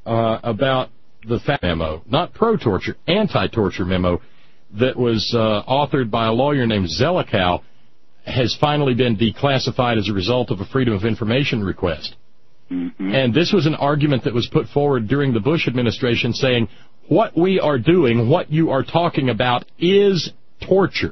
about the memo, not pro-torture, anti-torture memo that was authored by a lawyer named Zelikow, has finally been declassified as a result of a Freedom of Information request. Mm-hmm. And this was an argument that was put forward during the Bush administration saying, what we are doing, what you are talking about, is torture.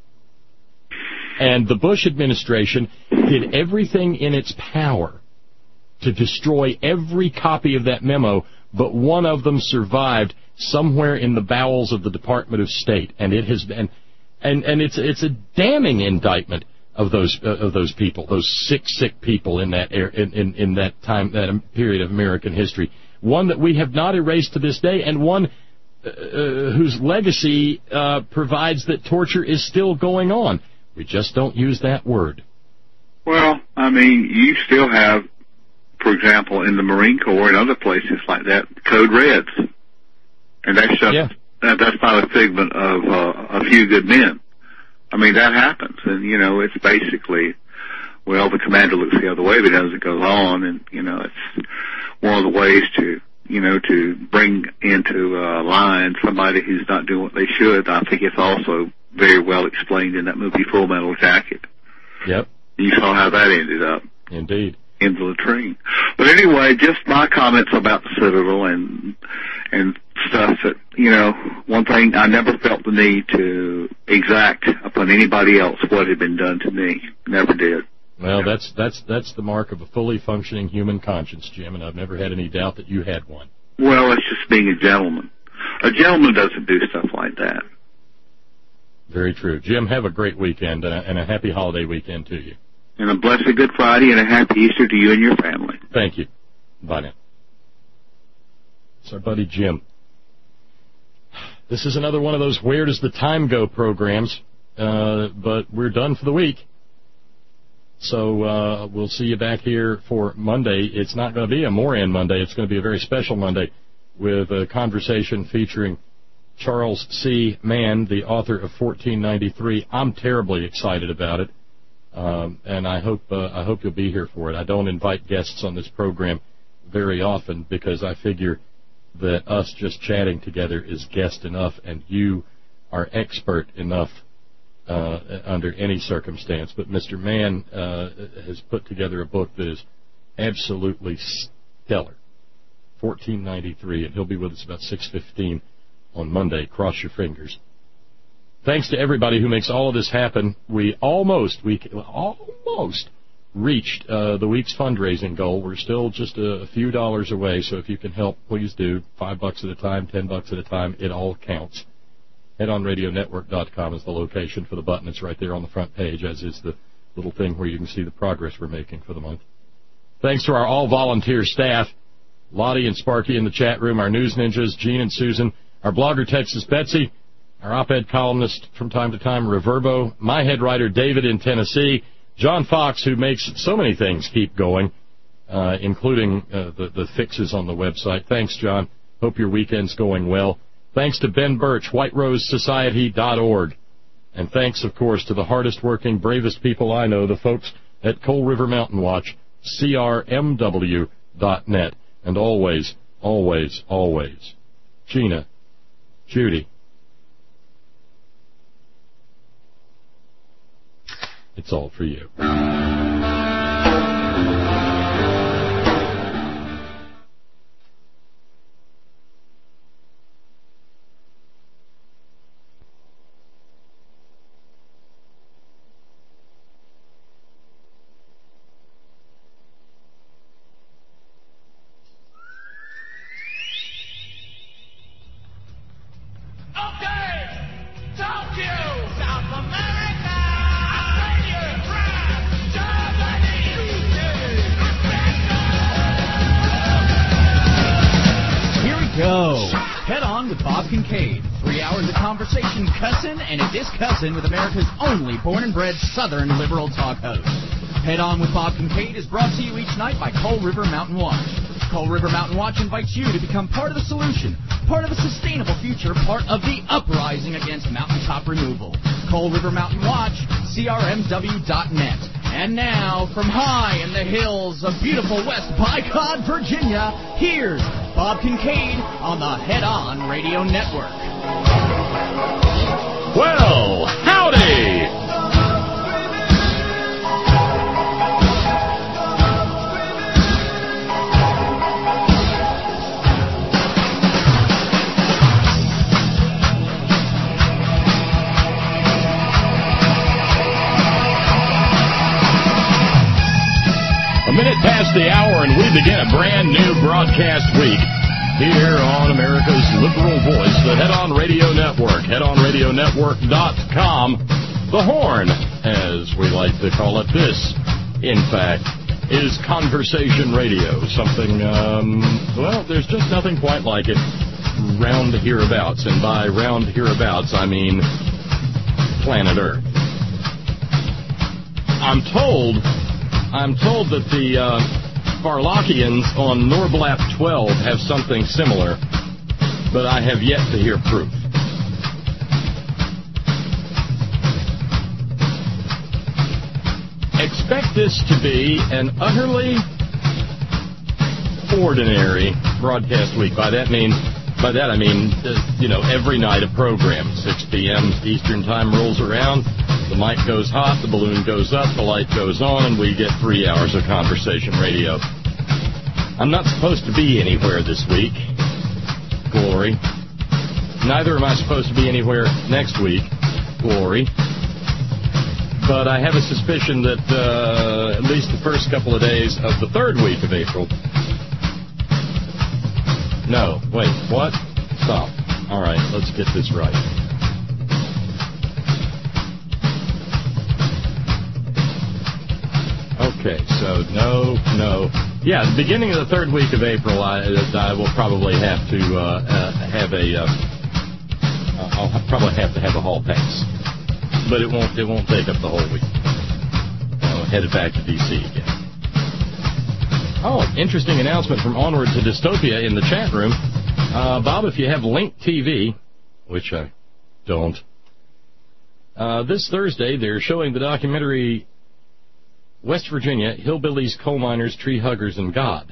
And the Bush administration did everything in its power to destroy every copy of that memo, but one of them survived somewhere in the bowels of the Department of State, and it has been, and it's a damning indictment of those people, those sick people in that in that time, that period of American history. One that we have not erased to this day, and one whose legacy provides that torture is still going on. We just don't use that word. Well, I mean, you still have, for example, in the Marine Corps and other places like that, Code Reds. And that's just, that's not a figment of a few good men. I mean, that happens. And, you know, it's basically, well, the commander looks the other way, but as it goes on, and, you know, it's one of the ways to, you know, to bring into line somebody who's not doing what they should. I think it's also very well explained in that movie Full Metal Jacket. Yep. You saw how that ended up. Indeed. In the latrine. But anyway, just my comments about the Citadel and stuff that, you know, one thing, I never felt the need to exact upon anybody else what had been done to me. Never did. Well, that's the mark of a fully functioning human conscience, Jim, and I've never had any doubt that you had one. Well, it's just being a gentleman. A gentleman doesn't do stuff like that. Very true. Jim, have a great weekend and a happy holiday weekend to you. And a blessed Good Friday and a happy Easter to you and your family. Thank you. Bye now. It's our buddy Jim. This is another one of those Where Does the Time Go programs, but we're done for the week. So we'll see you back here for Monday. It's not going to be a Moran Monday. It's going to be a very special Monday with a conversation featuring Charles C. Mann, the author of 1493. I'm terribly excited about it, and I hope you'll be here for it. I don't invite guests on this program very often because I figure that us just chatting together is guest enough, and you are expert enough under any circumstance. But Mr. Mann has put together a book that is absolutely stellar, 1493, and he'll be with us about 6:15 on Monday. Cross your fingers. Thanks to everybody who makes all of this happen. We almost reached the week's fundraising goal. We're still just a few dollars away, so if you can help, please do. $5 at a time, $10 at a time, it all counts. HeadOnRadioNetwork.com is the location for the button. It's right there on the front page, as is the little thing where you can see the progress we're making for the month. Thanks to our all-volunteer staff, Lottie and Sparky in the chat room, our news ninjas, Gene and Susan, our blogger, Texas Betsy, our op-ed columnist from time to time, Reverbo, my head writer, David in Tennessee, John Fox, who makes so many things keep going, including the fixes on the website. Thanks, John. Hope your weekend's going well. Thanks to Ben Birch, WhiteRoseSociety.org. And thanks, of course, to the hardest-working, bravest people I know, the folks at Coal River Mountain Watch, CRMW.net. And always, always, always, Gina, Judy, it's all for you. With America's only born-and-bred Southern liberal talk host. Head On with Bob Kincaid is brought to you each night by Coal River Mountain Watch. Coal River Mountain Watch invites you to become part of the solution, part of a sustainable future, part of the uprising against mountaintop removal. Coal River Mountain Watch, CRMW.net. And now, from high in the hills of beautiful West Bicod, Virginia, here's Bob Kincaid on the Head On Radio Network. Well, howdy! A minute past the hour, and we begin a brand new broadcast week here on America's liberal voice, the Head On Radio Network, headonradionetwork.com. The Horn, as we like to call it. This, in fact, is conversation radio. Something, well, there's just nothing quite like it round hereabouts. And by round hereabouts, I mean planet Earth. I'm told that the Farlockians on Norblap 12 have something similar, but I have yet to hear proof. Expect this to be an utterly ordinary broadcast week. By that I mean, every night a program. 6 p.m. Eastern Time rolls around. The mic goes hot, the balloon goes up, the light goes on, and we get 3 hours of conversation radio. I'm not supposed to be anywhere this week. Glory. Neither am I supposed to be anywhere next week. Glory. But I have a suspicion that at least the first couple of days of the third week of April... No, wait, what? Stop. All right, let's get this right. Okay, so no. Yeah, the beginning of the third week of April, I will probably have to I'll probably have to have a hall pass, but it won't take up the whole week. Headed back to D.C. again. Oh, interesting announcement from Onward to Dystopia in the chat room. Bob, if you have Link TV, which I don't, this Thursday they're showing the documentary West Virginia, Hillbillies, Coal Miners, Tree Huggers, and God.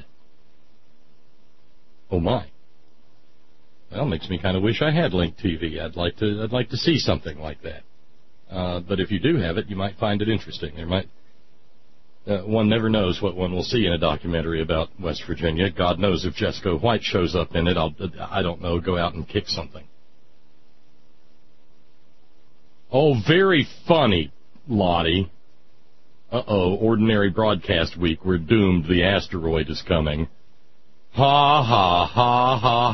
Oh my. Well, makes me kind of wish I had Link TV. I'd like to see something like that. But if you do have it, you might find it interesting. One never knows what one will see in a documentary about West Virginia. God knows if Jessica White shows up in it, I don't know, go out and kick something. Oh, very funny, Lottie. Uh-oh, ordinary broadcast week. We're doomed. The asteroid is coming. Ha, ha, ha, ha,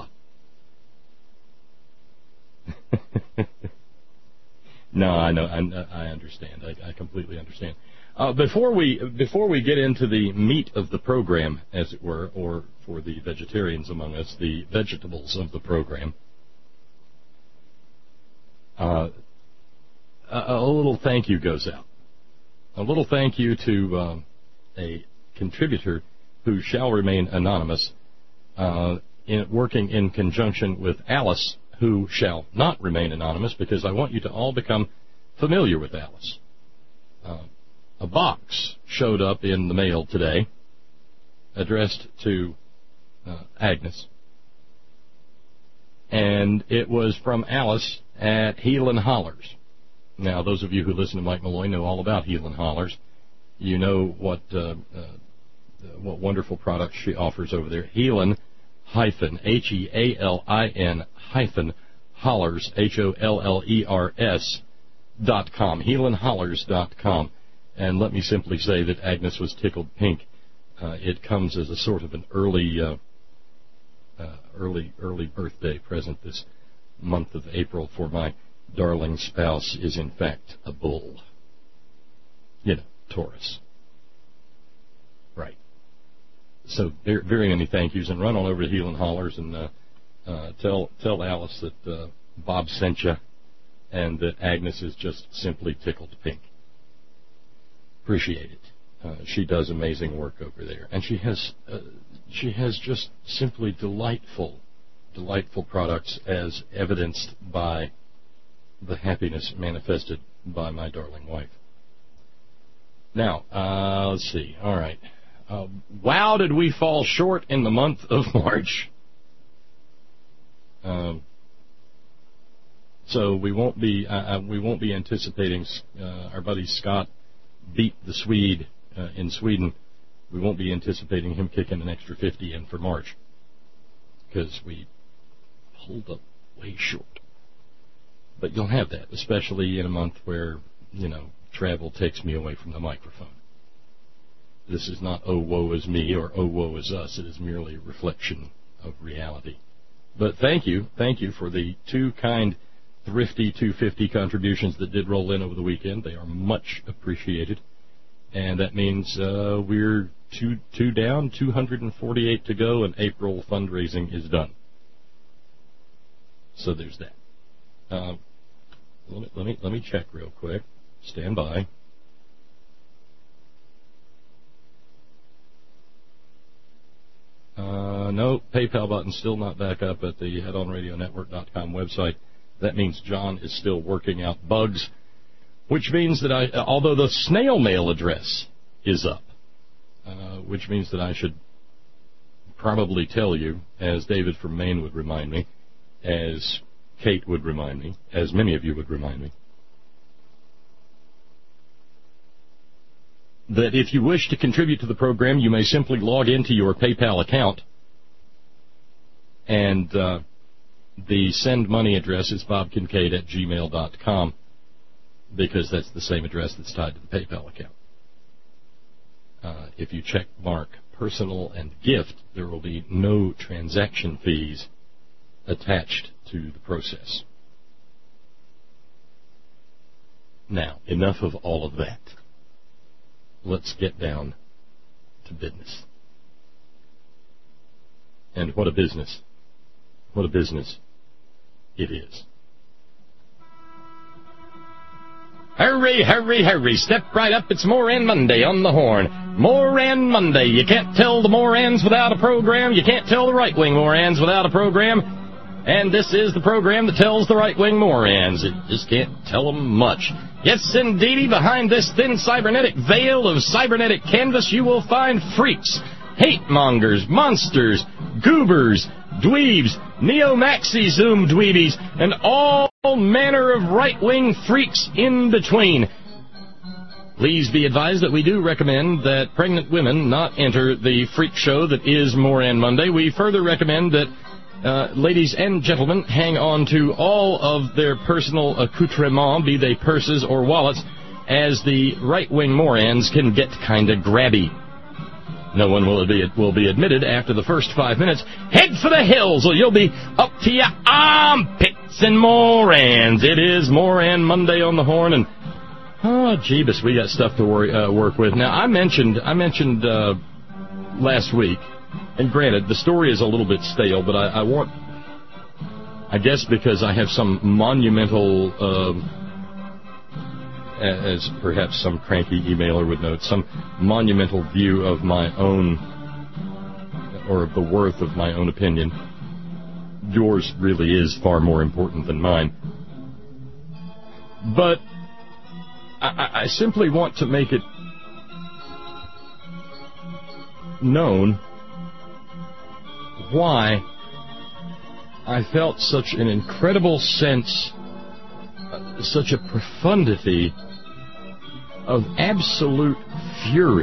ha. No, I know. I understand. I completely understand. Before we get into the meat of the program, as it were, or for the vegetarians among us, the vegetables of the program, a little thank you goes out. A little thank you to a contributor who shall remain anonymous, working in conjunction with Alice, who shall not remain anonymous, because I want you to all become familiar with Alice. A box showed up in the mail today, addressed to Agnes, and it was from Alice at Heel and Hollers. Now, those of you who listen to Mike Malloy know all about Heel and Hollers. You know what wonderful products she offers over there. Healin Healin Hollers HOLLERS.com. HealinHollers.com. And let me simply say that Agnes was tickled pink. It comes as a sort of an early birthday present this month of April for my darling spouse is in fact a bull. Taurus. Right. So very many thank yous, and run on over to Heel and Hollers and tell Alice that Bob sent you, and that Agnes is just simply tickled pink. Appreciate it. She does amazing work over there, and she has just simply delightful products, as evidenced by the happiness manifested by my darling wife. Now, let's see. All right. Wow, did we fall short in the month of March. So we won't be anticipating our buddy Scott beat the Swede in Sweden. We won't be anticipating him kicking an extra 50 in for March because we pulled up way short. But you'll have that, especially in a month where, travel takes me away from the microphone. This is not, oh, woe is me, or oh, woe is us. It is merely a reflection of reality. But thank you for the two kind, thrifty 250 contributions that did roll in over the weekend. They are much appreciated. And that means we're two down, 248 to go, and April fundraising is done. So there's that. Let me check real quick. Stand by. No, PayPal button still not back up at the headonradionetwork.com website. That means John is still working out bugs, which means that although the snail mail address is up, which means that I should probably tell you, as David from Maine would remind me, as Kate would remind me, as many of you would remind me, that if you wish to contribute to the program, you may simply log into your PayPal account, and the send money address is bobkincaid@gmail.com, because that's the same address that's tied to the PayPal account. If you check mark personal and gift, there will be no transaction fees attached to the process. Now, enough of all of that. Let's get down to business. And what a business. What a business it is. Hurry, hurry, hurry. Step right up. It's Moran Monday on the horn. Moran Monday. You can't tell the Morans without a program. You can't tell the right-wing Morans without a program. And this is the program that tells the right-wing Morans. It just can't tell them much. Yes, indeedy, behind this thin cybernetic veil of cybernetic canvas, you will find freaks, hate-mongers, monsters, goobers, dweebs, neo-maxi-zoom dweebies, and all manner of right-wing freaks in between. Please be advised that we do recommend that pregnant women not enter the freak show that is Moran Monday. We further recommend that ladies and gentlemen hang on to all of their personal accoutrements, be they purses or wallets, as the right-wing Morans can get kind of grabby. No one will be admitted after the first 5 minutes. Head for the hills, or you'll be up to your armpits in Morans. It is Moran Monday on the horn, and oh, jeebus, we got stuff to work with. Now, I mentioned last week, and granted, the story is a little bit stale, but I guess because I have some monumental, as perhaps some cranky emailer would note, some monumental view of my own, or of the worth of my own opinion. Yours really is far more important than mine. But I simply want to make it known why I felt such an incredible sense, such a profundity of absolute fury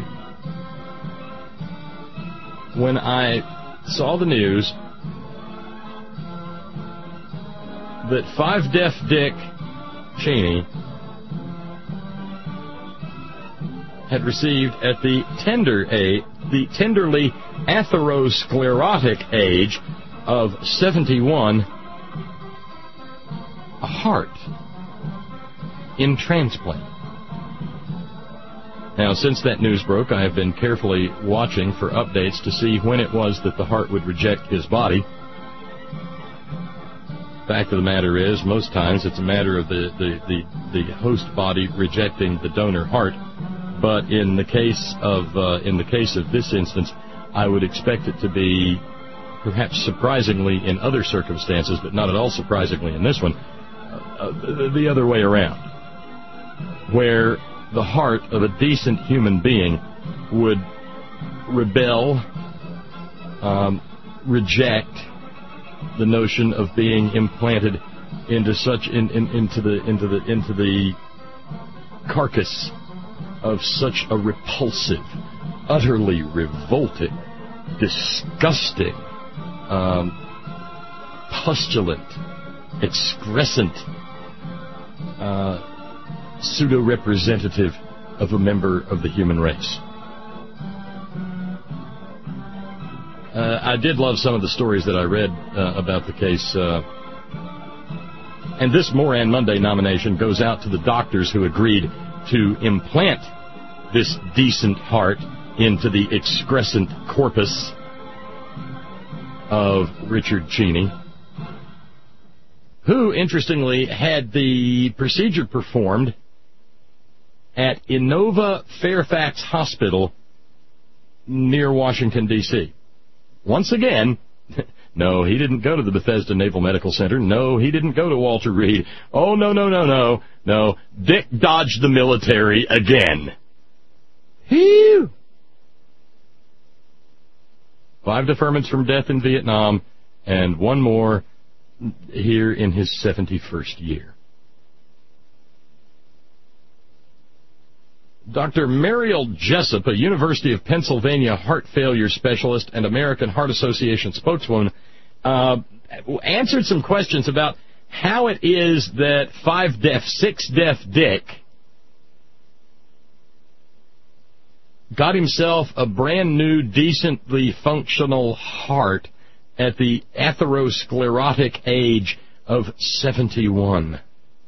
when I saw the news that 5 Deaf Dick Cheney had received at the tenderly atherosclerotic age of 71 a heart in transplant. Now, since that news broke, I have been carefully watching for updates to see when it was that the heart would reject his body. Fact of the matter is, most times it's a matter of the host body rejecting the donor heart. But in the case of this instance, I would expect it to be, perhaps surprisingly in other circumstances, but not at all surprisingly in this one, the other way around, where the heart of a decent human being would rebel, reject the notion of being implanted into the carcass of such a repulsive, utterly revolting, disgusting, pustulant, excrescent pseudo-representative of a member of the human race. I did love some of the stories that I read about the case. And this Moran Monday nomination goes out to the doctors who agreed to implant this decent heart into the excrescent corpus of Richard Cheney, who, interestingly, had the procedure performed at Inova Fairfax Hospital near Washington, D.C. Once again, no, he didn't go to the Bethesda Naval Medical Center. No, he didn't go to Walter Reed. Oh, no. Dick dodged the military again. Phew! 5 deferments from death in Vietnam, and 1 more here in his 71st year. Dr. Mariel Jessup, a University of Pennsylvania heart failure specialist and American Heart Association spokeswoman, answered some questions about how it is that 5 deaf, 6 deaf Dick got himself a brand new, decently functional heart at the atherosclerotic age of 71.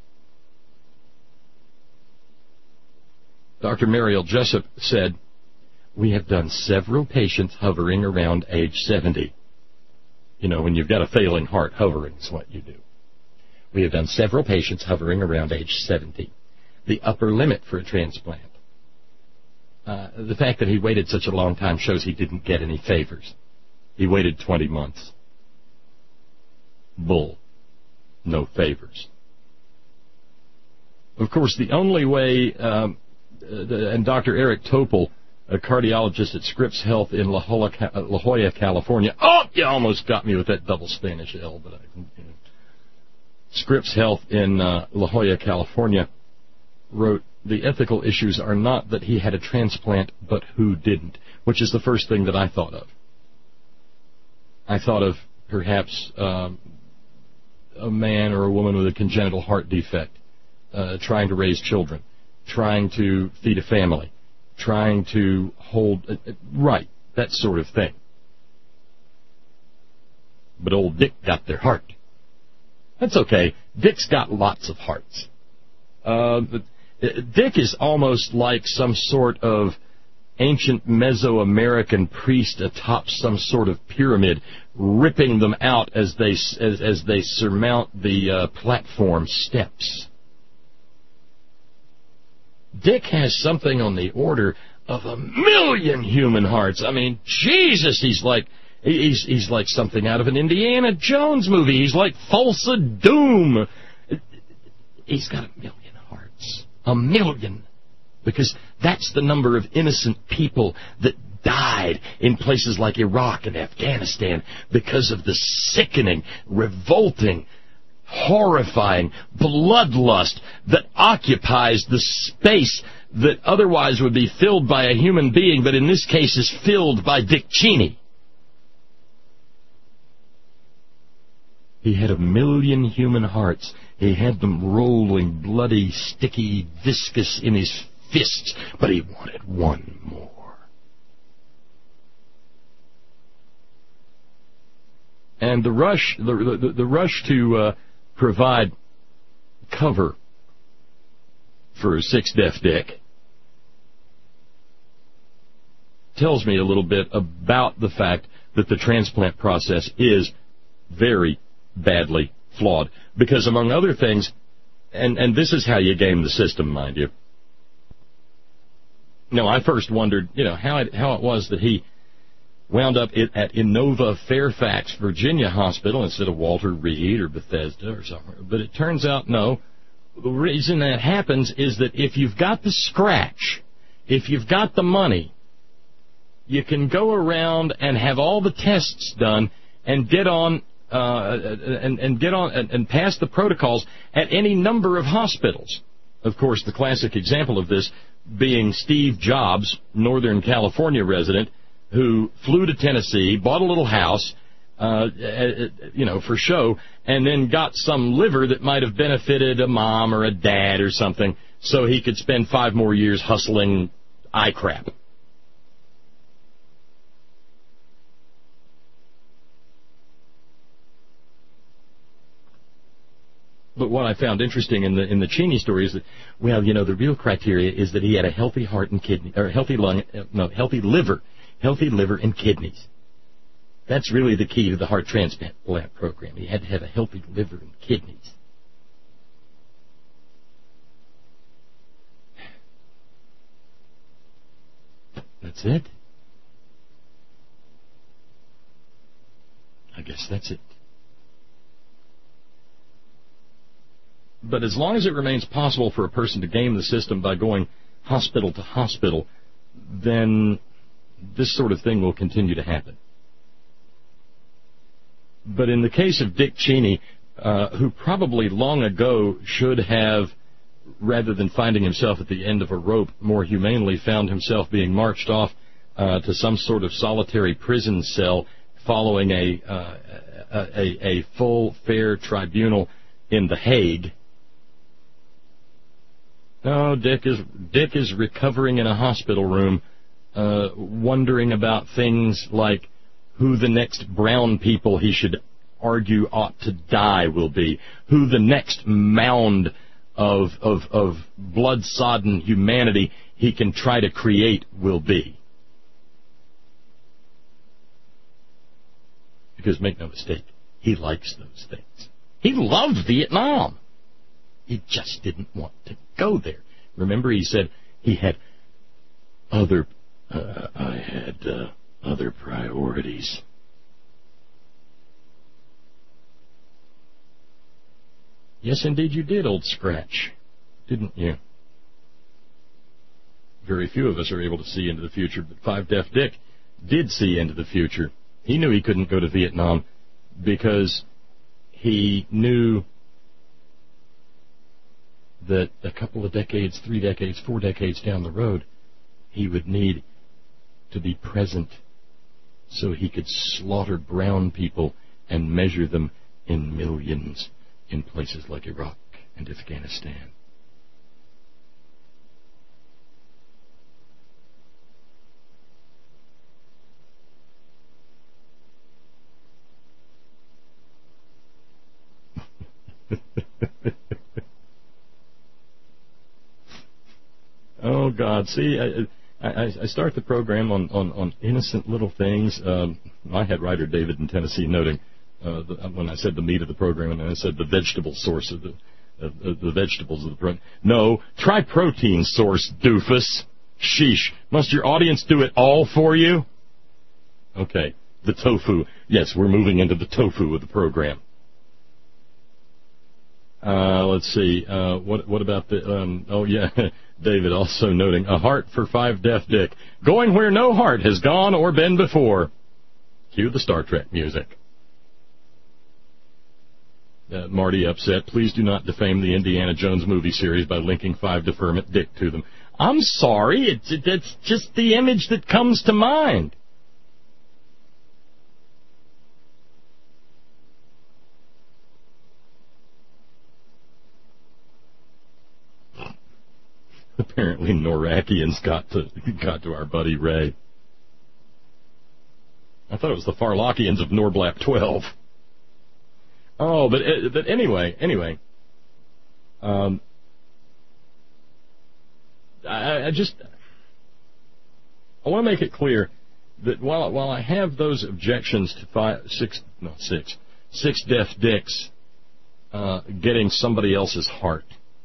Dr. Mariel Jessup said, "We have done several patients hovering around age 70. You know, when you've got a failing heart, hovering is what you do. We have done several patients hovering around age 70. The upper limit for a transplant. The fact that he waited such a long time shows he didn't get any favors. He waited 20 months. Bull. No favors." Of course, the only way, and Dr. Eric Topol, a cardiologist at Scripps Health in La Jolla, California. Oh, you almost got me with that double Spanish L, but I can. Scripps Health in La Jolla, California, wrote, "The ethical issues are not that he had a transplant, but who didn't," which is the first thing that I thought of. I thought of perhaps a man or a woman with a congenital heart defect trying to raise children, trying to feed a family, trying to hold, that sort of thing. But old Dick got their heart. That's okay. Dick's got lots of hearts. Dick is almost like some sort of ancient Mesoamerican priest atop some sort of pyramid, ripping them out as they surmount the platform steps. Dick has something on the order of 1,000,000 human hearts. I mean, Jesus, he's like something out of an Indiana Jones movie. He's like Thulsa Doom. He's got 1,000,000 hearts. 1,000,000. Because that's the number of innocent people that died in places like Iraq and Afghanistan because of the sickening, revolting, horrifying bloodlust that occupies the space that otherwise would be filled by a human being, but in this case is filled by Dick Cheney. He had 1,000,000 human hearts. He had them rolling, bloody, sticky, viscous in his fists, but he wanted 1 more. And the rush to provide cover for 6 deaf Dick tells me a little bit about the fact that the transplant process is very badly flawed. Because among other things, and this is how you game the system, mind you. No, I first wondered, how it was that he wound up at Inova Fairfax, Virginia Hospital instead of Walter Reed or Bethesda or somewhere. But it turns out, no. The reason that happens is that if you've got the scratch, if you've got the money, you can go around and have all the tests done and get on and pass the protocols at any number of hospitals. Of course, the classic example of this being Steve Jobs, Northern California resident, who flew to Tennessee, bought a little house, for show, and then got some liver that might have benefited a mom or a dad or something, so he could spend 5 more years hustling eye crap. But what I found interesting in the Cheney story is that, the real criteria is that he had a healthy heart and kidney, or healthy liver and kidneys. That's really the key to the heart transplant program. He had to have a healthy liver and kidneys. That's it. I guess that's it. But as long as it remains possible for a person to game the system by going hospital to hospital, then this sort of thing will continue to happen. But in the case of Dick Cheney, who probably long ago should have, rather than finding himself at the end of a rope, more humanely found himself being marched off to some sort of solitary prison cell following a full, fair tribunal in The Hague. No, Dick is recovering in a hospital room, wondering about things like who the next brown people he should argue ought to die will be, who the next mound of blood-sodden humanity he can try to create will be. Because make no mistake, he likes those things. He loved Vietnam. He just didn't want to go there. Remember, he said he had other priorities. Yes, indeed you did, old Scratch. Didn't you? Very few of us are able to see into the future, but Five Deaf Dick did see into the future. He knew he couldn't go to Vietnam because he knew that a couple of decades, 3 decades, 4 decades down the road, he would need to be present so he could slaughter brown people and measure them in millions in places like Iraq and Afghanistan. Oh, God. See, I start the program on innocent little things. My head writer, David in Tennessee, noting when I said the meat of the program, and then I said the vegetable source of the vegetables of the program. No, try protein source, doofus. Sheesh. Must your audience do it all for you? Okay, the tofu. Yes, we're moving into the tofu of the program. Let's see. What about the? David also noting a heart for Five Deaf Dick, going where no heart has gone or been before. Cue the Star Trek music. Marty upset. Please do not defame the Indiana Jones movie series by linking Five Deferment Dick to them. I'm sorry. It's just the image that comes to mind. Apparently Norakians got to our buddy Ray. I thought it was the Farlockians of Norblap 12. Oh, but anyway. I want to make it clear that while I have those objections to six deaf dicks getting somebody else's heart,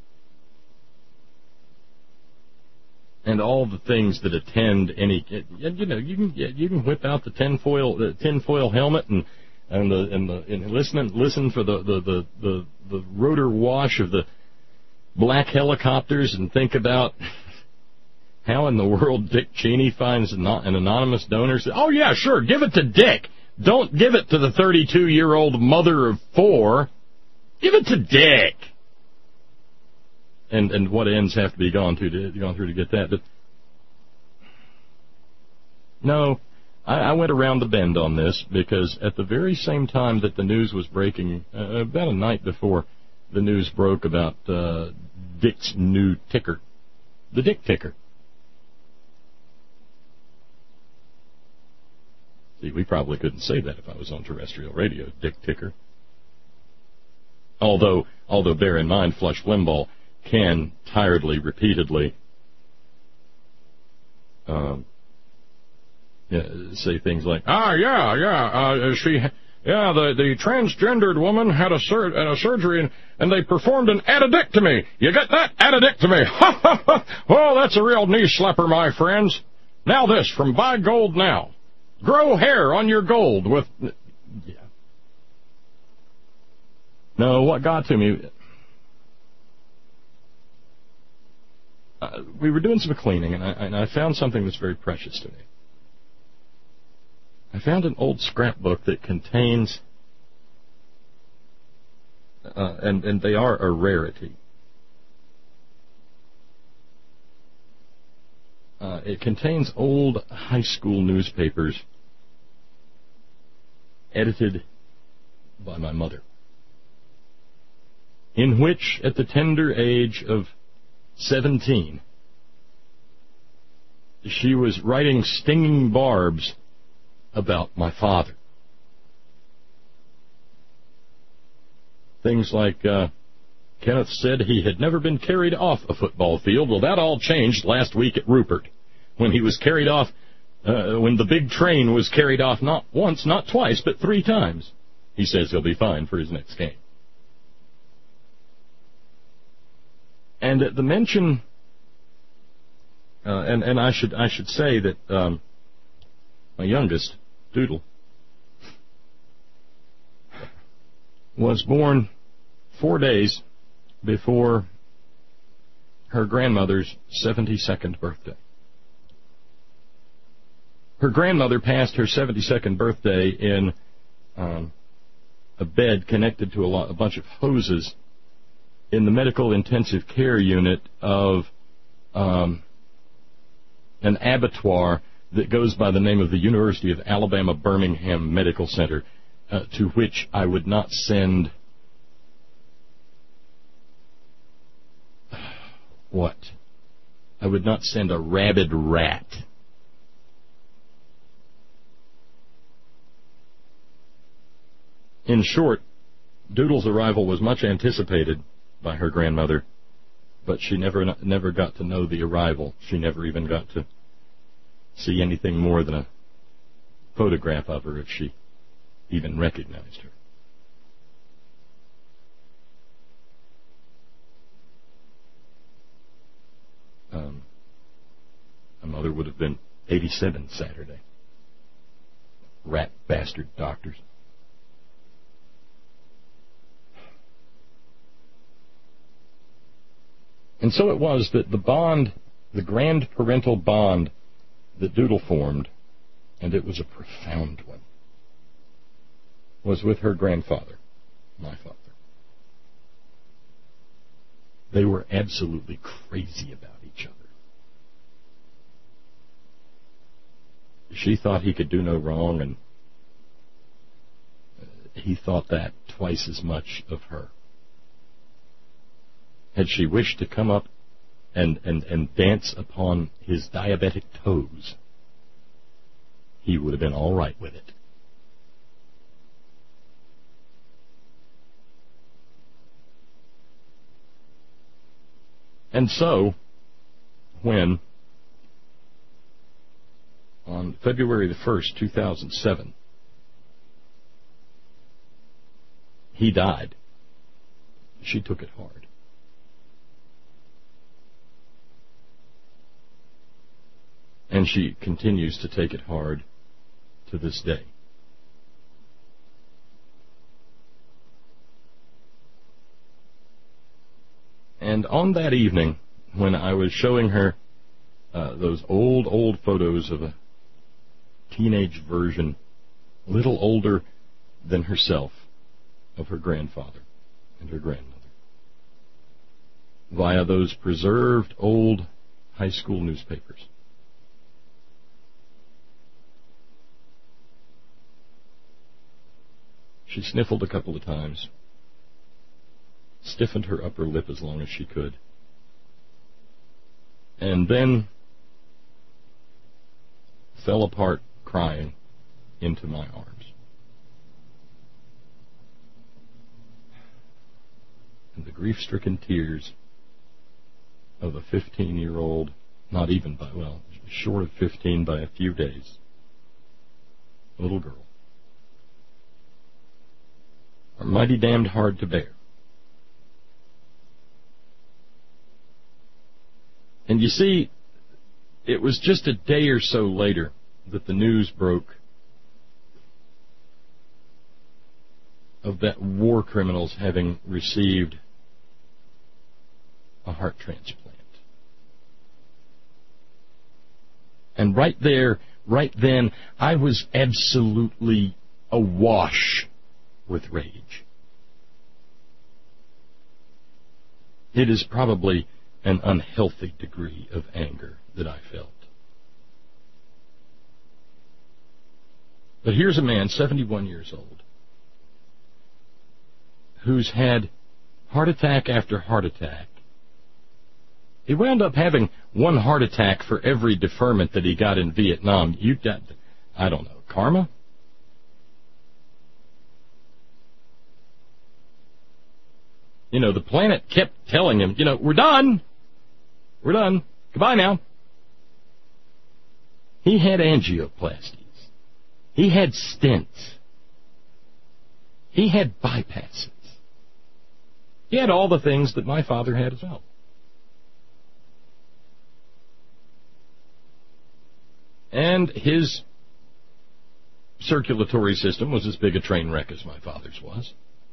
and all the things that attend any, you can whip out the tinfoil helmet and listen for the rotor wash of the black helicopters and think about How in the world Dick Cheney finds an anonymous donor? Oh, yeah, sure, give it to Dick. Don't give it to the 32-year-old mother of 4. Give it to Dick. And what ends have to be gone through to get that. But no, I went around the bend on this because at the very same time that the news was breaking, about a night before the news broke about Dick's new ticker, the Dick ticker. See, we probably couldn't say that if I was on terrestrial radio, Dick ticker. Although bear in mind, Flush Limbaugh can tiredly, repeatedly say things like, the transgendered woman had a surgery and they performed an addictomy. You get that? Addictomy. Oh, that's a real knee slapper, my friends. Now this from Buy Gold Now. Grow hair on your gold with... Yeah. No, what got to me... we were doing some cleaning, and I found something that's very precious to me. I found an old scrapbook that contains, and they are a rarity. It contains old high school newspapers edited by my mother, in which, at the tender age of 17, she was writing stinging barbs about my father. Things like, Kenneth said he had never been carried off a football field. Well, that all changed last week at Rupert, when he was carried off, when the big train was carried off not once, not twice, but 3 times. He says he'll be fine for his next game. And at the mention, and I should say that my youngest, Doodle, was born 4 days before her grandmother's 72nd birthday. Her grandmother passed her 72nd birthday in a bed connected to a bunch of hoses in the medical intensive care unit of an abattoir that goes by the name of the University of Alabama Birmingham Medical Center, to which I would not send what? I would not send a rabid rat. In short, Doodle's arrival was much anticipated by her grandmother, but she never got to know the arrival. She never even got to see anything more than a photograph of her, if she even recognized her. My mother would have been 87 Saturday. Rat bastard doctors. And so it was that the bond, the grand parental bond that Doodle formed, and it was a profound one, was with her grandfather, my father. They were absolutely crazy about each other. She thought he could do no wrong, and he thought that twice as much of her. Had she wished to come up and dance upon his diabetic toes, he would have been all right with it. And so, when, on February the 1st, 2007, he died, she took it hard. And she continues to take it hard to this day. And on that evening, when I was showing her those old photos of a teenage version, a little older than herself, of her grandfather and her grandmother, via those preserved old high school newspapers. She sniffled a couple of times, stiffened her upper lip as long as she could, and then fell apart crying into my arms. And the grief-stricken tears of a 15-year-old, not even by, well, short of 15 by a few days, little girl, are mighty damned hard to bear. And you see, it was just a day or so later that the news broke of that war criminals having received a heart transplant. And right there, right then, I was absolutely awash with rage. It is probably an unhealthy degree of anger that I felt. But here's a man, 71 years old, who's had heart attack after heart attack. He wound up having one heart attack for every deferment that he got in Vietnam. You got, I don't know, karma? You know, the planet kept telling him, you know, we're done. We're done. Goodbye now. He had angioplasties. He had stents. He had bypasses. He had all the things that my father had as well. And his circulatory system was as big a train wreck as my father's was.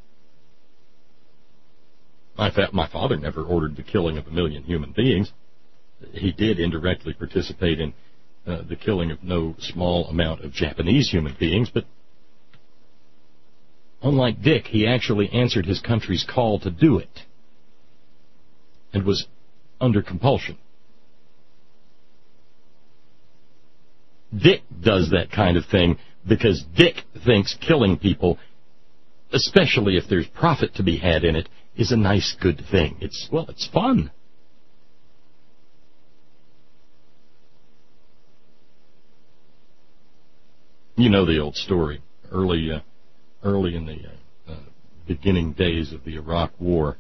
My father never ordered the killing of 1 million human beings. He did indirectly participate in the killing of no small amount of Japanese human beings, but unlike Dick, he actually answered his country's call to do it and was under compulsion. Dick does that kind of thing because Dick thinks killing people, especially if there's profit to be had in it, is a nice, good thing. It's fun. You know the old story. Early in the beginning days of the Iraq War,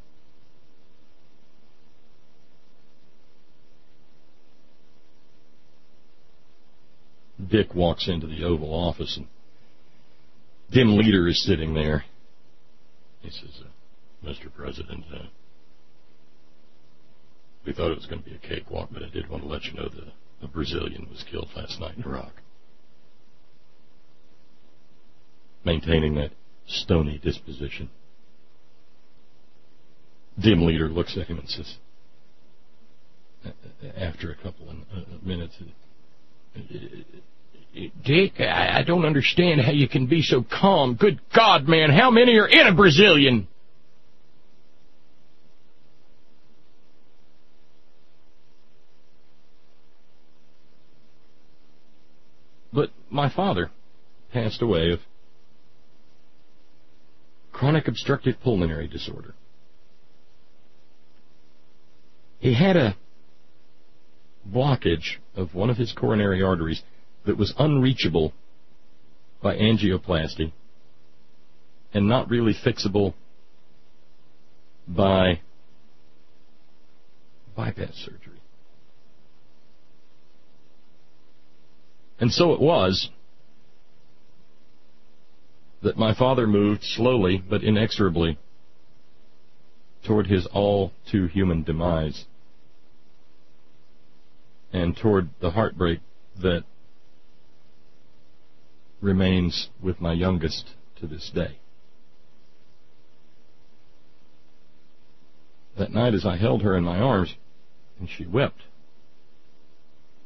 Dick walks into the Oval Office, and Dim Leader is sitting there. He says, Mr. President, we thought it was going to be a cakewalk, but I did want to let you know that a Brazilian was killed last night in Iraq. Maintaining that stony disposition. Dim Leader looks at him and says, after a couple of minutes, Dick, I don't understand how you can be so calm. Good God, man, how many are in a Brazilian? But my father passed away of chronic obstructive pulmonary disorder. He had a blockage of one of his coronary arteries that was unreachable by angioplasty and not really fixable by bypass surgery. And so it was that my father moved slowly but inexorably toward his all-too-human demise and toward the heartbreak that remains with my youngest to this day. That night as I held her in my arms and she wept,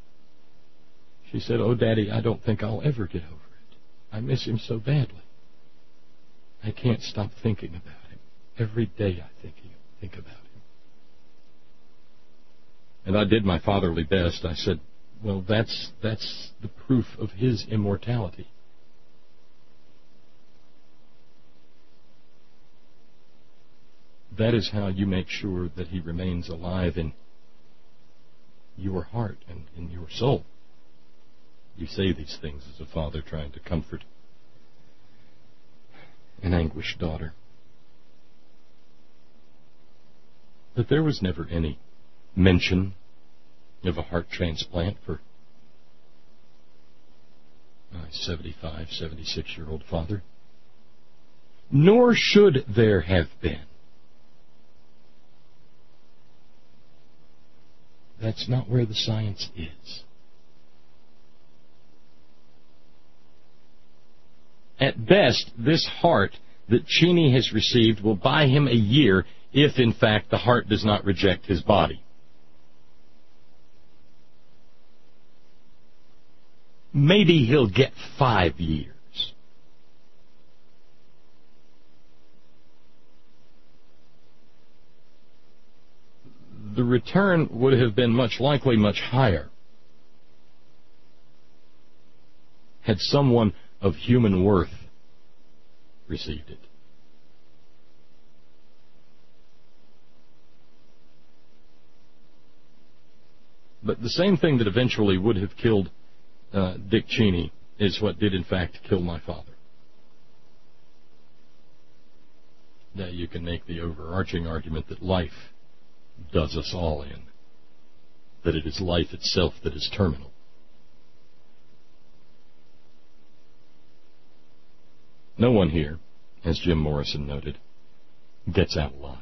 She said, "Oh, Daddy, I don't think I'll ever get over it. I miss him so badly. I can't stop thinking about him. Every day I think about him." And I did my fatherly best. I said, "Well, that's the proof of his immortality." That is how you make sure that he remains alive in your heart and in your soul. You say these things as a father trying to comfort an anguished daughter. But there was never any mention of a heart transplant for my 75, 76-year-old father. Nor should there have been. That's not where the science is. At best, this heart that Cheney has received will buy him a year if, in fact, the heart does not reject his body. Maybe he'll get 5 years. The return would have been much higher had someone of human worth received it. But the same thing that eventually would have killed Dick Cheney is what did in fact kill my father. Now you can make the overarching argument that life does us all in, that it is life itself that is terminal. No one here, as Jim Morrison noted, gets out alive.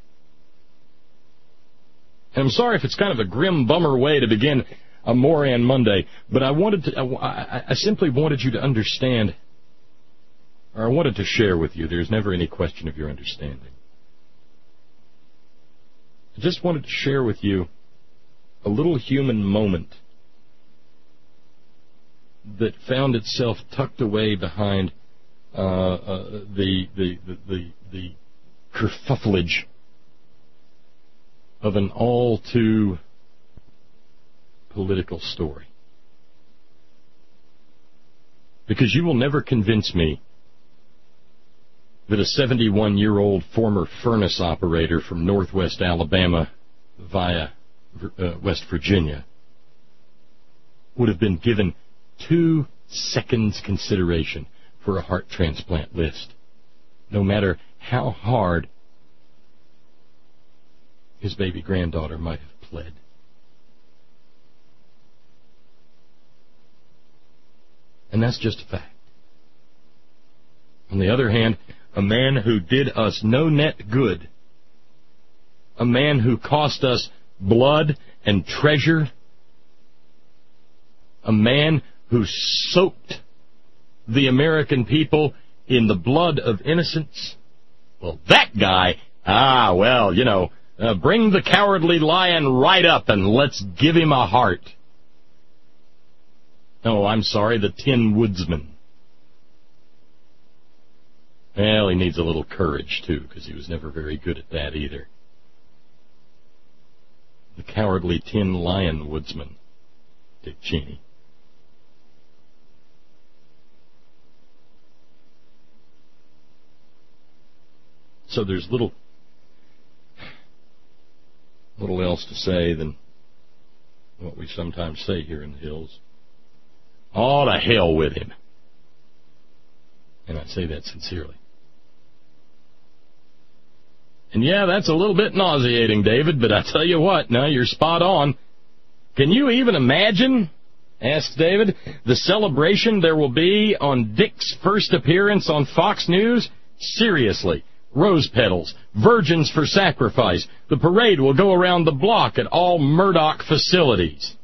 And I'm sorry if it's kind of a grim bummer way to begin a Moran Monday, but I simply wanted you to understand, or I wanted to share with you. There's never any question of your understanding. I just wanted to share with you a little human moment that found itself tucked away behind the kerfufflage of an all too political story. Because you will never convince me that a 71-year-old former furnace operator from northwest Alabama via West Virginia would have been given 2 seconds consideration for a heart transplant list, no matter how hard his baby granddaughter might have pled. And that's just a fact. On the other hand, a man who did us no net good, a man who cost us blood and treasure, a man who soaked the American people in the blood of innocence, well, that guy, bring the cowardly lion right up and let's give him a heart. Oh, I'm sorry, the Tin Woodsman. Well, he needs a little courage, too, because he was never very good at that either. The cowardly Tin Lion Woodsman, Dick Cheney. So there's little else to say than what we sometimes say here in the hills. Oh, to hell with him. And I say that sincerely. And yeah, that's a little bit nauseating, David, but I tell you what, no, you're spot on. Can you even imagine, asks David, the celebration there will be on Dick's first appearance on Fox News? Seriously. Rose petals, virgins for sacrifice. The parade will go around the block at all Murdoch facilities.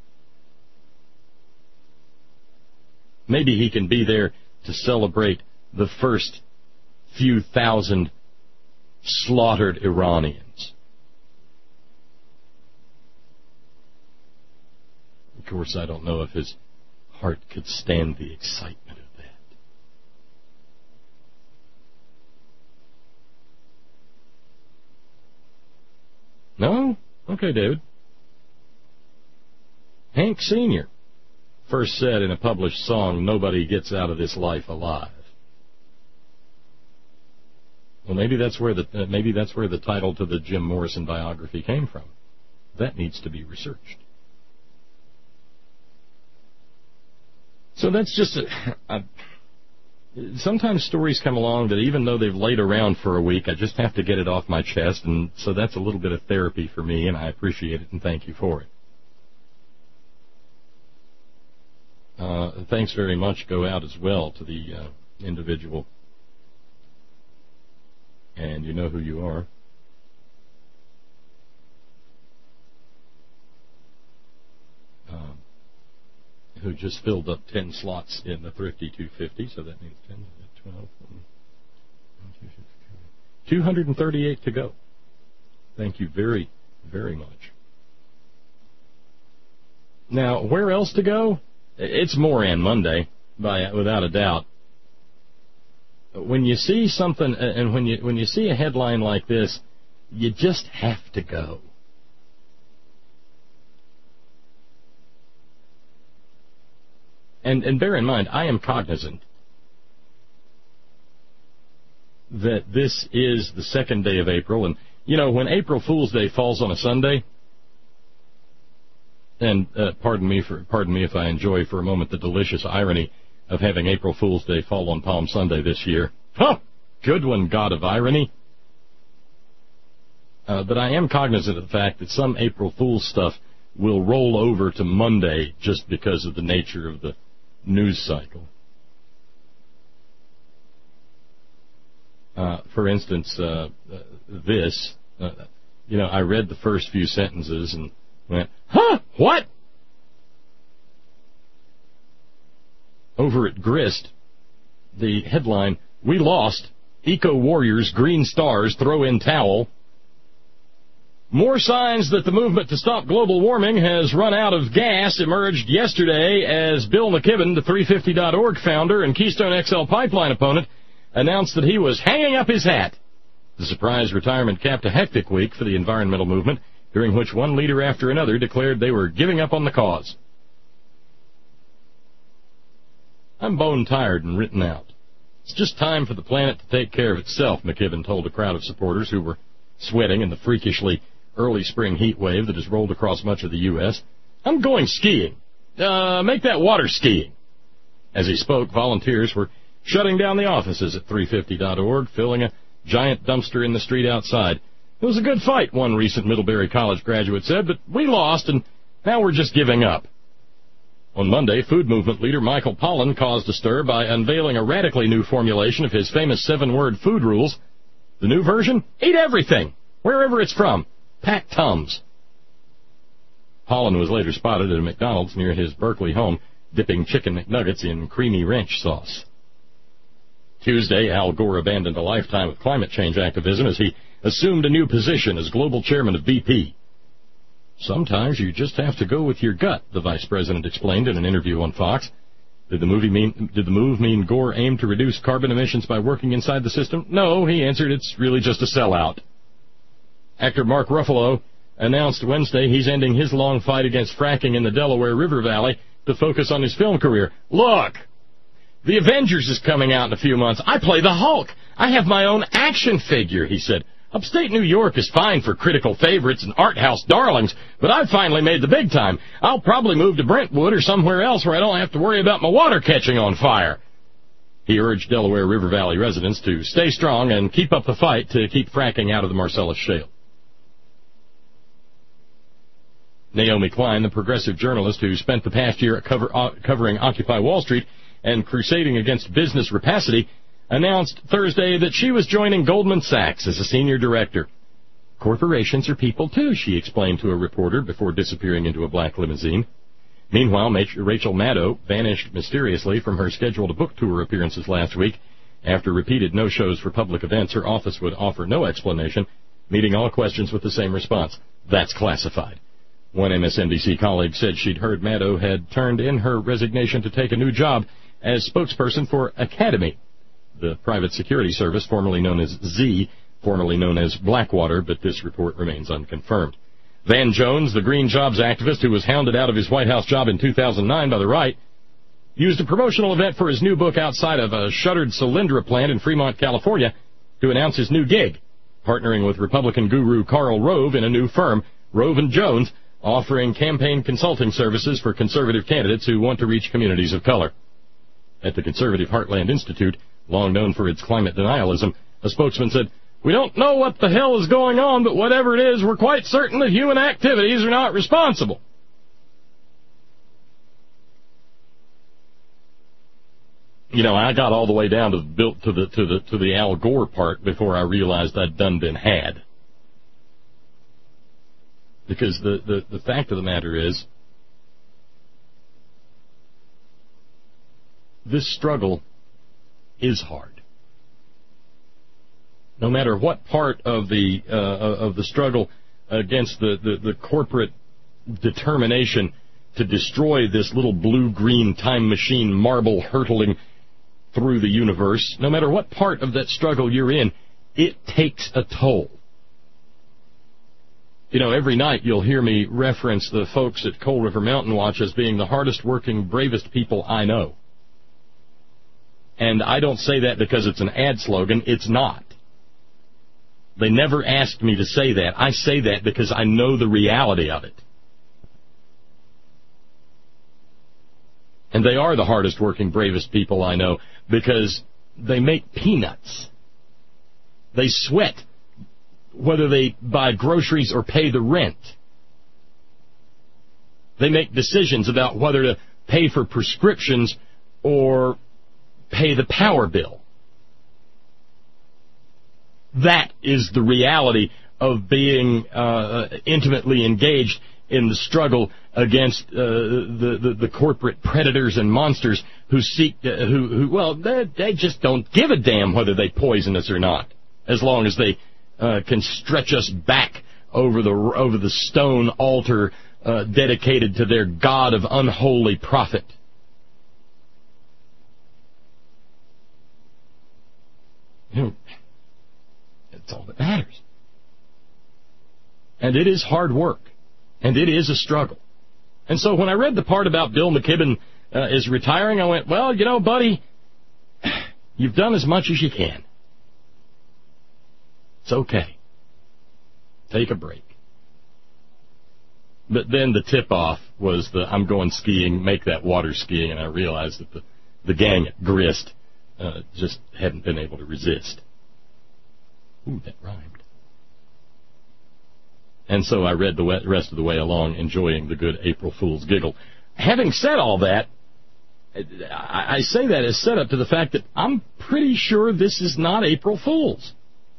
Maybe he can be there to celebrate the first few thousand slaughtered Iranians. Of course, I don't know if his heart could stand the excitement of that. No? Okay, David. Hank Sr. first said in a published song, "Nobody gets out of this life alive." Well, maybe that's where the title to the Jim Morrison biography came from. That needs to be researched. So that's just sometimes stories come along that even though they've laid around for a week, I just have to get it off my chest, and so that's a little bit of therapy for me, and I appreciate it and thank you for it. Thanks very much go out as well to the individual. And you know who you are. Who just filled up 10 slots in the Thrifty 250, so that means 10, 12, 238 to go. Thank you very, very much. Now, where else to go? It's Moran Monday, without a doubt. When you see something, and when you see a headline like this, you just have to go. And bear in mind, I am cognizant that this is the second day of April, and you know, when April Fool's Day falls on a Sunday, and pardon me if I enjoy for a moment the delicious irony of having April Fool's Day fall on Palm Sunday this year. Huh! Good one, God of irony. But I am cognizant of the fact that some April Fool's stuff will roll over to Monday just because of the nature of the news cycle. For instance, this, I read the first few sentences and went, huh, what? Over at Grist, the headline, "We lost. Eco Warriors, Green Stars throw in towel." More signs that the movement to stop global warming has run out of gas emerged yesterday as Bill McKibben, the 350.org founder and Keystone XL pipeline opponent, announced that he was hanging up his hat. The surprise retirement capped a hectic week for the environmental movement, during which one leader after another declared they were giving up on the cause. "I'm bone-tired and written out. It's just time for the planet to take care of itself," McKibben told a crowd of supporters who were sweating in the freakishly early spring heat wave that has rolled across much of the U.S. "I'm going skiing. Make that water skiing." As he spoke, volunteers were shutting down the offices at 350.org, filling a giant dumpster in the street outside. "It was a good fight," one recent Middlebury College graduate said, "but we lost, and now we're just giving up." On Monday, food movement leader Michael Pollan caused a stir by unveiling a radically new formulation of his famous 7-word food rules. The new version? Eat everything, wherever it's from. Pack Tums. Pollan was later spotted at a McDonald's near his Berkeley home, dipping chicken McNuggets in creamy ranch sauce. Tuesday, Al Gore abandoned a lifetime of climate change activism as he assumed a new position as global chairman of BP. "Sometimes you just have to go with your gut," the vice president explained in an interview on Fox. Did the move mean Gore aimed to reduce carbon emissions by working inside the system? No, he answered, it's really just a sellout. Actor Mark Ruffalo announced Wednesday he's ending his long fight against fracking in the Delaware River Valley to focus on his film career. "Look, the Avengers is coming out in a few months. I play the Hulk. I have my own action figure," he said. "Upstate New York is fine for critical favorites and art house darlings, but I've finally made the big time. I'll probably move to Brentwood or somewhere else where I don't have to worry about my water catching on fire." He urged Delaware River Valley residents to stay strong and keep up the fight to keep fracking out of the Marcellus Shale. Naomi Klein, the progressive journalist who spent the past year covering Occupy Wall Street and crusading against business rapacity, announced Thursday that she was joining Goldman Sachs as a senior director. "Corporations are people, too," she explained to a reporter before disappearing into a black limousine. Meanwhile, Rachel Maddow vanished mysteriously from her scheduled book tour appearances last week. After repeated no-shows for public events, her office would offer no explanation, meeting all questions with the same response: "That's classified." One MSNBC colleague said she'd heard Maddow had turned in her resignation to take a new job as spokesperson for Academy, the private security service formerly known as Z, formerly known as Blackwater, but this report remains unconfirmed. Van Jones, the green jobs activist who was hounded out of his White House job in 2009 by the right, used a promotional event for his new book outside of a shuttered Solyndra plant in Fremont, California, to announce his new gig, partnering with Republican guru Karl Rove in a new firm, Rove & Jones, offering campaign consulting services for conservative candidates who want to reach communities of color. At the Conservative Heartland Institute, long known for its climate denialism, a spokesman said, "We don't know what the hell is going on, but whatever it is, we're quite certain that human activities are not responsible." You know, I got all the way down to the Al Gore part before I realized I'd done been had. Because the fact of the matter is, this struggle is hard. No matter what part of the struggle against the corporate determination to destroy this little blue-green time machine marble hurtling through the universe, no matter what part of that struggle you're in, it takes a toll. You know, every night you'll hear me reference the folks at Coal River Mountain Watch as being the hardest working, bravest people I know. And I don't say that because it's an ad slogan. It's not. They never asked me to say that. I say that because I know the reality of it. And they are the hardest working, bravest people I know because they make peanuts. They sweat whether they buy groceries or pay the rent. They make decisions about whether to pay for prescriptions or pay the power bill. That is the reality of being intimately engaged in the struggle against the corporate predators and monsters who seek they just don't give a damn whether they poison us or not, as long as they can stretch us back over the stone altar dedicated to their god of unholy profit. That's all that matters. And it is hard work. And it is a struggle. And so when I read the part about Bill McKibben is retiring, I went, well, you know, buddy, you've done as much as you can. It's okay. Take a break. But then the tip-off was the I'm going skiing, make that water skiing, and I realized that the gang at Grist just hadn't been able to resist. Ooh, that rhymed. And so I read the rest of the way along, enjoying the good April Fool's giggle. Having said all that, I say that as set up to the fact that I'm pretty sure this is not April Fool's.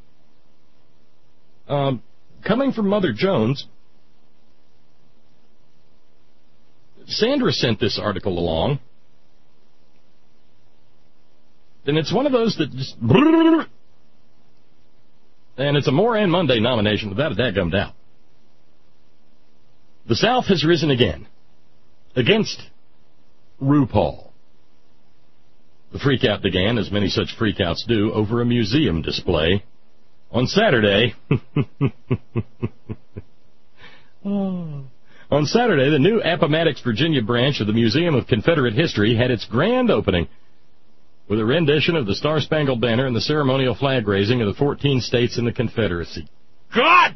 Coming from Mother Jones, Sandra sent this article along, and it's one of those that just... And it's a Moran Monday nomination without a dadgum doubt. The South has risen again against RuPaul. The freakout began, as many such freakouts do, over a museum display on Saturday. On Saturday, the new Appomattox, Virginia branch of the Museum of Confederate History had its grand opening with a rendition of the Star-Spangled Banner and the ceremonial flag raising of the 14 states in the Confederacy. God!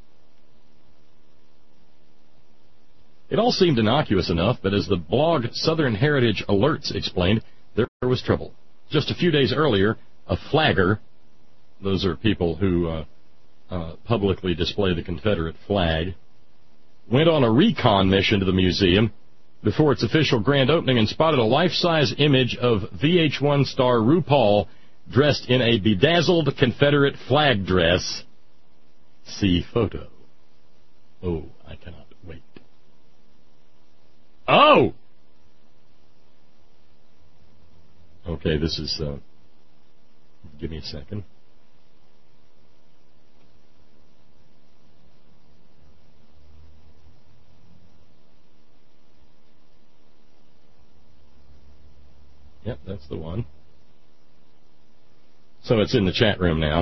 It all seemed innocuous enough, but as the blog Southern Heritage Alerts explained, there was trouble. Just a few days earlier, a flagger, those are people who publicly display the Confederate flag, went on a recon mission to the museum before its official grand opening and spotted a life-size image of VH1 star RuPaul dressed in a bedazzled Confederate flag dress. See photo. Oh, I cannot wait. Oh! Okay, this is, give me a second. Yep, that's the one. So it's in the chat room now.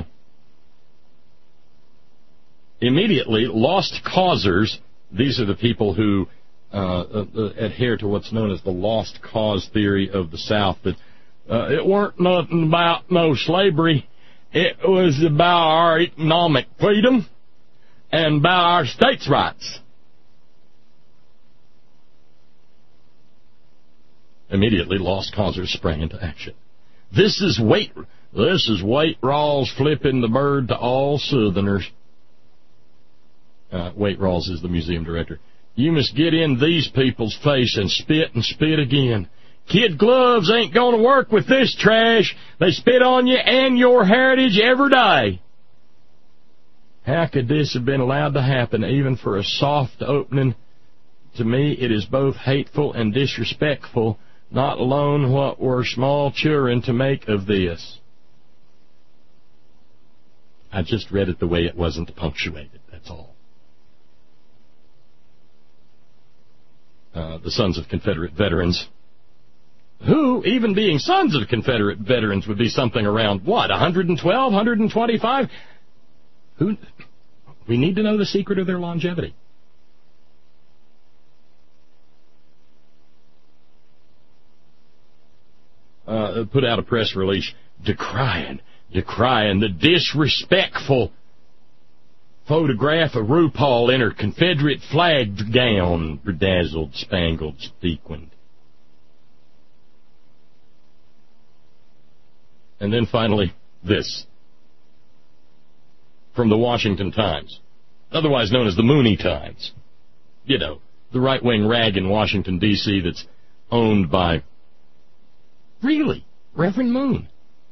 Immediately, lost causers, these are the people who adhere to what's known as the lost cause theory of the South, that it weren't nothing about no slavery. It was about our economic freedom and about our states' rights. Immediately, lost causers sprang into action. This is Waite Rawls flipping the bird to all Southerners. Waite Rawls is the museum director. You must get in these people's face and spit again. Kid gloves ain't going to work with this trash. They spit on you and your heritage every day. How could this have been allowed to happen, even for a soft opening? To me, it is both hateful and disrespectful, not alone what were small children to make of this. I just read it the way it wasn't punctuated, that's all. The Sons of Confederate Veterans, who, even being sons of Confederate veterans, would be something around, what, 112, 125? We need to know the secret of their longevity. Put out a press release decrying the disrespectful photograph of RuPaul in her Confederate flag gown, bedazzled, spangled, sequined. And then finally, this. From the Washington Times, otherwise known as the Mooney Times. You know, the right-wing rag in Washington, D.C. that's owned by, really, Reverend Moon.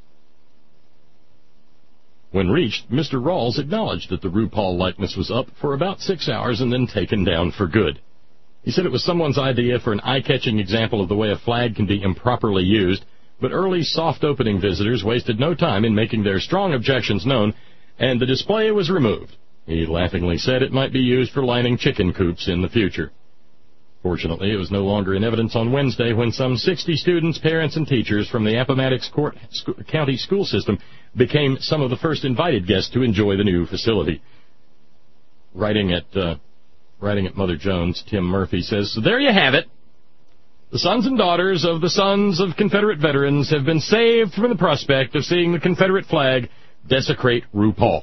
When reached, Mr. Rawls acknowledged that the RuPaul likeness was up for about 6 hours and then taken down for good. He said it was someone's idea for an eye-catching example of the way a flag can be improperly used, but early soft-opening visitors wasted no time in making their strong objections known, and the display was removed. He laughingly said it might be used for lining chicken coops in the future. Fortunately, it was no longer in evidence on Wednesday when some 60 students, parents, and teachers from the Appomattox County school system became some of the first invited guests to enjoy the new facility. Writing at Mother Jones, Tim Murphy says, "So there you have it. The sons and daughters of the Sons of Confederate Veterans have been saved from the prospect of seeing the Confederate flag desecrate RuPaul."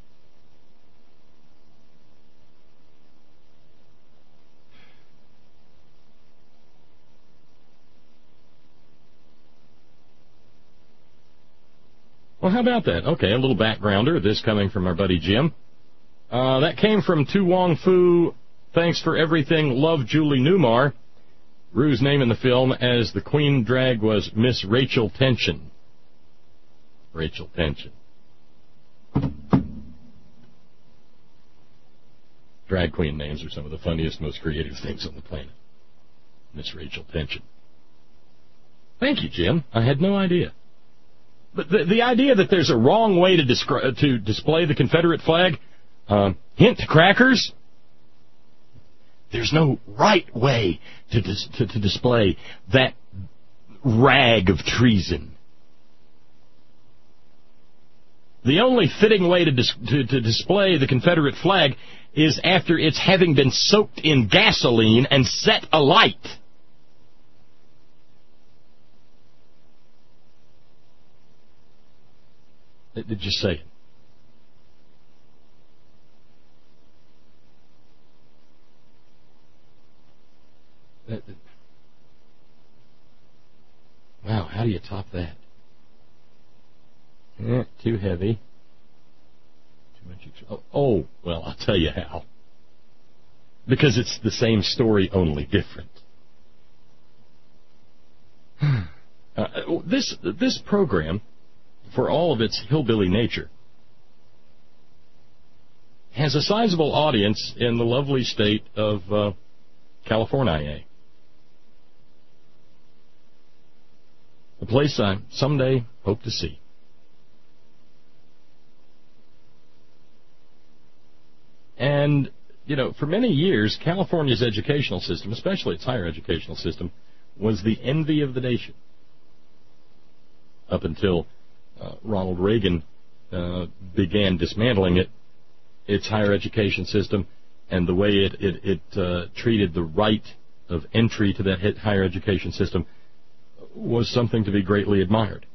Well, how about that? Okay, a little backgrounder, this coming from our buddy Jim. That came from Tu Wong Fu. Thanks for everything. Love, Julie Newmar. Rue's name in the film as the queen drag was Miss Rachel Tension. Rachel Tension. Drag queen names are some of the funniest, most creative things on the planet. Miss Rachel Tension. Thank you, Jim. I had no idea. But the idea that there's a wrong way to display the Confederate flag, hint to crackers, there's no right way to display that rag of treason. The only fitting way to display the Confederate flag is after it's having been soaked in gasoline and set alight. Just say it. Wow, how do you top that? Too heavy. Too much. Oh, well, I'll tell you how. Because it's the same story, only different. This program, for all of its hillbilly nature, has a sizable audience in the lovely state of California. A place I someday hope to see. And, you know, for many years, California's educational system, especially its higher educational system, was the envy of the nation. up until Ronald Reagan began dismantling its higher education system, and the way it treated the right of entry to that higher education system was something to be greatly admired.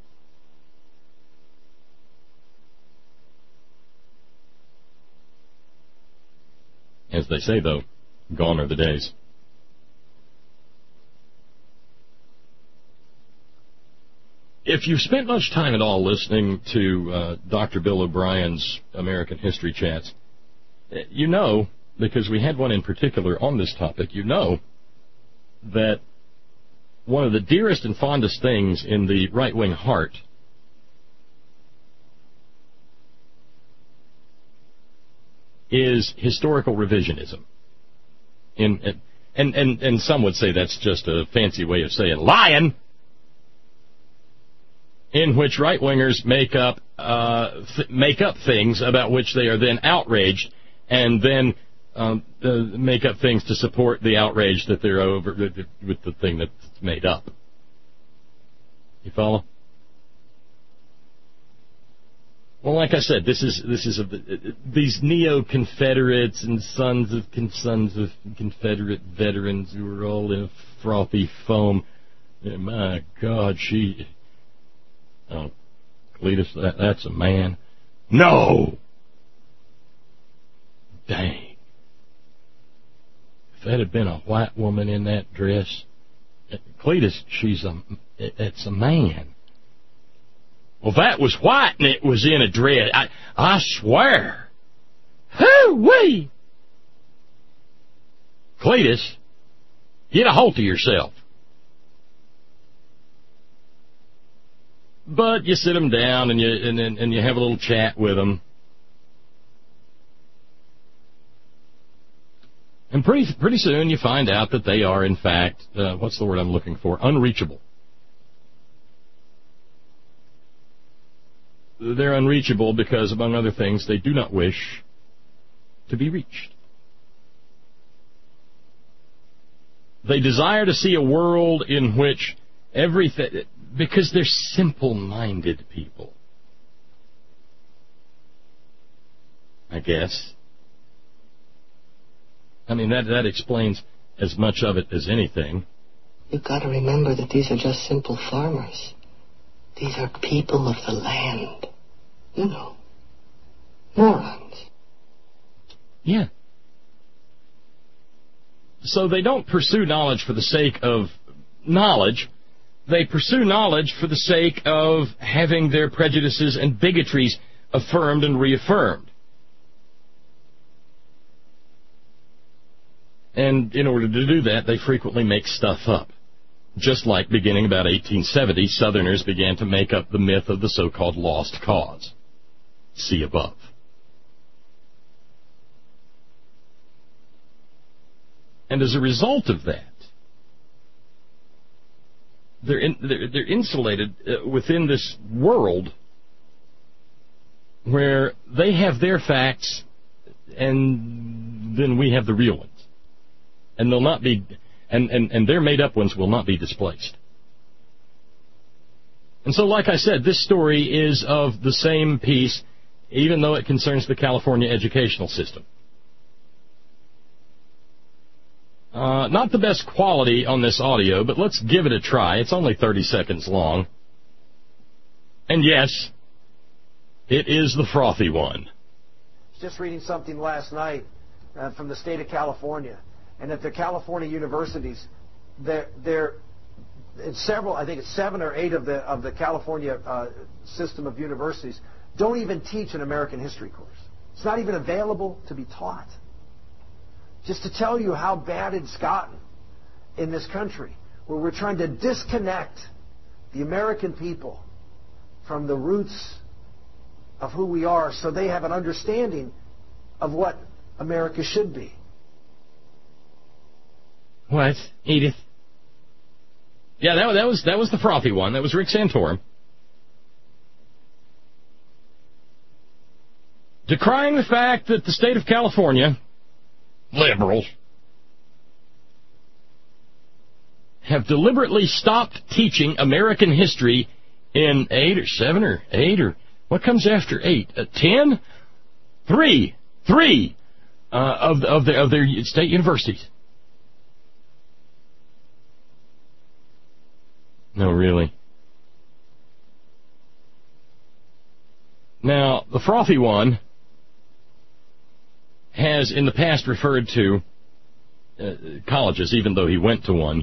As they say, though, gone are the days. If you've spent much time at all listening to Dr. Bill O'Brien's American History Chats, you know, because we had one in particular on this topic, you know that one of the dearest and fondest things in the right-wing heart is historical revisionism. And some would say that's just a fancy way of saying lying, in which right-wingers make up things about which they are then outraged, and then make up things to support the outrage that they're over with the thing that's made up. You follow? Well, like I said, these neo-Confederates and sons of Confederate veterans who are all in frothy foam. And my God, Cletus, that's a man. No! Dang. If that had been a white woman in that dress, Cletus, it's a man. Well, that was white and it was in a dress. I swear. Hoo-wee! Cletus, get a hold of yourself. But you sit them down and you have a little chat with them. And pretty soon you find out that they are, in fact, what's the word I'm looking for? Unreachable. They're unreachable because, among other things, they do not wish to be reached. They desire to see a world in which everything, because they're simple-minded people, I guess. I mean, that explains as much of it as anything. You've got to remember that these are just simple farmers. These are people of the land. You know, morons. Yeah. So they don't pursue knowledge for the sake of knowledge. They pursue knowledge for the sake of having their prejudices and bigotries affirmed and reaffirmed. And in order to do that, they frequently make stuff up. Just like beginning about 1870, Southerners began to make up the myth of the so-called lost cause. See above. And as a result of that, they're insulated within this world where they have their facts and then we have the real ones. And they'll not be, and their made-up ones will not be displaced. And so, like I said, this story is of the same piece, even though it concerns the California educational system. Not the best quality on this audio, but let's give it a try. It's only 30 seconds long. And yes, it is the frothy one. Just reading something last night from the state of California. And at the California universities, there several, I think it's 7 or 8 of the California system of universities don't even teach an American history course. It's not even available to be taught. Just to tell you how bad it's gotten in this country, where we're trying to disconnect the American people from the roots of who we are so they have an understanding of what America should be. What, Edith? Yeah, that was the frothy one. That was Rick Santorum. Decrying the fact that the state of California, liberals, have deliberately stopped teaching American history in 8 or 7 or 8 or what comes after 8? 10? 3 of their state universities. No, really. Now, the frothy one has in the past referred to colleges, even though he went to one.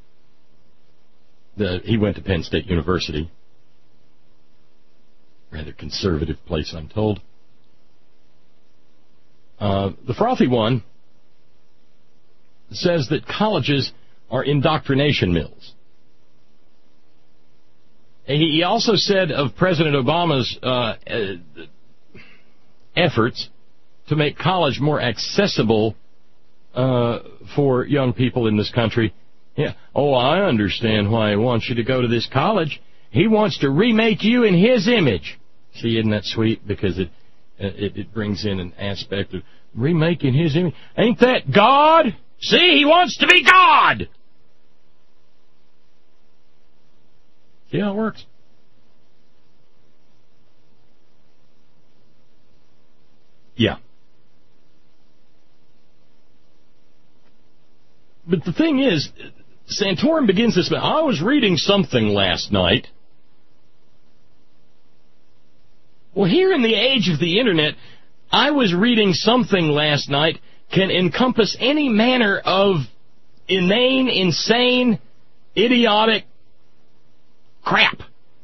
He went to Penn State University. Rather conservative place, I'm told. The frothy one says that colleges are indoctrination mills. He also said of President Obama's efforts to make college more accessible for young people in this country. Yeah. Oh, I understand why he wants you to go to this college. He wants to remake you in his image. See, isn't that sweet? Because it brings in an aspect of remaking his image. Ain't that God? See, he wants to be God. See how it works? Yeah. But the thing is, Santorum begins this. I was reading something last night. Well, here in the age of the Internet, I was reading something last night can encompass any manner of inane, insane, idiotic crap.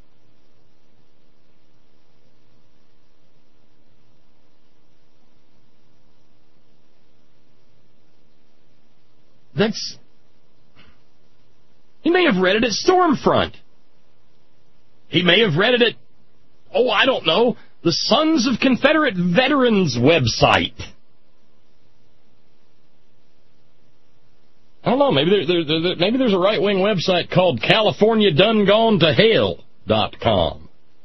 He may have read it at Stormfront. He may have read it at, I don't know, the Sons of Confederate Veterans website. I don't know, maybe there's a right-wing website called CaliforniaDoneGoneToHell.com.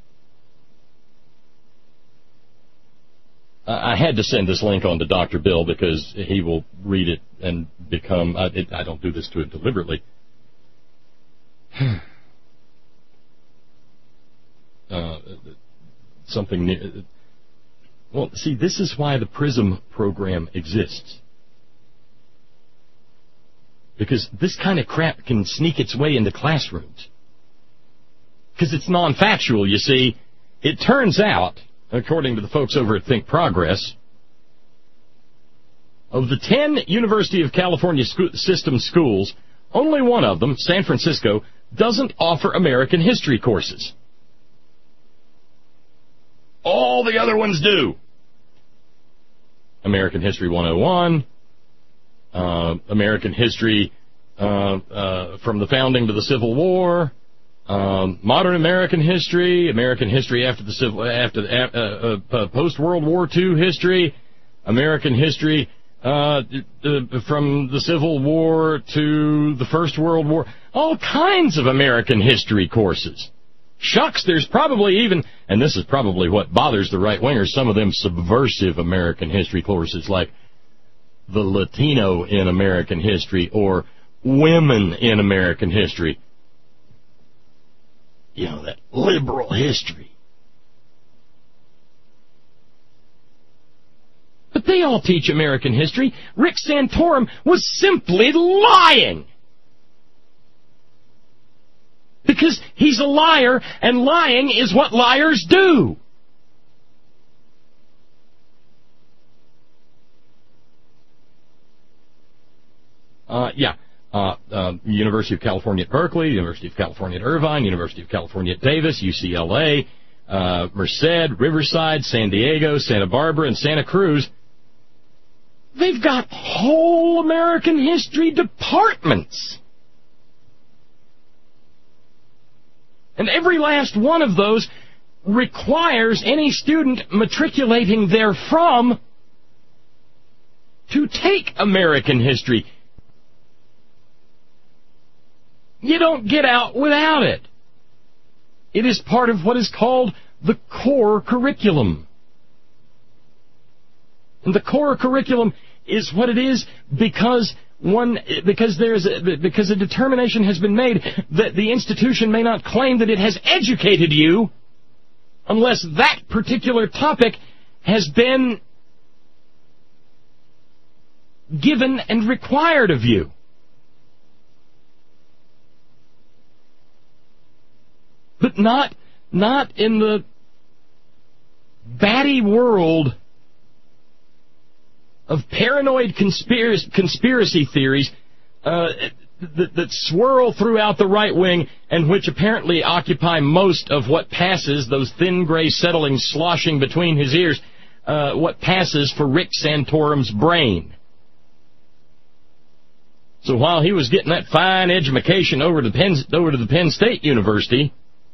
I had to send this link on to Dr. Bill because he will read it and become... I don't do this to him deliberately. Something new. Well, see, this is why the PRISM program exists. Because this kind of crap can sneak its way into classrooms. Because it's non-factual, you see. It turns out, according to the folks over at Think Progress, of the 10 University of California system schools, only one of them, San Francisco, doesn't offer American history courses. All the other ones do. American History 101, American History from the founding to the Civil War, modern American history, American history after the post-World War II history, American history from the Civil War to the First World War, all kinds of American history courses. Shucks, there's probably even, and this is probably what bothers the right-wingers, some of them subversive American history courses like the Latino in American history or women in American history. You know, that liberal history. But they all teach American history. Rick Santorum was simply lying. Because he's a liar, and lying is what liars do. University of California at Berkeley, University of California at Irvine, University of California at Davis, UCLA, Merced, Riverside, San Diego, Santa Barbara, and Santa Cruz. They've got whole American history departments. And every last one of those requires any student matriculating therefrom to take American history. You don't get out without it. It is part of what is called the core curriculum. And the core curriculum is what it is because because a determination has been made that the institution may not claim that it has educated you unless that particular topic has been given and required of you. But not in the batty world of paranoid conspiracy theories that swirl throughout the right wing and which apparently occupy most of what passes, those thin gray settlings sloshing between his ears, what passes for Rick Santorum's brain. So while he was getting that fine education over to the Penn State University,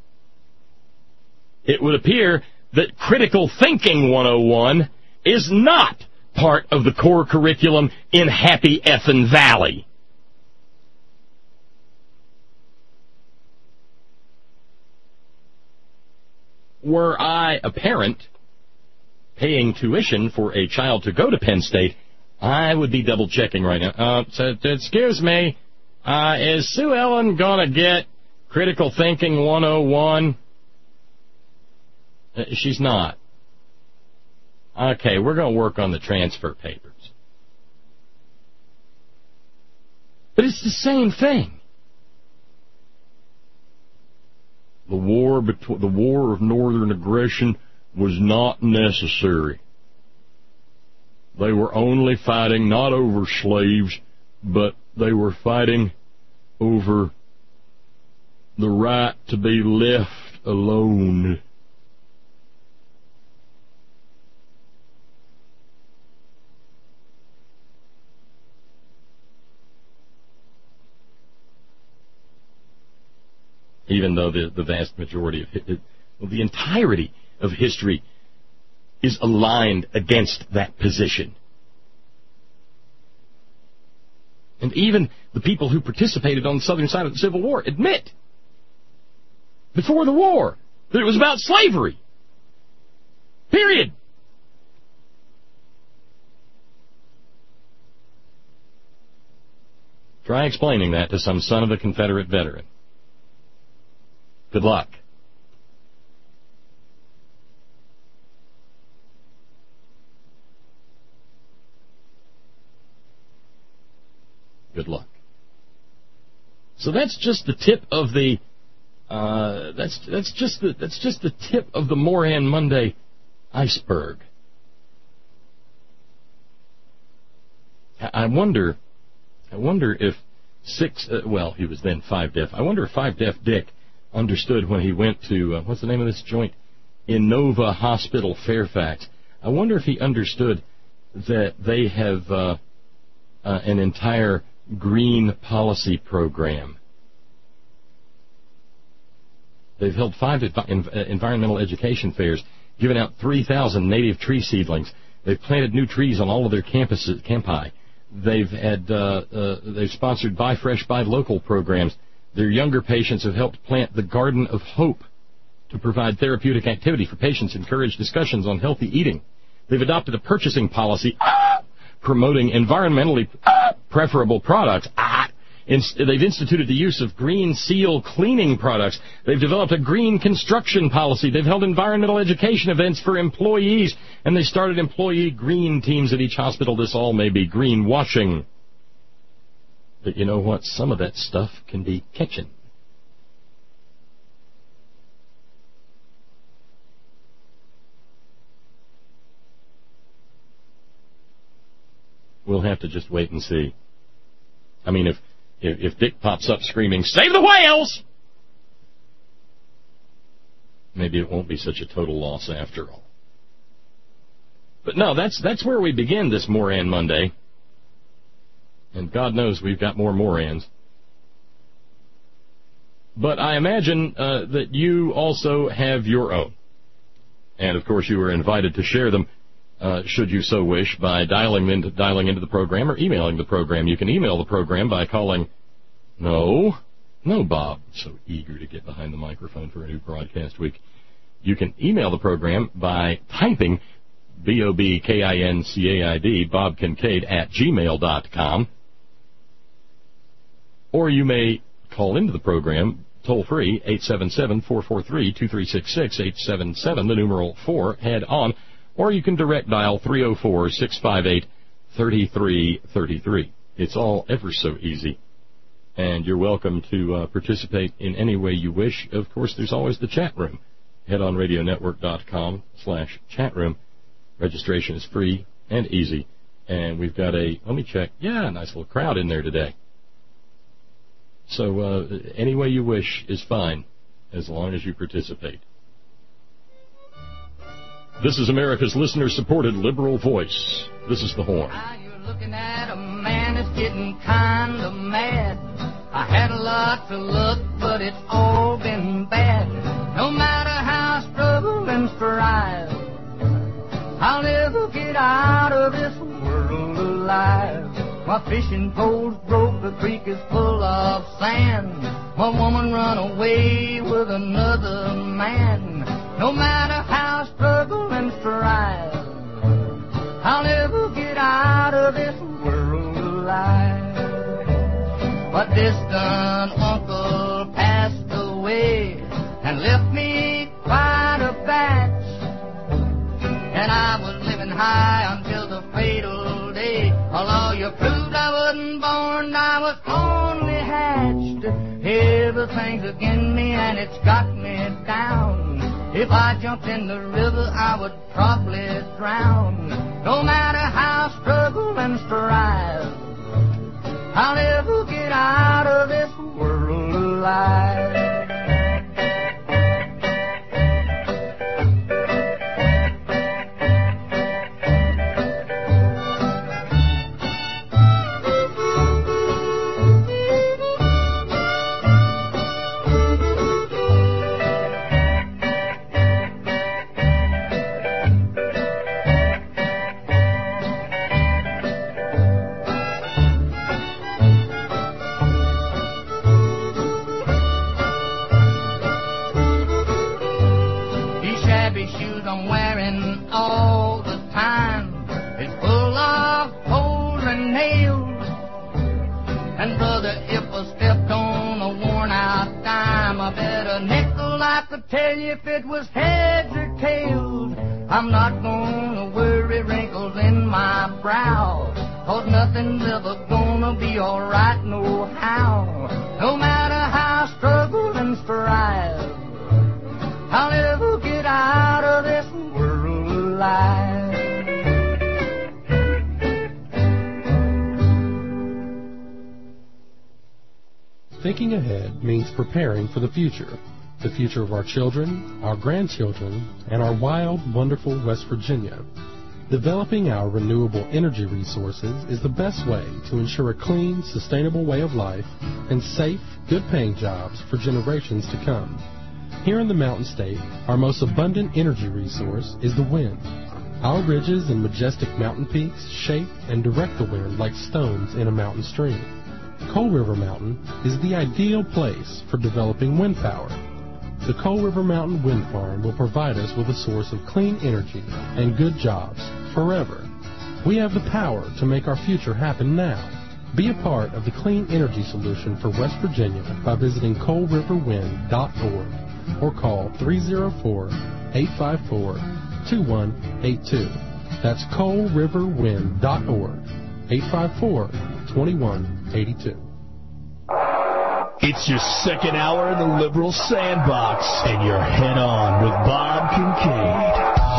it would appear that Critical Thinking 101 is not part of the core curriculum in Happy Effin' Valley. Were I a parent paying tuition for a child to go to Penn State, I would be double-checking right now. So, excuse me, is Sue Ellen going to get Critical Thinking 101? She's not. Okay, we're going to work on the transfer papers. But it's the same thing. The war of northern aggression was not necessary. They were only fighting not over slaves, but they were fighting over the right to be left alone. Even though the vast majority of the entirety of history is aligned against that position. And even the people who participated on the southern side of the Civil War admit, before the war, that it was about slavery. Period. Try explaining that to some son of a Confederate veteran. Good luck. Good luck. So that's just the tip of the that's just the tip of the Moran Monday iceberg. I wonder if he was then 5 Deaf. I wonder if 5 Deaf Dick understood when he went to, what's the name of this joint? Innova Hospital, Fairfax. I wonder if he understood that they have an entire green policy program. They've held 5 environmental education fairs, given out 3,000 native tree seedlings. They've planted new trees on all of their campi. They've sponsored Buy Fresh, Buy Local programs. Their younger patients have helped plant the Garden of Hope to provide therapeutic activity for patients, encourage discussions on healthy eating. They've adopted a purchasing policy promoting environmentally preferable products. They've instituted the use of Green Seal cleaning products. They've developed a green construction policy. They've held environmental education events for employees, and they started employee green teams at each hospital. This all may be greenwashing. But you know what? Some of that stuff can be catching. We'll have to just wait and see. I mean, if Dick pops up screaming, "Save the whales!" maybe it won't be such a total loss after all. But no, that's where we begin this Moran Monday. And God knows we've got more Morans. But I imagine that you also have your own. And, of course, you are invited to share them, should you so wish, by dialing into the program or emailing the program. You can email the program by calling... No, Bob, so eager to get behind the microphone for a new broadcast week. You can email the program by typing BOBKINCAID, Bob Kincaid, @gmail.com. Or you may call into the program toll-free, 877-443-2366, 877, the numeral 4, head on. Or you can direct dial 304-658-3333. It's all ever so easy. And you're welcome to participate in any way you wish. Of course, there's always the chat room. Head on radionetwork.com/chat room. Registration is free and easy. And we've got a nice little crowd in there today. So any way you wish is fine, as long as you participate. This is America's listener-supported liberal voice. This is The Horn. Now you're looking at a man that's getting kind of mad. I had a lot to look, but it's all been bad. No matter how I struggle and strive, I'll never get out of this world alive. My fishing pole's broke, the creek is full of sand. My woman run away with another man. No matter how I struggle and strive, I'll never get out of this world alive. But this done uncle passed away and left me quite a batch. And I was living high until the fatal day. A lawyer proved I wasn't born, I was only hatched. Everything's against me and it's got me down. If I jumped in the river, I would probably drown. No matter how I struggle and strive, I'll never get out of this world alive. I'm wearing all the time, it's full of holes and nails. And brother, if I stepped on a worn out dime, I bet a nickel I could tell you if it was heads or tails. I'm not gonna worry wrinkles in my brow, 'cause nothing's ever gonna be alright no how. No matter how I struggle and strive, I'll never get out of this world alive. Thinking ahead means preparing for the future of our children, our grandchildren, and our wild, wonderful West Virginia. Developing our renewable energy resources is the best way to ensure a clean, sustainable way of life and safe, good-paying jobs for generations to come. Here in the Mountain State, our most abundant energy resource is the wind. Our ridges and majestic mountain peaks shape and direct the wind like stones in a mountain stream. Coal River Mountain is the ideal place for developing wind power. The Coal River Mountain Wind Farm will provide us with a source of clean energy and good jobs forever. We have the power to make our future happen now. Be a part of the clean energy solution for West Virginia by visiting coalriverwind.org or call 304-854-2182. That's coalriverwind.org, 854-2182. It's your second hour in the Liberal Sandbox, and you're head on with Bob Kincaid.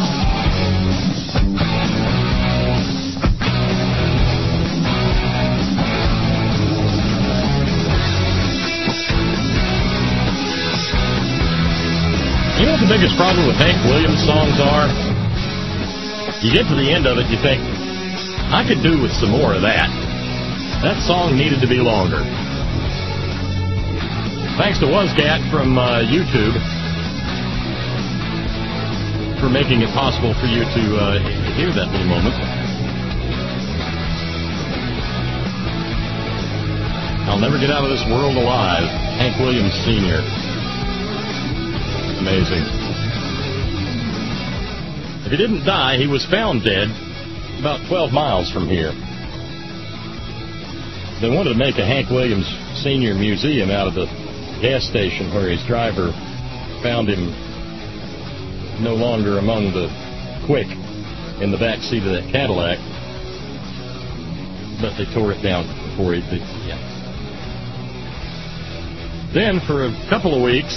You know what the biggest problem with Hank Williams songs are? You get to the end of it, you think, I could do with some more of that. That song needed to be longer. Thanks to Wuzgat from YouTube for making it possible for you to hear that little moment. I'll never get out of this world alive. Hank Williams Sr. Amazing. If he didn't die, he was found dead about 12 miles from here. They wanted to make a Hank Williams Senior Museum out of the gas station where his driver found him no longer among the quick in the back seat of that Cadillac, but they tore it down before he did. Yeah. Then for a couple of weeks,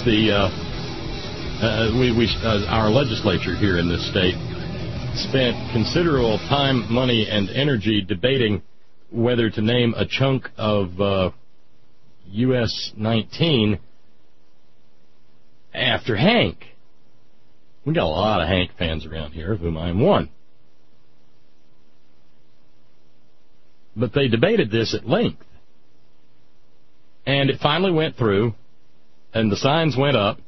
our legislature here in this state spent considerable time, money, and energy debating whether to name a chunk of US 19 after Hank. We got a lot of Hank fans around here, of whom I am one. But they debated this at length. And it finally went through, and the signs went up.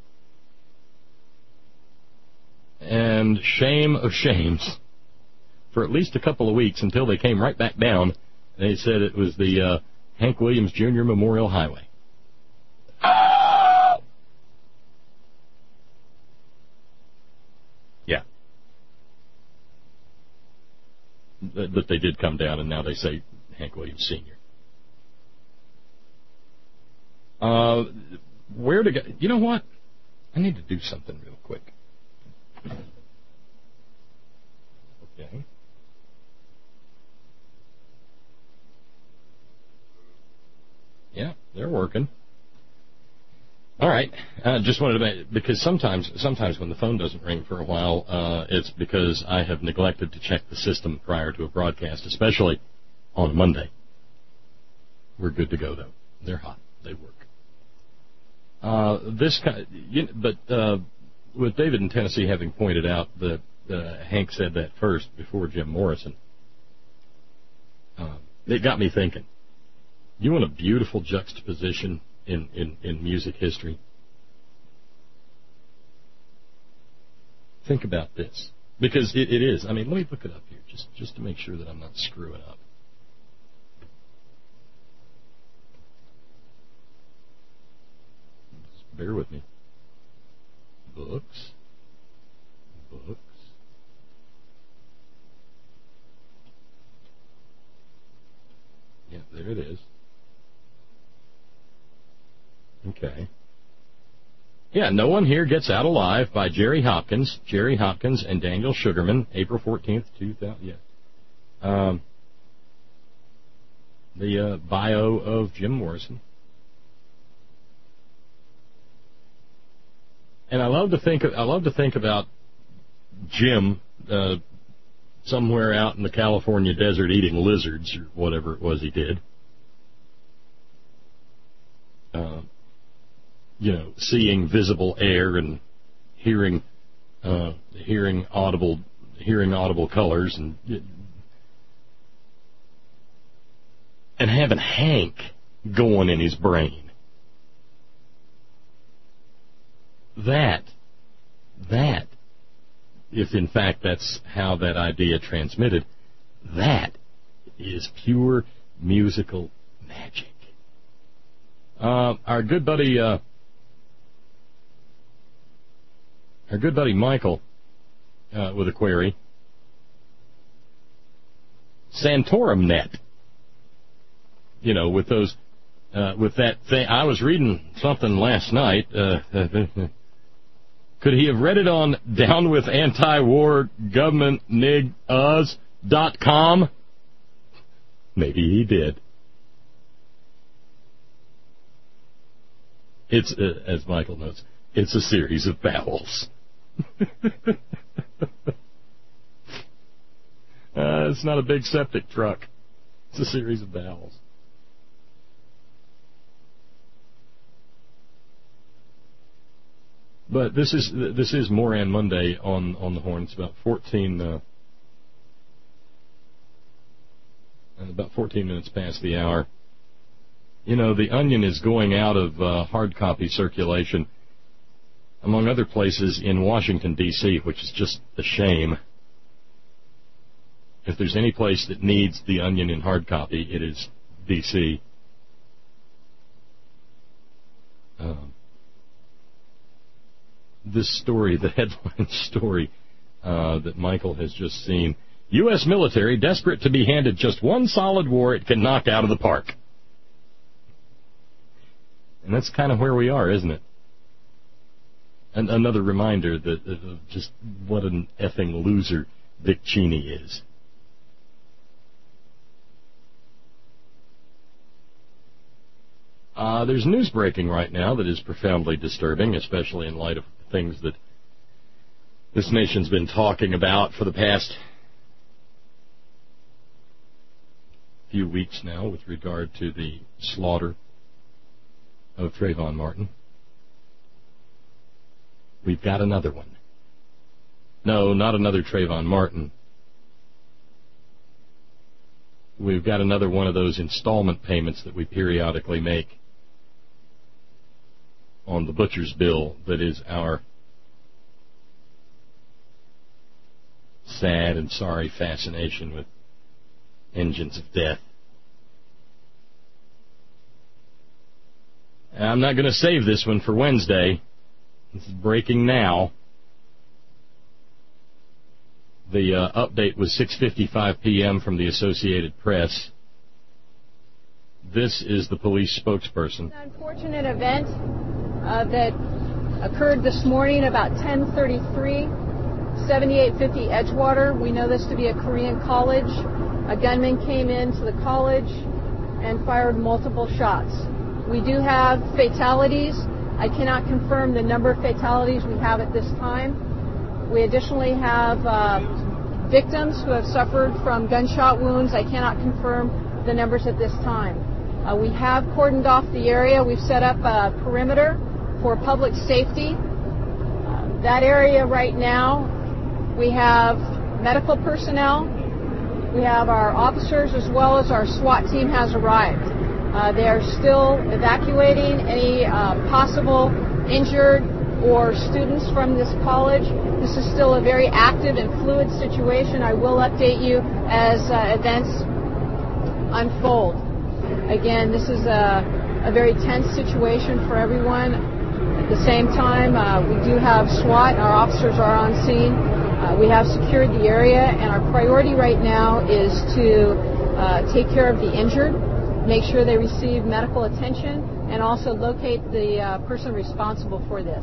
And shame of shames, for at least a couple of weeks until they came right back down. They said it was the Hank Williams Jr. Memorial Highway. Yeah. But they did come down, and now they say Hank Williams Sr. Where to go? You know what? I need to do something real quick. Okay. Yeah, they're working. All right. Just wanted to because sometimes when the phone doesn't ring for a while, it's because I have neglected to check the system prior to a broadcast, especially on Monday. We're good to go though. They're hot. They work. With David in Tennessee having pointed out that Hank said that first before Jim Morrison, it got me thinking. You want a beautiful juxtaposition in music history? Think about this. Because it is. I mean, let me look it up here just to make sure that I'm not screwing up. Just bear with me. Books. Yeah, there it is. Okay. Yeah, No One Here Gets Out Alive by Jerry Hopkins and Daniel Sugarman, April 14th, 2000. Yeah. The bio of Jim Morrison. And I love to think about Jim somewhere out in the California desert eating lizards or whatever it was he did. Seeing visible air and hearing audible colors and having Hank going in his brain. That, if in fact that's how that idea transmitted, that is pure musical magic. Our good buddy Michael with a query. Santorum Net. With those, with that thing. I was reading something last night. Could he have read it on downwithantiwargovernmentniguz.com? Maybe he did. It's, as Michael notes, it's a series of vowels. It's not a big septic truck. It's a series of vowels. But this is Moran Monday on the Horn. It's about 14 minutes past the hour. The Onion is going out of hard copy circulation, among other places, in Washington, D.C., which is just a shame. If there's any place that needs the Onion in hard copy, it is D.C. This story, the headline story that Michael has just seen, U.S. military desperate to be handed just one solid war it can knock out of the park. And that's kind of where we are, isn't it? And another reminder that of just what an effing loser Dick Cheney is. There's news breaking right now that is profoundly disturbing, especially in light of things that this nation's been talking about for the past few weeks now with regard to the slaughter of Trayvon Martin. We've got another one. No, not another Trayvon Martin. We've got another one of those installment payments that we periodically make on the butcher's bill that is our sad and sorry fascination with engines of death. I'm not going to save this one for Wednesday. This is breaking now. The update was 6:55 p.m. from the Associated Press. This is the police spokesperson. An unfortunate event that occurred this morning about 10:33, 7850 Edgewater. We know this to be a Korean college. A gunman came into the college and fired multiple shots. We do have fatalities. I cannot confirm the number of fatalities we have at this time. We additionally have victims who have suffered from gunshot wounds. I cannot confirm the numbers at this time. We have cordoned off the area. We've set up a perimeter for public safety. That area right now, we have medical personnel. We have our officers as well as our SWAT team has arrived. They are still evacuating any possible injured or students from this college. This is still a very active and fluid situation. I will update you as events unfold. Again, this is a very tense situation for everyone. At the same time, we do have SWAT. Our officers are on scene. We have secured the area, and our priority right now is to take care of the injured, make sure they receive medical attention, and also locate the person responsible for this.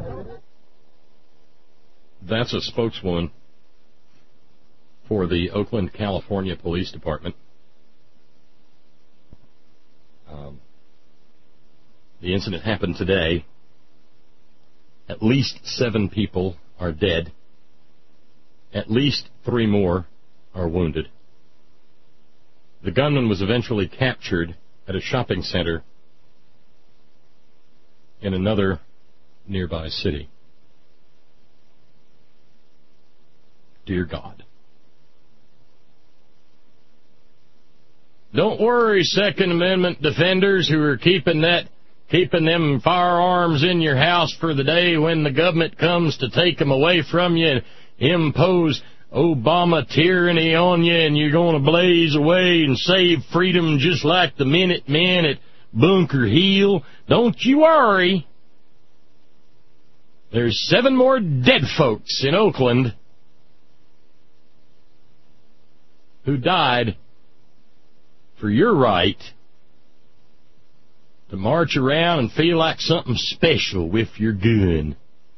That's a spokeswoman for the Oakland, California Police Department. The incident happened today. At least 7 people are dead. At least 3 more are wounded. The gunman was eventually captured at a shopping center in another nearby city. Dear God. Don't worry, Second Amendment defenders who are keeping them firearms in your house for the day when the government comes to take them away from you and impose Obama tyranny on you, and you're going to blaze away and save freedom just like the Minutemen at Bunker Hill. Don't you worry. There's 7 more dead folks in Oakland who died for your right to march around and feel like something special with your gun.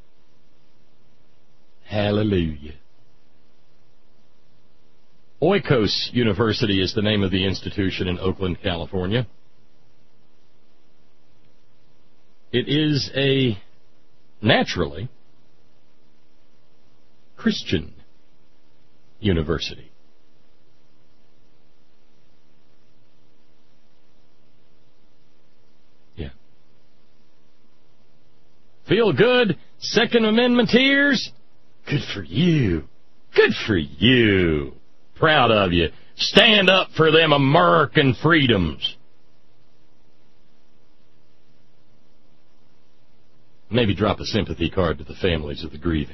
Hallelujah. Oikos University is the name of the institution in Oakland, California. It is a, naturally, Christian university. Yeah. Feel good, Second Amendmenteers? Good for you. Good for you. Proud of you. Stand up for them American freedoms. Maybe drop a sympathy card to the families of the grieving.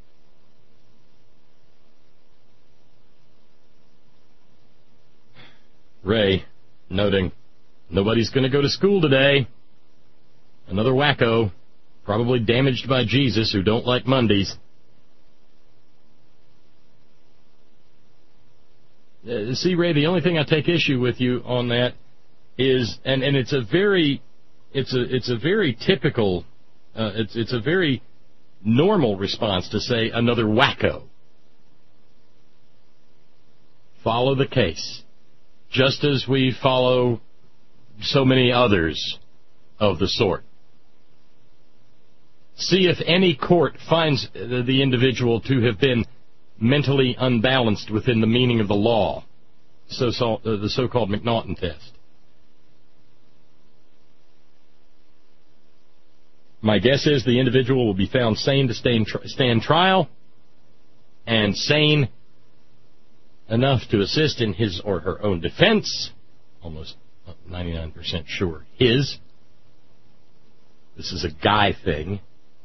Ray, noting, nobody's going to go to school today. Another wacko, probably damaged by Jesus, who don't like Mondays. See, Ray, the only thing I take issue with you on that is, and it's a very it's a very typical, it's a very normal response to say another wacko. Follow the case, just as we follow so many others of the sort. See if any court finds the individual to have been mentally unbalanced within the meaning of the law, the so-called McNaughton test. My guess is the individual will be found sane to stand trial and sane enough to assist in his or her own defense. Almost 99% sure his. This is a guy thing.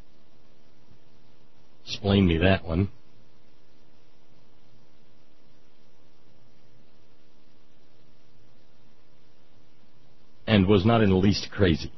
Explain me that one. And was not in the least crazy.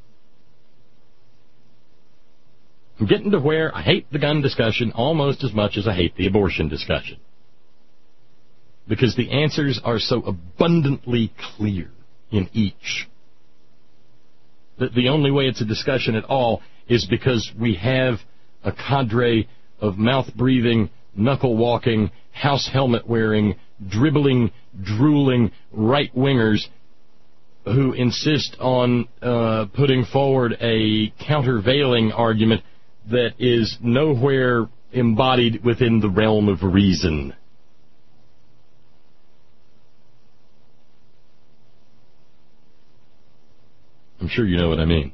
I'm getting to where I hate the gun discussion almost as much as I hate the abortion discussion. Because the answers are so abundantly clear in each. That the only way it's a discussion at all is because we have a cadre of mouth-breathing, knuckle-walking, house helmet-wearing, dribbling, drooling right-wingers who insist on putting forward a countervailing argument that is nowhere embodied within the realm of reason. I'm sure you know what I mean.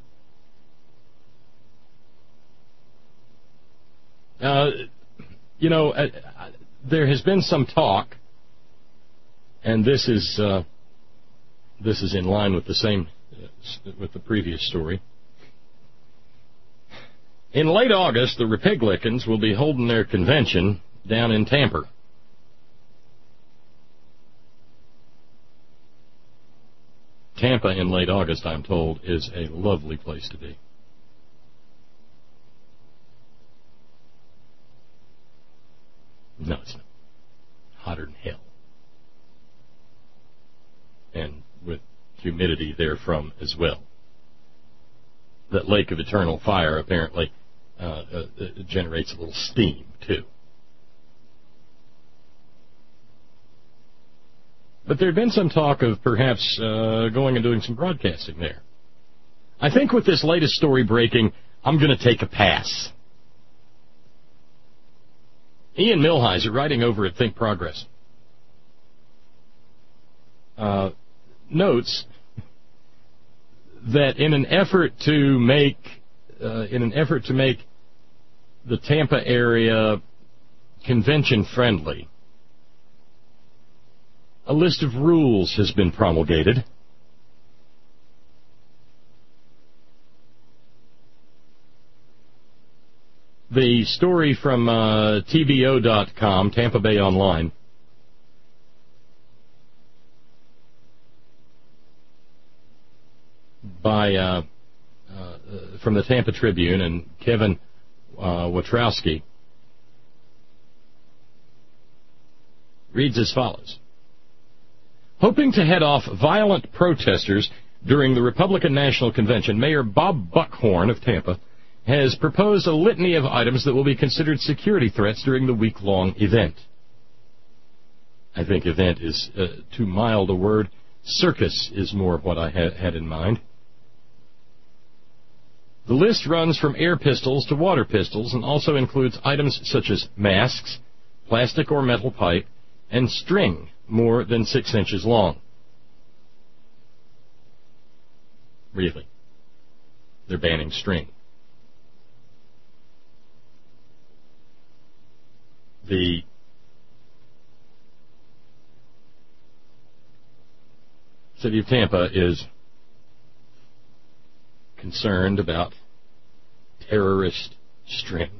There has been some talk, and this is in line with with the previous story. In late August, the Republicans will be holding their convention down in Tampa. Tampa in late August, I'm told, is a lovely place to be. No, it's not. Hotter than hell. And with humidity therefrom as well. That lake of eternal fire apparently generates a little steam, too. But there had been some talk of perhaps going and doing some broadcasting there. I think with this latest story breaking, I'm going to take a pass. Ian Millhiser, writing over at Think Progress, notes that in an effort to make the Tampa area convention friendly, a list of rules has been promulgated. The story from TBO.com, Tampa Bay Online, by from the Tampa Tribune and Kevin Watrowski, reads as follows. Hoping to head off violent protesters during the Republican National Convention, Mayor Bob Buckhorn of Tampa has proposed a litany of items that will be considered security threats during the week-long event. I think event is too mild a word. Circus is more what I had in mind. The list runs from air pistols to water pistols and also includes items such as masks, plastic or metal pipe, and string more than 6 inches long. Really. They're banning string. The City of Tampa is concerned about terrorist string.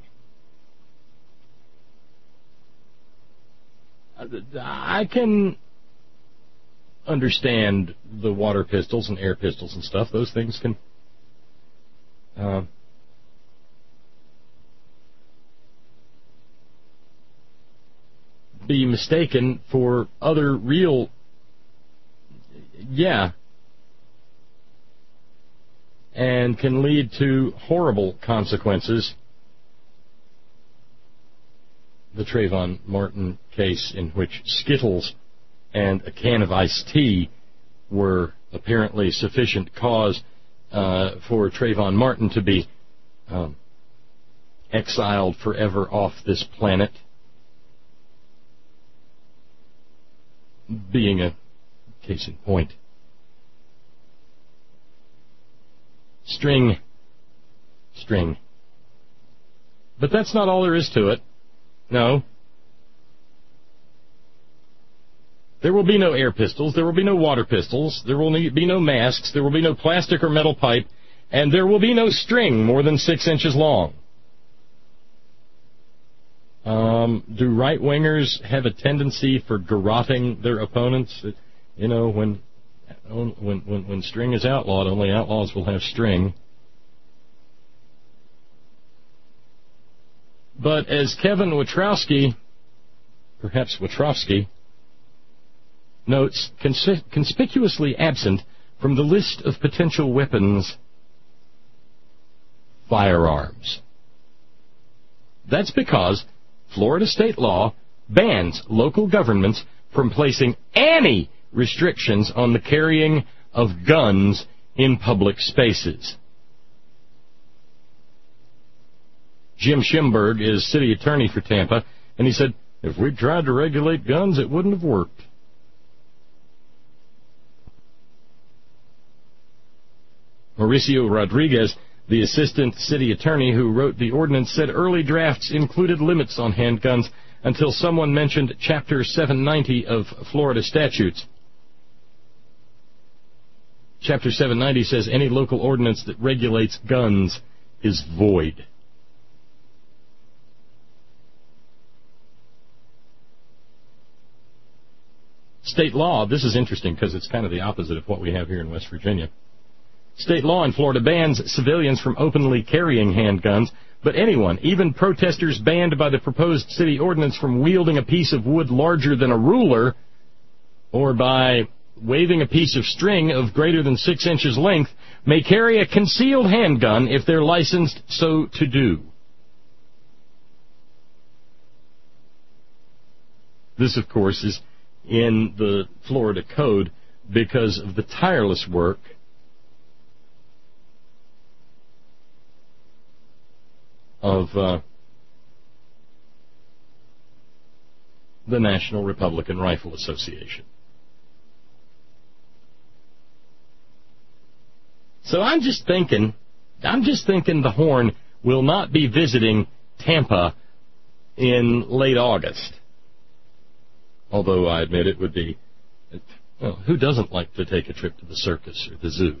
I can understand the water pistols and air pistols and stuff. Those things can be mistaken for other real, and can lead to horrible consequences. The Trayvon Martin case, in which Skittles and a can of iced tea were apparently sufficient cause for Trayvon Martin to be exiled forever off this planet, being a case in point. String. But that's not all there is to it. No. There will be no air pistols, there will be no water pistols, there will be no masks, there will be no plastic or metal pipe, and there will be no string more than 6 inches long. Do right-wingers have a tendency for garroting their opponents? You know, when string is outlawed, only outlaws will have string. But as Kevin Witrowski, perhaps Witrowski, notes, conspicuously absent from the list of potential weapons, firearms. That's because Florida state law bans local governments from placing any restrictions on the carrying of guns in public spaces. Jim Schimberg is city attorney for Tampa, and he said, if we tried to regulate guns, it wouldn't have worked. Mauricio Rodriguez, the assistant city attorney who wrote the ordinance, said early drafts included limits on handguns until someone mentioned Chapter 790 of Florida statutes. Chapter 790 says any local ordinance that regulates guns is void. State law, this is interesting because it's kind of the opposite of what we have here in West Virginia. State law in Florida bans civilians from openly carrying handguns, but anyone, even protesters banned by the proposed city ordinance from wielding a piece of wood larger than a ruler or by waving a piece of string of greater than 6 inches length, may carry a concealed handgun if they're licensed so to do. This, of course, is in the Florida Code because of the tireless work of the National Republican Rifle Association. So I'm just thinking the Horn will not be visiting Tampa in late August. Although I admit it would be, well, who doesn't like to take a trip to the circus or the zoo?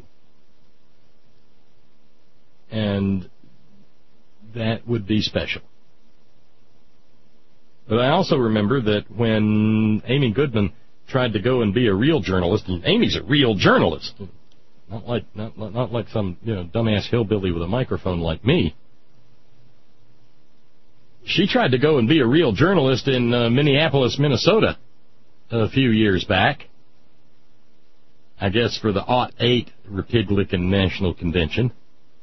And that would be special. But I also remember that when Amy Goodman tried to go and be a real journalist, and Amy's a real journalist, not like some dumbass hillbilly with a microphone like me. She tried to go and be a real journalist in Minneapolis, Minnesota, a few years back. I guess for the '08 Republican National Convention.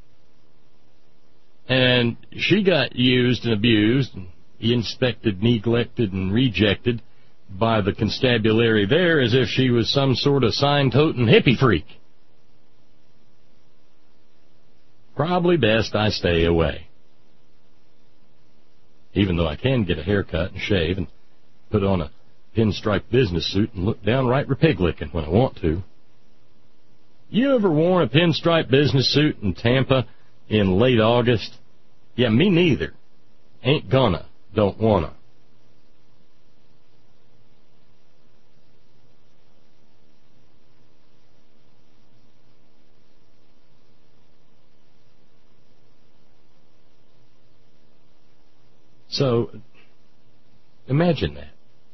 And she got used and abused, and inspected, neglected, and rejected by the constabulary there as if she was some sort of sign-toting hippie freak. Probably best I stay away. Even though I can get a haircut and shave and put on a pinstripe business suit and look downright Republican when I want to. You ever worn a pinstripe business suit in Tampa in late August? Yeah, me neither. Ain't gonna. Don't wanna. So, imagine that.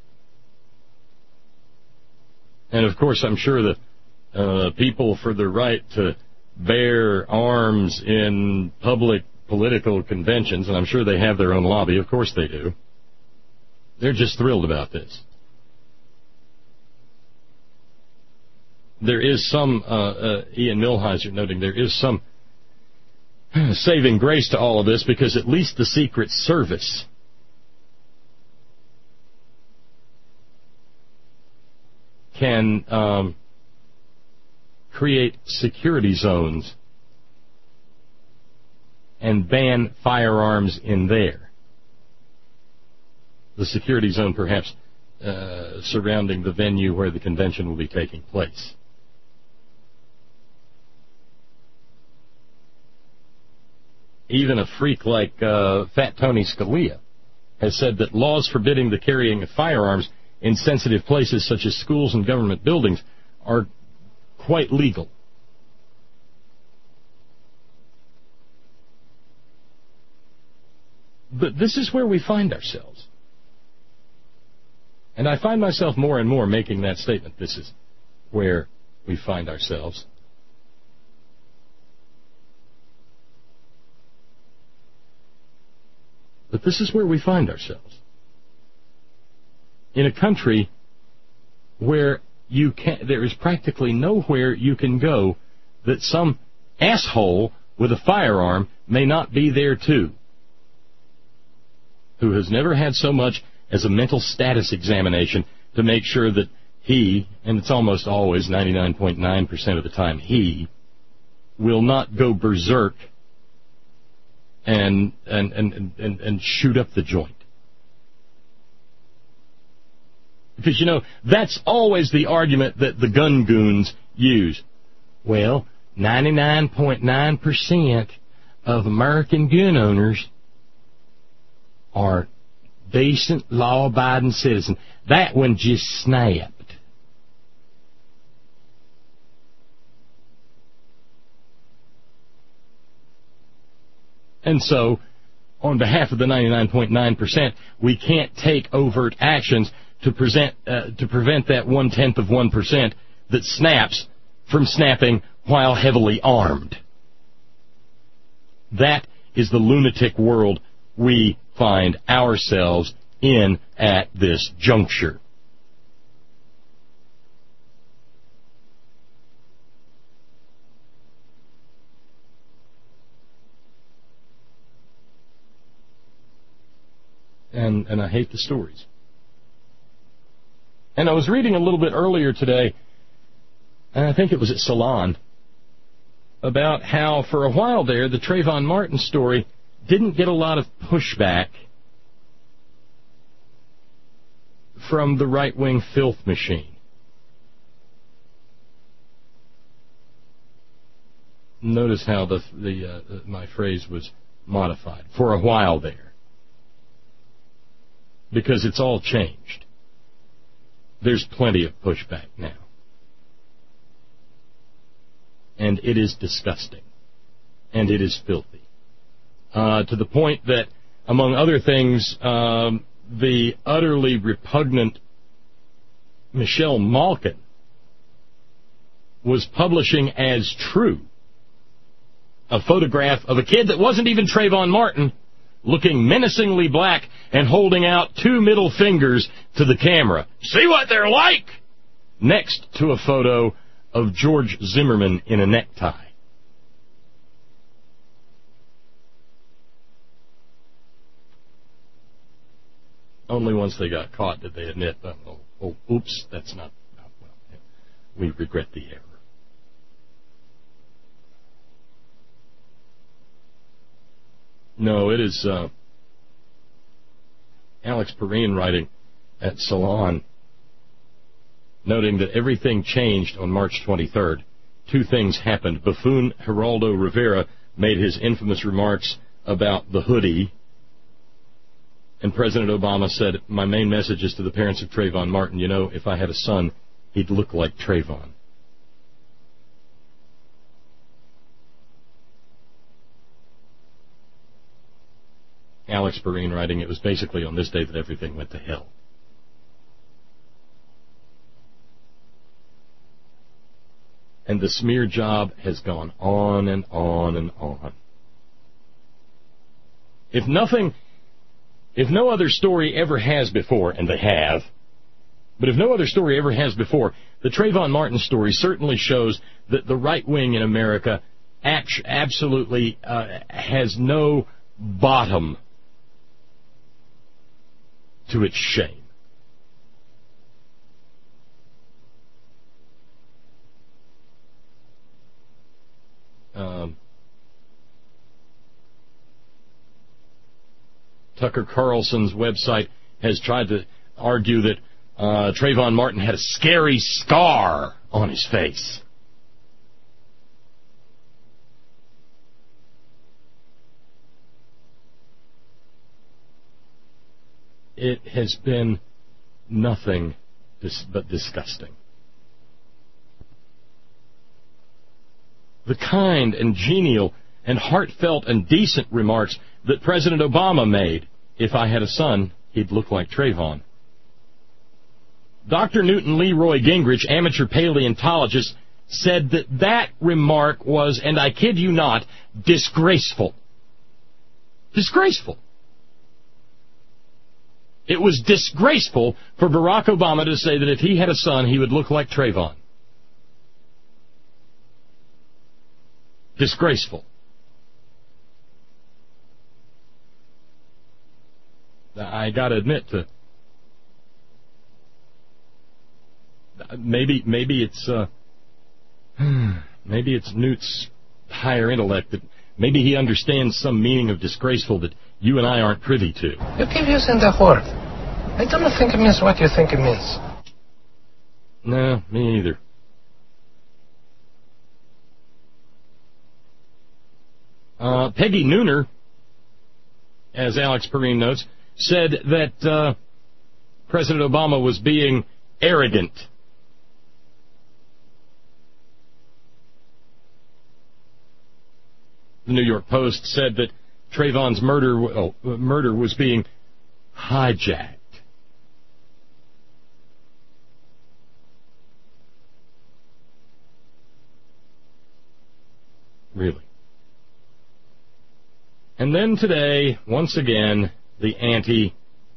And of course, I'm sure the people for the right to bear arms in public political conventions, and I'm sure they have their own lobby, of course they do, they're just thrilled about this. There is some, Ian Millhiser noting, there is some saving grace to all of this, because at least the Secret Service can create security zones and ban firearms in there. The security zone perhaps surrounding the venue where the convention will be taking place. Even a freak like Fat Tony Scalia has said that laws forbidding the carrying of firearms in sensitive places such as schools and government buildings are quite legal. But this is where we find ourselves. And I find myself more and more making that statement. This is where we find ourselves. But this is where we find ourselves. In a country where there is practically nowhere you can go that some asshole with a firearm may not be there too, who has never had so much as a mental status examination to make sure that he, and it's almost always 99.9% of the time he, will not go berserk and shoot up the joint. Because, you know, that's always the argument that the gun goons use. Well, 99.9% of American gun owners are decent, law-abiding citizens. That one just snapped. And so, on behalf of the 99.9%, we can't take overt actions to prevent that 0.1% that snaps from snapping while heavily armed. That is the lunatic world we find ourselves in at this juncture. And I hate the stories. And I was reading a little bit earlier today, and I think it was at Salon, about how for a while there the Trayvon Martin story didn't get a lot of pushback from the right-wing filth machine. Notice how my phrase was modified. For a while there. Because it's all changed. There's plenty of pushback now. And it is disgusting. And it is filthy. To the point that, among other things, the utterly repugnant Michelle Malkin was publishing as true a photograph of a kid that wasn't even Trayvon Martin, looking menacingly black and holding out 2 middle fingers to the camera. See what they're like? Next to a photo of George Zimmerman in a necktie. Only once they got caught did they admit, oops, that's not well. We regret the error. No, it is Alex Perrine writing at Salon, noting that everything changed on March 23rd. 2 things happened. Buffoon Geraldo Rivera made his infamous remarks about the hoodie, and President Obama said, my main message is to the parents of Trayvon Martin, you know, if I had a son, he'd look like Trayvon. Alex Perrine writing, it was basically on this day that everything went to hell. And the smear job has gone on and on and on. If no other story ever has before, and they have, but if no other story ever has before, the Trayvon Martin story certainly shows that the right wing in America absolutely has no bottom to its shame. Tucker Carlson's website has tried to argue that Trayvon Martin had a scary scar on his face. It has been nothing but disgusting. The kind and genial and heartfelt and decent remarks that President Obama made, if I had a son, he'd look like Trayvon. Dr. Newton Leroy Gingrich, amateur paleontologist, said that remark was, and I kid you not, disgraceful. Disgraceful. It was disgraceful for Barack Obama to say that if he had a son, he would look like Trayvon. Disgraceful. I got to admit, maybe it's Newt's higher intellect that maybe he understands some meaning of disgraceful that you and I aren't privy to. You keep using the word. I don't think it means what you think it means. No, me either. Peggy Nooner, as Alex Perrine notes, said that President Obama was being arrogant. The New York Post said that Trayvon's murder was being hijacked. Really. And then today, once again, the ante.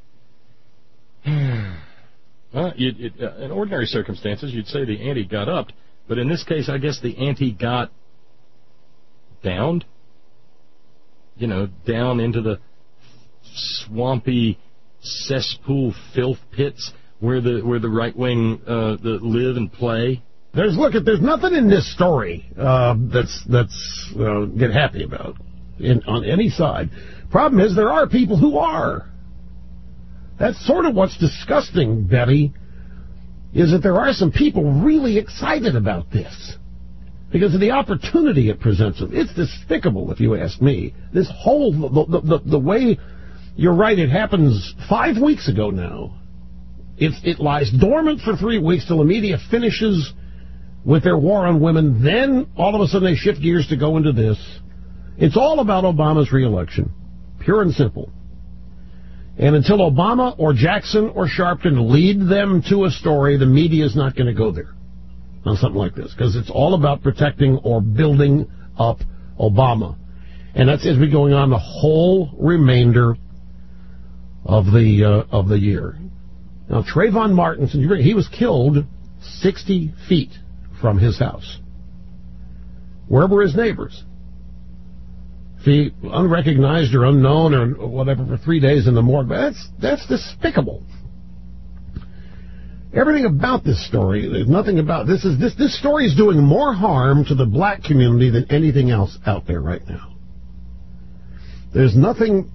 Well, in ordinary circumstances, you'd say the ante got upped, but in this case, I guess the ante got downed. You know, down into the swampy cesspool filth pits where the right wing live and play. There's nothing in this story that's get happy about on any side. Problem is, there are people who are. That's sort of what's disgusting, Betty, is that there are some people really excited about this because of the opportunity it presents them. It's despicable, if you ask me. This whole, the way, you're right, it happens 5 weeks ago now. It lies dormant for 3 weeks till the media finishes with their war on women. Then, all of a sudden, they shift gears to go into this. It's all about Obama's reelection. Pure and simple. And until Obama or Jackson or Sharpton lead them to a story, the media is not going to go there on something like this, because it's all about protecting or building up Obama. And that's going to be going on the whole remainder of the year. Now, Trayvon Martin, he was killed 60 feet from his house. Where were his neighbors? See, unrecognized or unknown or whatever for 3 days in the morgue. That's despicable. Everything about this story, there's nothing about this story is doing more harm to the black community than anything else out there right now. There's nothing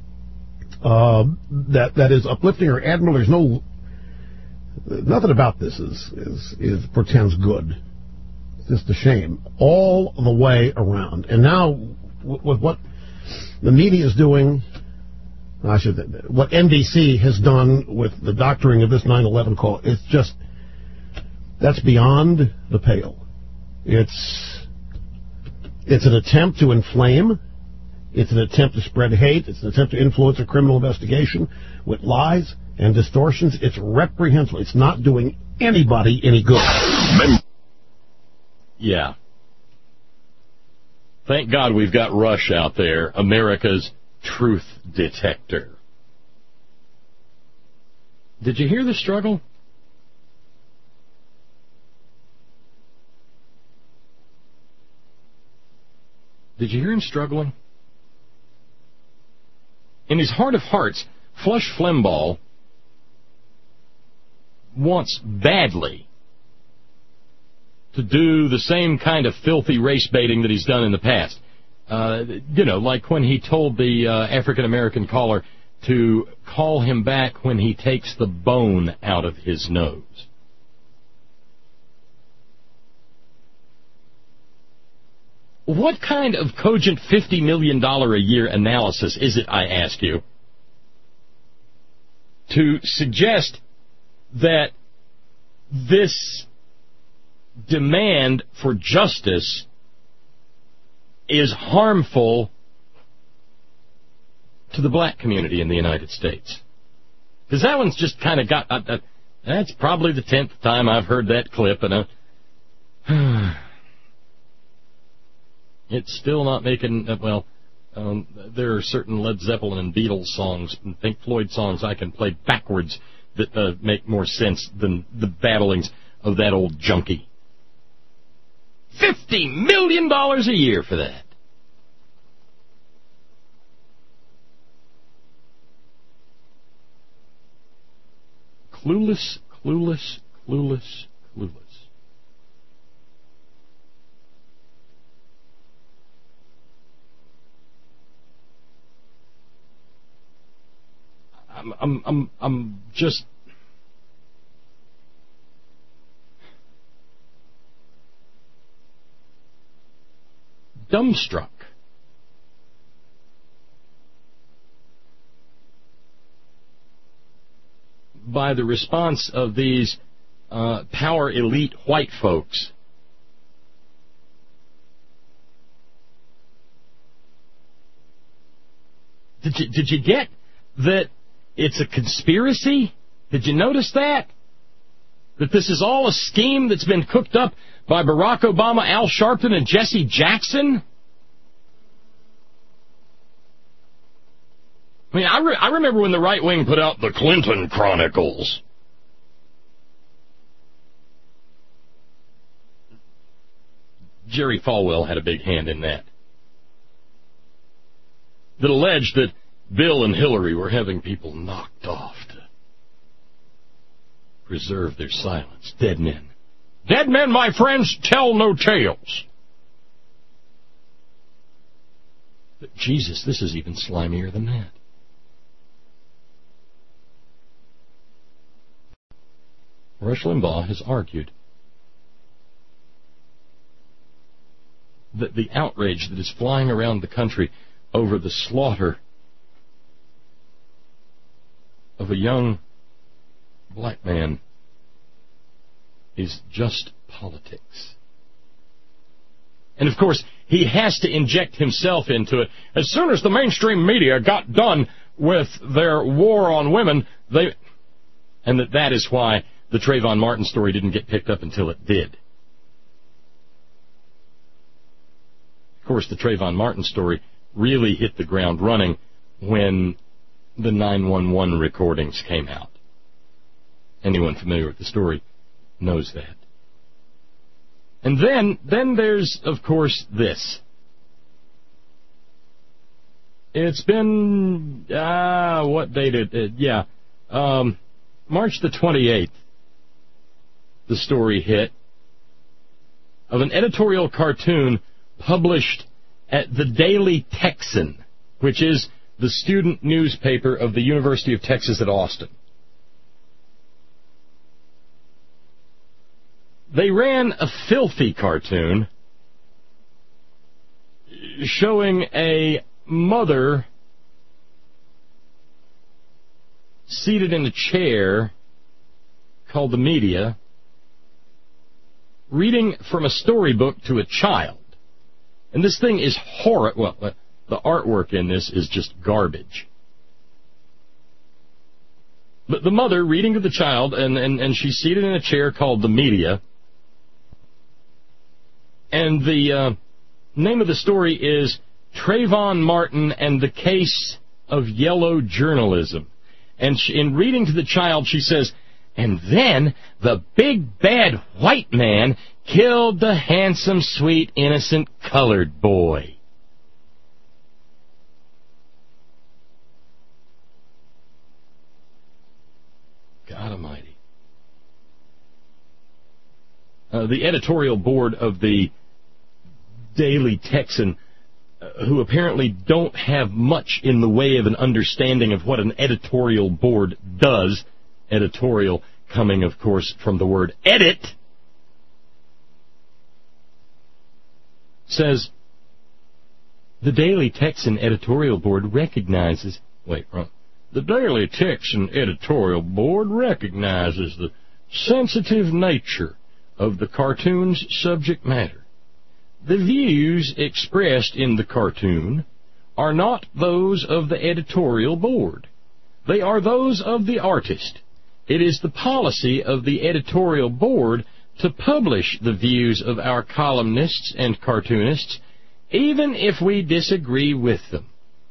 that is uplifting or admirable. There's nothing about this is portends good. It's just a shame all the way around. And now, with what the media is doing, what NBC has done with the doctoring of this 9/11 call, it's just, that's beyond the pale. It's an attempt to inflame. It's an attempt to spread hate. It's an attempt to influence a criminal investigation with lies and distortions. It's reprehensible. It's not doing anybody any good. Yeah. Thank God we've got Rush out there, America's truth detector. Did you hear the struggle? Did you hear him struggling? In his heart of hearts, Flush Flimbaugh wants badly to do the same kind of filthy race baiting that he's done in the past. Like when he told the African-American caller to call him back when he takes the bone out of his nose. What kind of cogent $50 million a year analysis is it, I ask you, to suggest that this demand for justice is harmful to the black community in the United States? Because that one's just kind of got... that's probably the 10th time I've heard that clip, and it's still not making... there are certain Led Zeppelin and Beatles songs and Pink Floyd songs I can play backwards that make more sense than the babblings of that old junkie. $50 million a year for that. Clueless, clueless, clueless, clueless. I'm just dumbstruck. By the response of these power elite white folks. Did you get that it's a conspiracy? Did you notice that? That this is all a scheme that's been cooked up by Barack Obama, Al Sharpton, and Jesse Jackson? I mean, I remember when the right wing put out the Clinton Chronicles. Jerry Falwell had a big hand in that. That alleged that Bill and Hillary were having people knocked off to preserve their silence. Dead men. Dead men, my friends, tell no tales. But Jesus, this is even slimier than that. Rush Limbaugh has argued that the outrage that is flying around the country over the slaughter of a young black man is just politics. And of course, he has to inject himself into it. As soon as the mainstream media got done with their war on women, and that is why the Trayvon Martin story didn't get picked up until it did. Of course, the Trayvon Martin story really hit the ground running when the 911 recordings came out. Anyone familiar with the story knows that. And then there's, of course, this. It's been, what date March the 28th, the story hit, of an editorial cartoon published at the Daily Texan, which is the student newspaper of the University of Texas at Austin. They ran a filthy cartoon showing a mother seated in a chair called the media, reading from a storybook to a child. And this thing is horrible. Well, the artwork in this is just garbage. But the mother reading to the child, and she's seated in a chair called the media. And the name of the story is Trayvon Martin and the Case of Yellow Journalism. And in reading to the child, she says, and then the big bad white man killed the handsome, sweet, innocent colored boy. God almighty. The editorial board of the Daily Texan, who apparently don't have much in the way of an understanding of what an editorial board does, editorial coming, of course, from the word edit, says, the Daily Texan editorial board recognizes, the Daily Texan editorial board recognizes the sensitive nature of the cartoon's subject matter. The views expressed in the cartoon are not those of the editorial board. They are those of the artist. It is the policy of the editorial board to publish the views of our columnists and cartoonists, even if we disagree with them.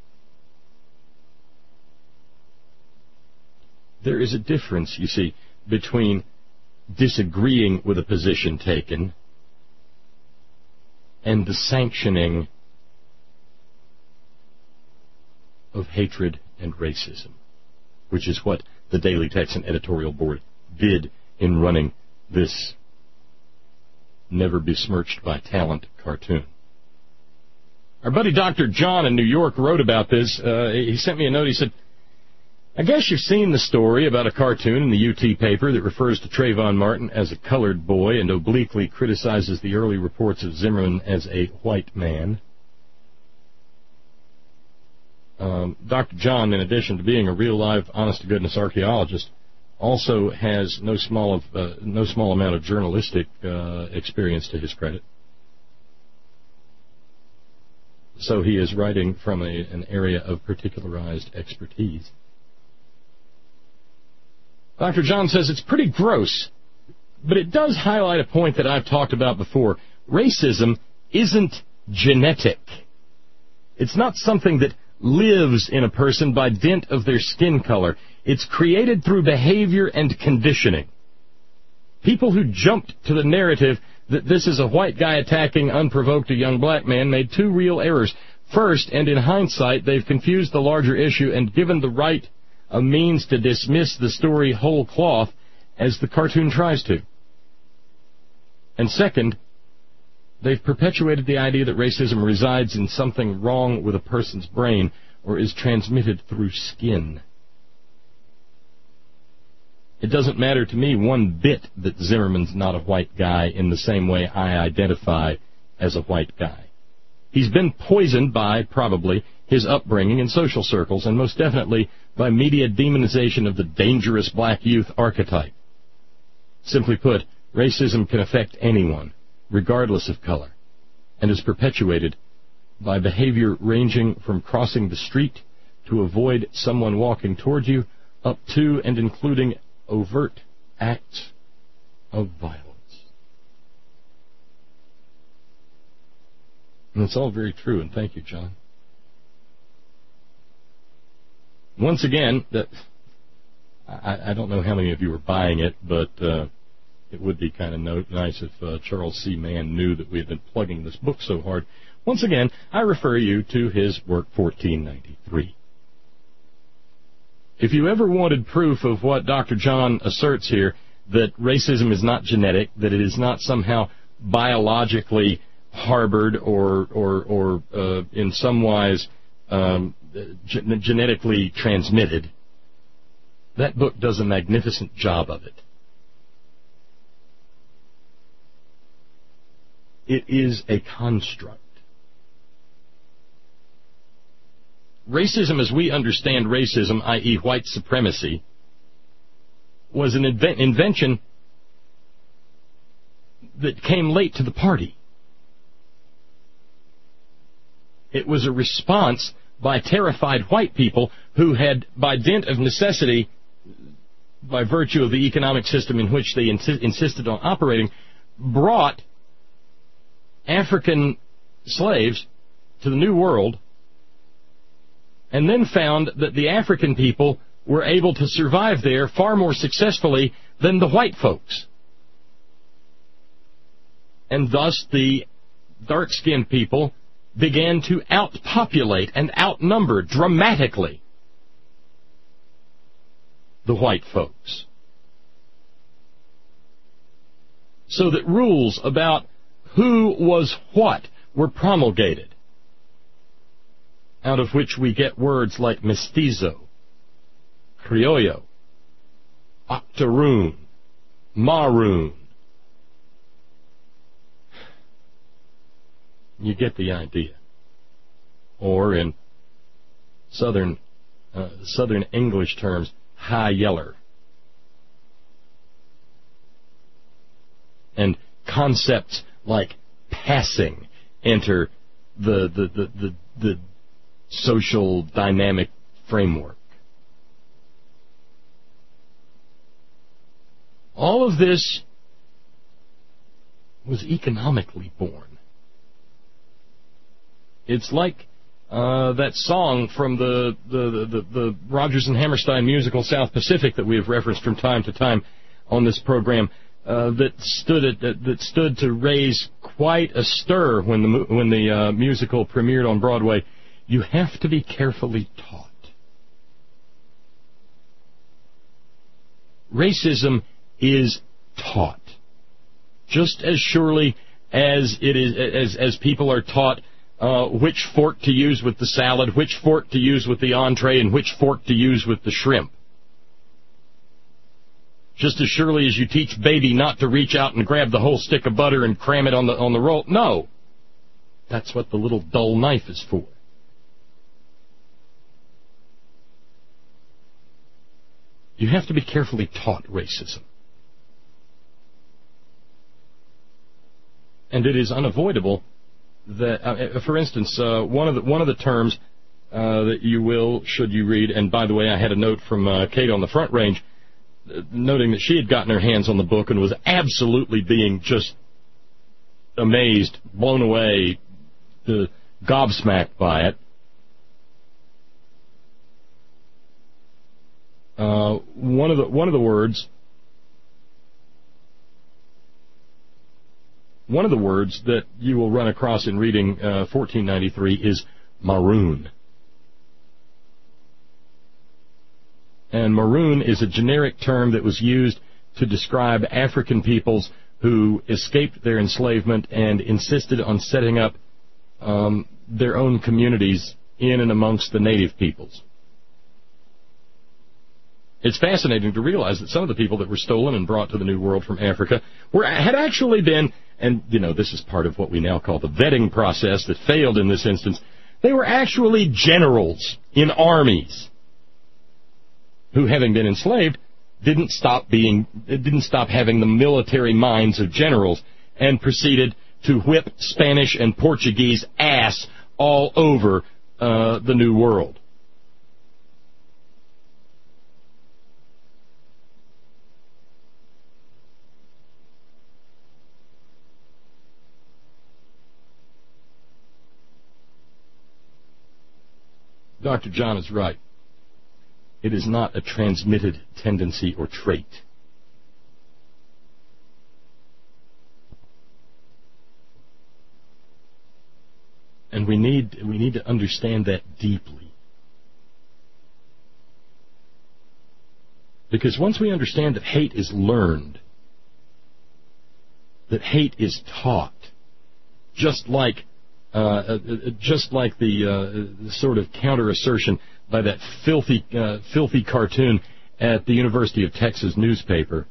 There is a difference, you see, between disagreeing with a position taken and the sanctioning of hatred and racism, which is what the Daily Texan editorial board did in running this never besmirched by talent cartoon. Our buddy Dr. John in New York wrote about this. He sent me a note. He said, I guess you've seen the story about a cartoon in the UT paper that refers to Trayvon Martin as a colored boy and obliquely criticizes the early reports of Zimmerman as a white man. Dr. John, in addition to being a real live, honest-to-goodness archaeologist, also has no small amount of journalistic experience to his credit. So he is writing from an area of particularized expertise. Dr. John says it's pretty gross, but it does highlight a point that I've talked about before. Racism isn't genetic. It's not something that lives in a person by dint of their skin color. It's created through behavior and conditioning. People who jumped to the narrative that this is a white guy attacking unprovoked a young black man made two real errors. First, and in hindsight, they've confused the larger issue and given the right a means to dismiss the story whole cloth, as the cartoon tries to. And second, they've perpetuated the idea that racism resides in something wrong with a person's brain or is transmitted through skin. It doesn't matter to me one bit that Zimmerman's not a white guy in the same way I identify as a white guy. He's been poisoned by, probably, his upbringing in social circles, and most definitely by media demonization of the dangerous black youth archetype. Simply put, racism can affect anyone, regardless of color, and is perpetuated by behavior ranging from crossing the street to avoid someone walking toward you, up to and including overt acts of violence. And it's all very true, and thank you, John. Once again, I don't know how many of you are buying it, but it would be kind of nice if Charles C. Mann knew that we had been plugging this book so hard. Once again, I refer you to his work 1493. If you ever wanted proof of what Dr. John asserts here, that racism is not genetic, that it is not somehow biologically harbored or in some wise genetically transmitted, that book does a magnificent job of it. It is a construct. Racism, as we understand racism, i.e. white supremacy, was an invention that came late to the party. It was a response by terrified white people who had, by dint of necessity, by virtue of the economic system in which they insisted on operating, brought African slaves to the New World, and then found that the African people were able to survive there far more successfully than the white folks. And thus the dark-skinned people began to outpopulate and outnumber dramatically the white folks. so that rules about who was what were promulgated, out of which we get words like mestizo, criollo, octoroon, maroon. You get the idea. Or in Southern English terms, high yeller. And concepts like passing enter the social dynamic framework. All of this was economically born. It's like that song from the Rodgers and Hammerstein musical South Pacific that we have referenced from time to time on this program, that stood to raise quite a stir when the musical premiered on Broadway. You have to be carefully taught. Racism is taught, just as surely as it is as people are taught which fork to use with the salad, which fork to use with the entree, and which fork to use with the shrimp. Just as surely as you teach baby not to reach out and grab the whole stick of butter and cram it on the roll. No. That's what the little dull knife is for. You have to be carefully taught racism. And it is unavoidable that, for instance, one of the terms that you will, should you read, and by the way, I had a note from Kate on the Front Range, noting that she had gotten her hands on the book and was absolutely being just amazed, blown away, gobsmacked by it. One of the words that you will run across in reading 1493 is maroon. And maroon is a generic term that was used to describe African peoples who escaped their enslavement and insisted on setting up their own communities in and amongst the native peoples. It's fascinating to realize that some of the people that were stolen and brought to the New World from Africa had actually been, and this is part of what we now call the vetting process that failed in this instance, they were actually generals in armies who, having been enslaved, didn't stop having the military minds of generals and proceeded to whip Spanish and Portuguese ass all over the New World. Dr. John is right. It is not a transmitted tendency or trait. And we need to understand that deeply. Because once we understand that hate is learned, that hate is taught, just like the sort of counter-assertion by that filthy cartoon at the University of Texas newspaper.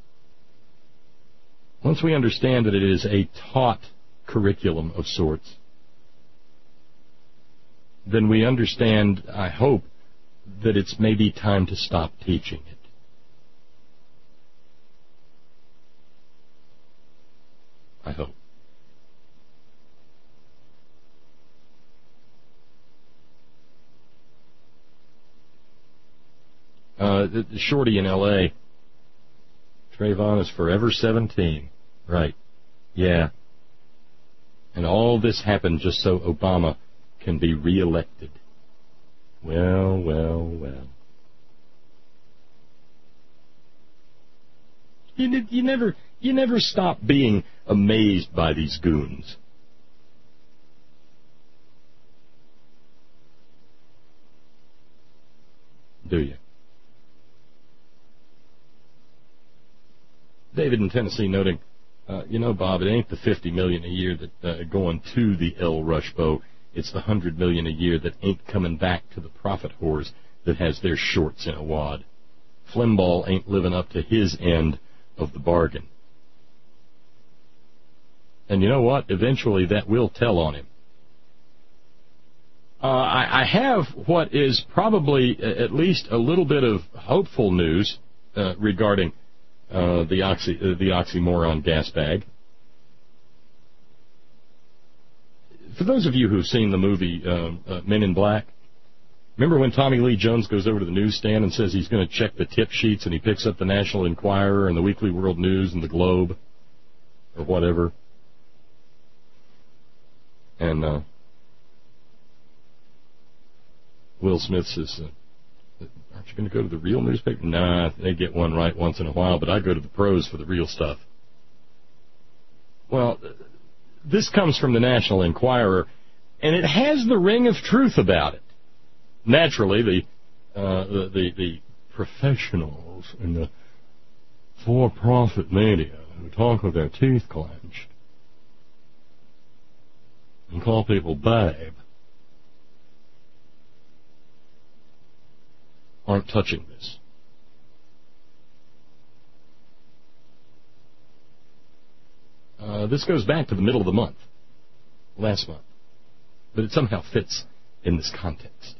Once we understand that it is a taught curriculum of sorts, then we understand, I hope, that it's maybe time to stop teaching it. I hope. Shorty in L.A. Trayvon is forever 17. Right. Yeah. And all this happened just so Obama can be reelected. Well. You never stop being amazed by these goons. Do you? David in Tennessee noting, Bob, it ain't the $50 million a year that going to the El Rush Bowl. It's the $100 million a year that ain't coming back to the profit whores that has their shorts in a wad. Flimbaugh ain't living up to his end of the bargain. And you know what? Eventually that will tell on him. I have what is probably at least a little bit of hopeful news regarding the oxymoron gas bag. For those of you who've seen the movie Men in Black, remember when Tommy Lee Jones goes over to the newsstand and says he's going to check the tip sheets, and he picks up the National Enquirer and the Weekly World News and the Globe or whatever? And Will Smith says, aren't you going to go to the real newspaper? Nah, they get one right once in a while, but I go to the pros for the real stuff. Well, this comes from the National Enquirer, and it has the ring of truth about it. Naturally, the professionals in the for-profit media who talk with their teeth clenched and call people babe aren't touching this. This goes back to the middle of the month, last month, but it somehow fits in this context.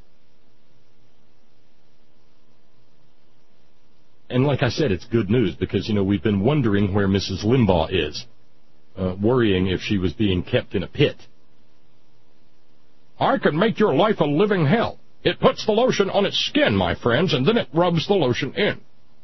And like I said, it's good news because, we've been wondering where Mrs. Limbaugh is, worrying if she was being kept in a pit. I can make your life a living hell. It puts the lotion on its skin, my friends, and then it rubs the lotion in.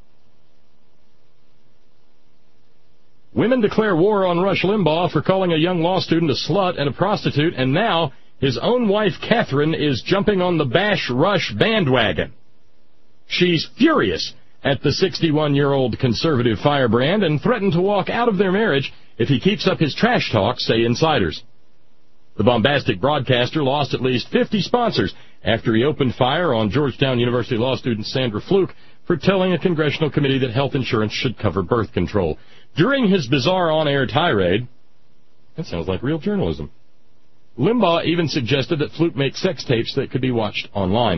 Women declare war on Rush Limbaugh for calling a young law student a slut and a prostitute, and now his own wife, Catherine, is jumping on the Bash Rush bandwagon. She's furious at the 61-year-old conservative firebrand and threatened to walk out of their marriage if he keeps up his trash talk, say insiders. The bombastic broadcaster lost at least 50 sponsors after he opened fire on Georgetown University law student Sandra Fluke for telling a congressional committee that health insurance should cover birth control. During his bizarre on-air tirade, that sounds like real journalism, Limbaugh even suggested that Fluke make sex tapes that could be watched online.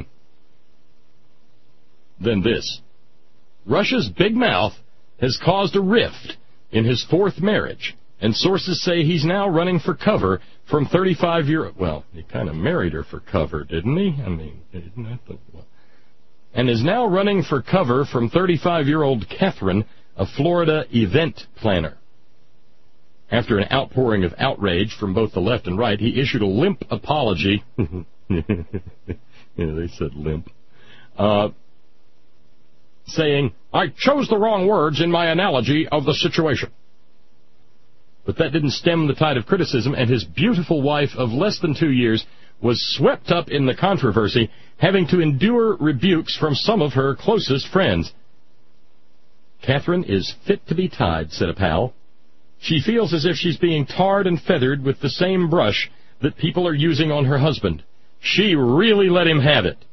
Then this. Rush's big mouth has caused a rift in his fourth marriage, and sources say he's now running for cover from 35-year-old... Well, he kind of married her for cover, didn't he? I mean, isn't that the... And is now running for cover from 35-year-old Catherine, a Florida event planner. After an outpouring of outrage from both the left and right, he issued a limp apology. Yeah, they said limp. Saying, I chose the wrong words in my analogy of the situation. But that didn't stem the tide of criticism, and his beautiful wife of less than 2 years was swept up in the controversy, having to endure rebukes from some of her closest friends. Catherine is fit to be tied, said a pal. She feels as if she's being tarred and feathered with the same brush that people are using on her husband. She really let him have it.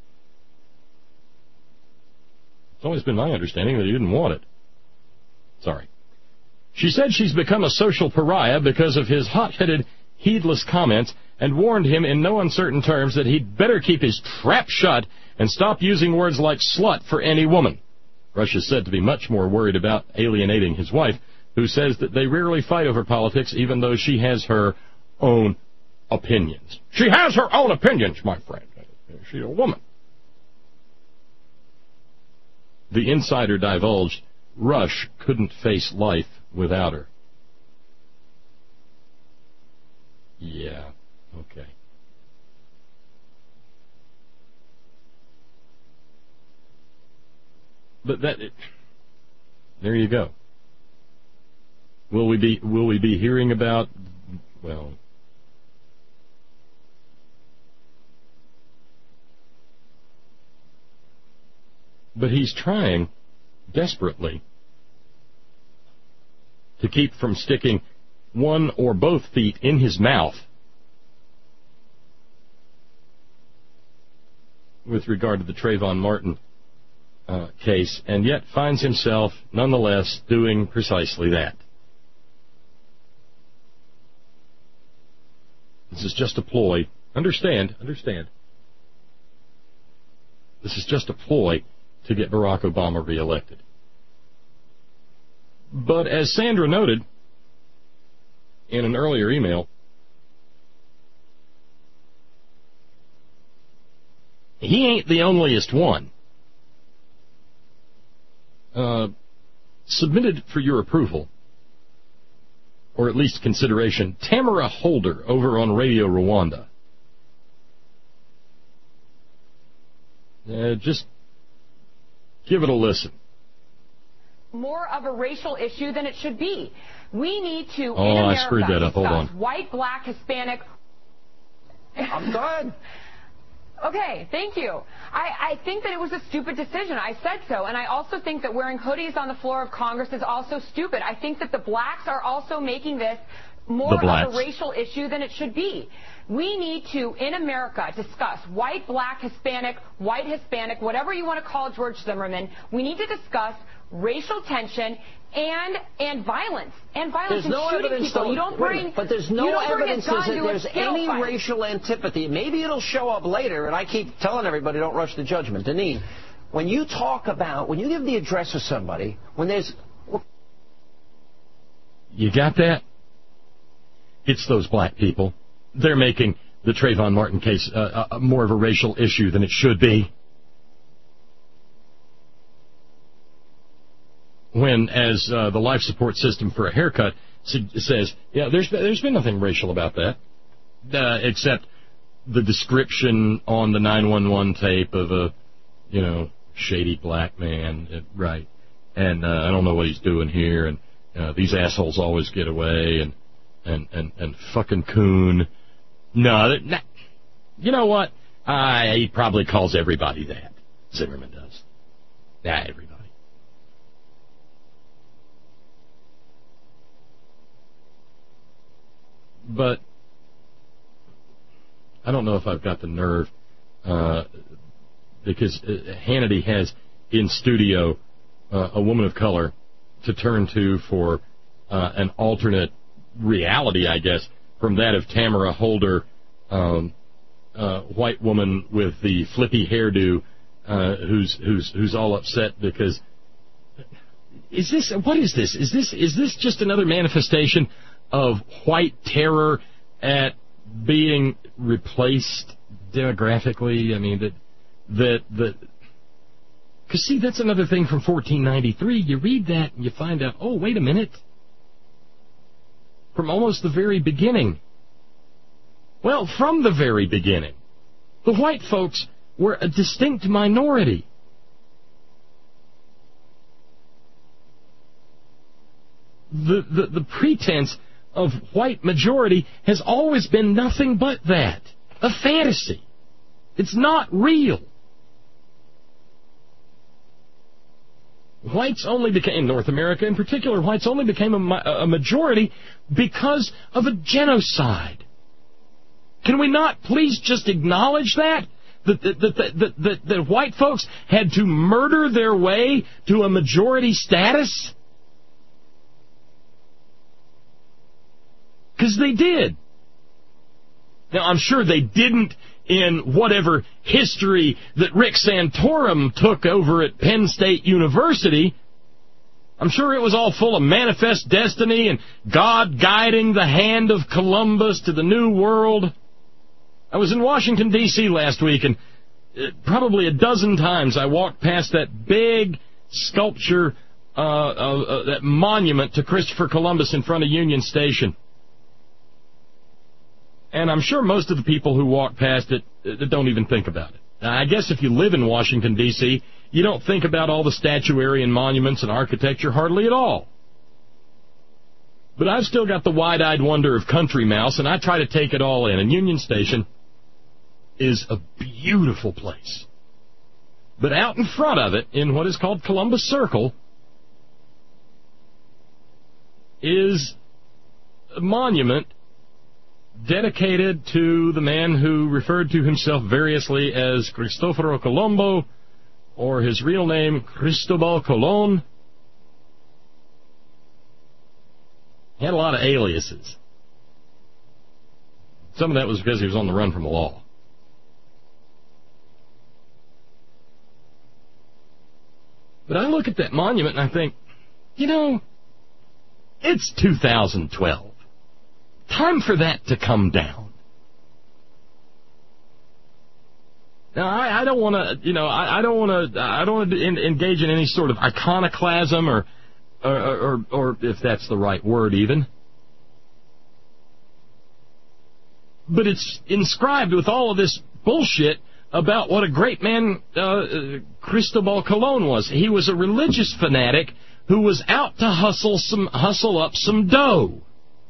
It's always been my understanding that he didn't want it. Sorry. She said she's become a social pariah because of his hot-headed, heedless comments and warned him in no uncertain terms that he'd better keep his trap shut and stop using words like slut for any woman. Rush is said to be much more worried about alienating his wife, who says that they rarely fight over politics even though she has her own opinions. She has her own opinions, my friend. She's a woman. The insider divulged Rush couldn't face life without her. Yeah, okay. But there you go. Will we be hearing about, well, but he's trying desperately to keep from sticking one or both feet in his mouth with regard to the Trayvon Martin case, and yet finds himself, nonetheless, doing precisely that. This is just a ploy. Understand. This is just a ploy to get Barack Obama reelected. But as Sandra noted in an earlier email, he ain't the onlyest one. Submitted for your approval, or at least consideration, Tamara Holder over on Radio Rwanda. Just give it a listen. More of a racial issue than it should be. We need to, in America, I screwed that up. Hold on. White, black, Hispanic. I'm done. Okay, thank you. I think that it was a stupid decision. I said so. And I also think that wearing hoodies on the floor of Congress is also stupid. I think that the blacks are also making this more of a racial issue than it should be. We need to, in America, discuss white, black, Hispanic, whatever you want to call George Zimmerman. We need to discuss racial tension and violence. And violence and shooting people. You don't bring, but there's no evidence that there's any fight. racial antipathy. Maybe it'll show up later, and I keep telling everybody don't rush to judgment. Deneen, when you give the address of somebody, when there's... You got that? It's those black people. They're making the Trayvon Martin case more of a racial issue than it should be. When, as the life support system for a haircut says, yeah, there's been nothing racial about that, except the description on the 911 tape of a, shady black man, right? And I don't know what he's doing here, and these assholes always get away, and fucking coon. No, you know what? He probably calls everybody that. Zimmerman does. Everybody. But I don't know if I've got the nerve, because Hannity has in studio a woman of color to turn to for an alternate reality, I guess, from that of Tamara Holder, white woman with the flippy hairdo, who's all upset because what is this? Is this just another manifestation of white terror at being replaced demographically? I mean, because see, that's another thing from 1493. You read that and you find out, oh, wait a minute. From almost the very beginning. Well, from the very beginning, the white folks were a distinct minority. The pretense of white majority has always been nothing but that, a fantasy. It's not real. Whites only became, in North America in particular, whites only became a majority because of a genocide. Can we not please just acknowledge that? That white folks had to murder their way to a majority status? Because they did. Now, I'm sure they didn't in whatever history that Rick Santorum took over at Penn State University. I'm sure it was all full of manifest destiny and God guiding the hand of Columbus to the New World. I was in Washington, D.C. last week, and probably a dozen times I walked past that big sculpture, that monument to Christopher Columbus in front of Union Station. And I'm sure most of the people who walk past it don't even think about it. Now, I guess if you live in Washington, D.C., you don't think about all the statuary and monuments and architecture hardly at all. But I've still got the wide-eyed wonder of Country Mouse, and I try to take it all in. And Union Station is a beautiful place. But out in front of it, in what is called Columbus Circle, is a monument dedicated to the man who referred to himself variously as Cristoforo Colombo, or his real name, Cristobal Colon. He had a lot of aliases. some of that was because he was on the run from the law. But I look at that monument and I think, it's 2012. Time for that to come down. Now, I don't want to, I don't want to engage in any sort of iconoclasm or if that's the right word even. But it's inscribed with all of this bullshit about what a great man Cristobal Colon was. He was a religious fanatic who was out to hustle up some dough.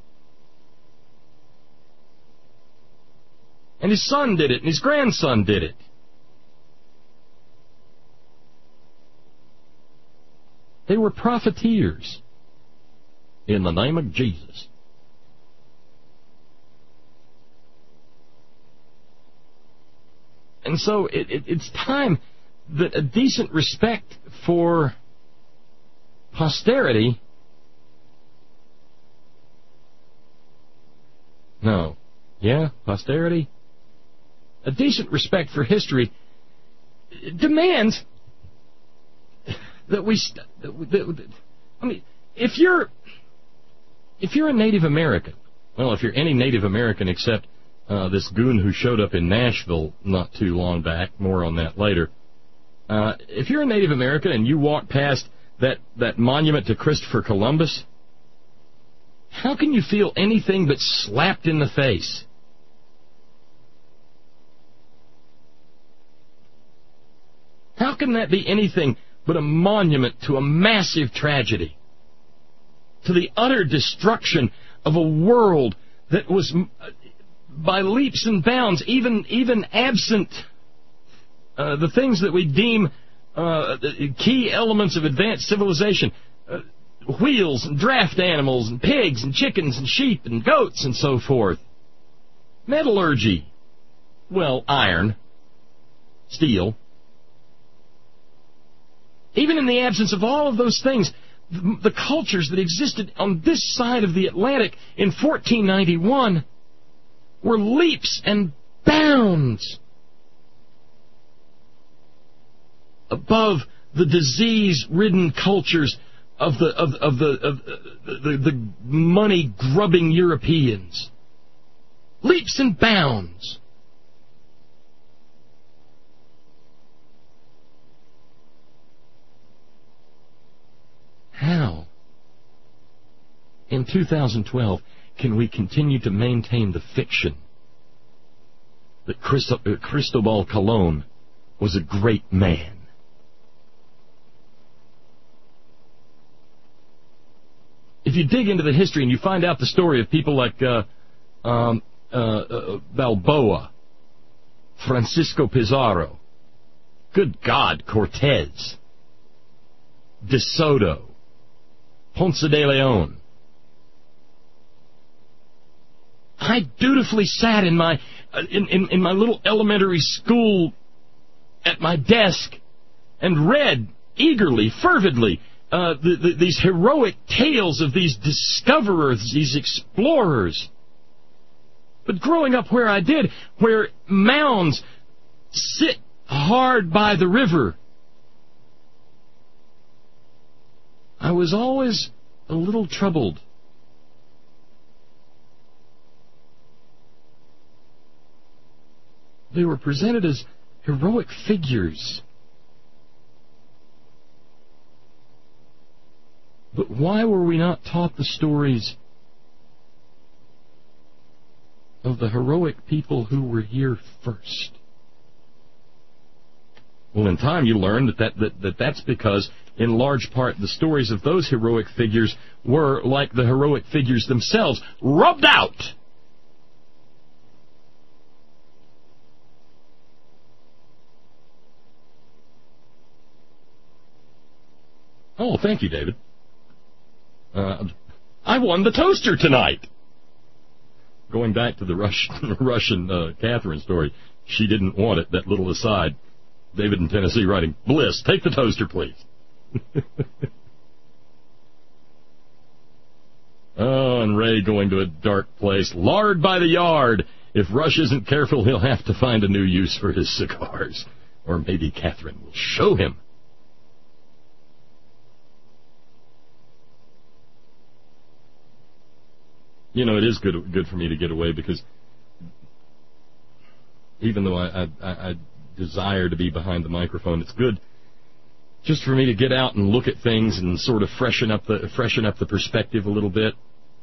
And his son did it, and his grandson did it. They were profiteers in the name of Jesus. And so it's time that a decent respect for posterity. No. Yeah, posterity? A decent respect for history demands that we... I mean, if you're a Native American, well, if you're any Native American except this goon who showed up in Nashville not too long back, more on that later, if you're a Native American and you walk past that monument to Christopher Columbus, how can you feel anything but slapped in the face? How can that be anything but a monument to a massive tragedy, to the utter destruction of a world that was, by leaps and bounds, even absent the things that we deem key elements of advanced civilization, wheels and draft animals and pigs and chickens and sheep and goats and so forth, metallurgy, well, iron, steel. Even in the absence of all of those things, the cultures that existed on this side of the Atlantic in 1491 were leaps and bounds above the disease-ridden cultures of the money-grubbing Europeans. Leaps and bounds. How, in 2012, can we continue to maintain the fiction that Cristobal Colon was a great man? If you dig into the history and you find out the story of people like Balboa, Francisco Pizarro, good God, Cortez, De Soto, Ponce de Leon. I dutifully sat in my little elementary school at my desk and read eagerly, fervidly, these heroic tales of these discoverers, these explorers. But growing up where I did, where mounds sit hard by the river, I was always a little troubled. They were presented as heroic figures. But why were we not taught the stories of the heroic people who were here first? Well, in time you learn that's because, in large part, the stories of those heroic figures were, like the heroic figures themselves, rubbed out. Oh, thank you, David. I won the toaster tonight. Going back to the Russian Catherine story, she didn't want it, that little aside. David in Tennessee writing, Bliss, take the toaster, please. Oh, and Ray going to a dark place. Lard by the yard. If Rush isn't careful, he'll have to find a new use for his cigars. Or maybe Catherine will show him. You know, it is good for me to get away, because even though I desire to be behind the microphone, it's good just for me to get out and look at things and sort of freshen up the perspective a little bit.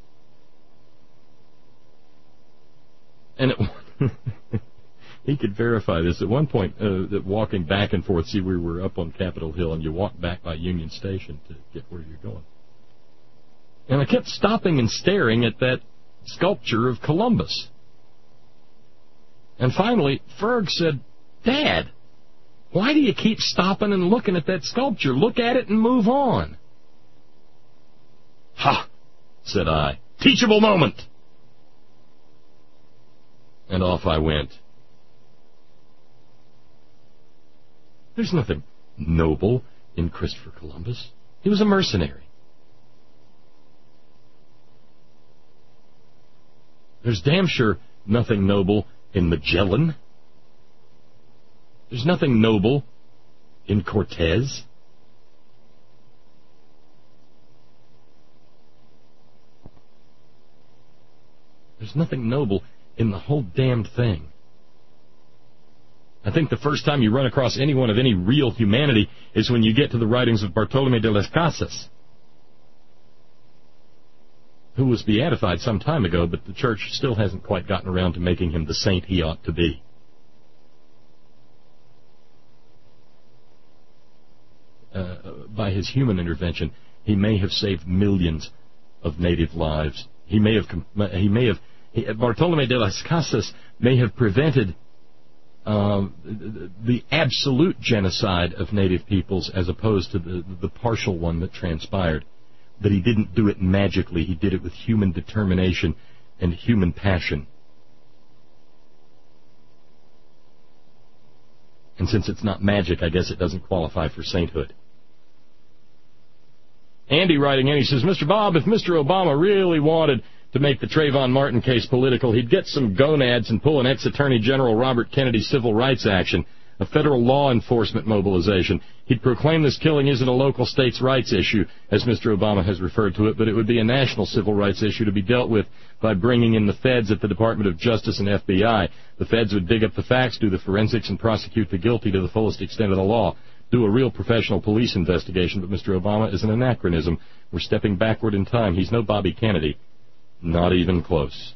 And he could verify this. At one point, walking back and forth, see, we were up on Capitol Hill, and you walk back by Union Station to get where you're going. And I kept stopping and staring at that sculpture of Columbus. And finally, Ferg said, "Dad, why do you keep stopping and looking at that sculpture? Look at it and move on." "Ha," said I. "Teachable moment." And off I went. There's nothing noble in Christopher Columbus. He was a mercenary. There's damn sure nothing noble in Magellan. There's nothing noble in Cortez. There's nothing noble in the whole damned thing. I think the first time you run across anyone of any real humanity is when you get to the writings of Bartolomé de las Casas, who was beatified some time ago, but the church still hasn't quite gotten around to making him the saint he ought to be. By his human intervention, he may have saved millions of native lives. Bartolomé de las Casas may have prevented the absolute genocide of native peoples as opposed to the partial one that transpired. But he didn't do it magically. He did it with human determination and human passion. And since it's not magic, I guess it doesn't qualify for sainthood. Andy writing in, he says, "Mr. Bob, if Mr. Obama really wanted to make the Trayvon Martin case political, he'd get some gonads and pull an ex-Attorney General Robert Kennedy civil rights action, a federal law enforcement mobilization. He'd proclaim this killing isn't a local states' rights issue, as Mr. Obama has referred to it, but it would be a national civil rights issue to be dealt with by bringing in the feds at the Department of Justice and FBI. The feds would dig up the facts, do the forensics, and prosecute the guilty to the fullest extent of the law. Do a real professional police investigation, but Mr. Obama is an anachronism. We're stepping backward in time. He's no Bobby Kennedy. Not even close."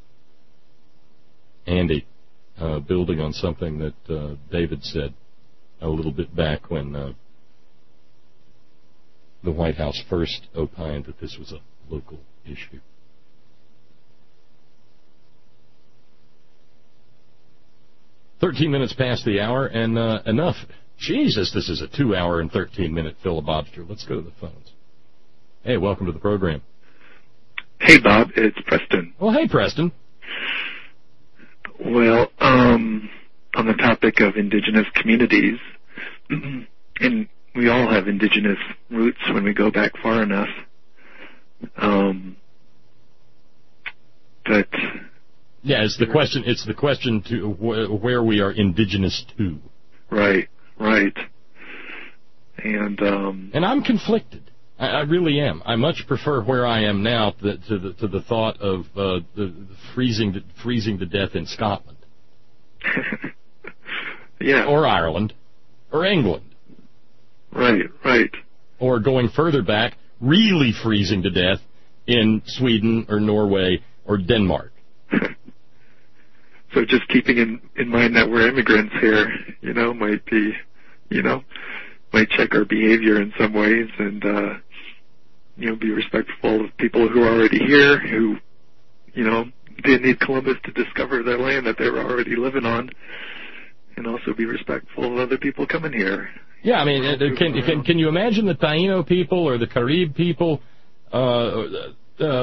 Andy, building on something that David said a little bit back when the White House first opined that this was a local issue. "13 minutes past the hour, and enough. Jesus, this is a 2-hour and 13-minute filibuster. Let's go to the phones. Hey, welcome to the program." Hey, Bob, it's Preston. Well, hey, Preston. Well, on the topic of indigenous communities, and we all have indigenous roots when we go back far enough, but... Yeah, it's the question to where we are indigenous to. Right. And I'm conflicted. I really am. I much prefer where I am now to the thought of the freezing to death in Scotland. Yeah. Or Ireland. Or England. Right. Or going further back, really freezing to death in Sweden or Norway or Denmark. So just keeping in mind that we're immigrants here, might check our behavior in some ways and, be respectful of people who are already here, who, didn't need Columbus to discover their land that they were already living on, and also be respectful of other people coming here. Yeah, I mean, can you imagine the Taino people or the Carib people out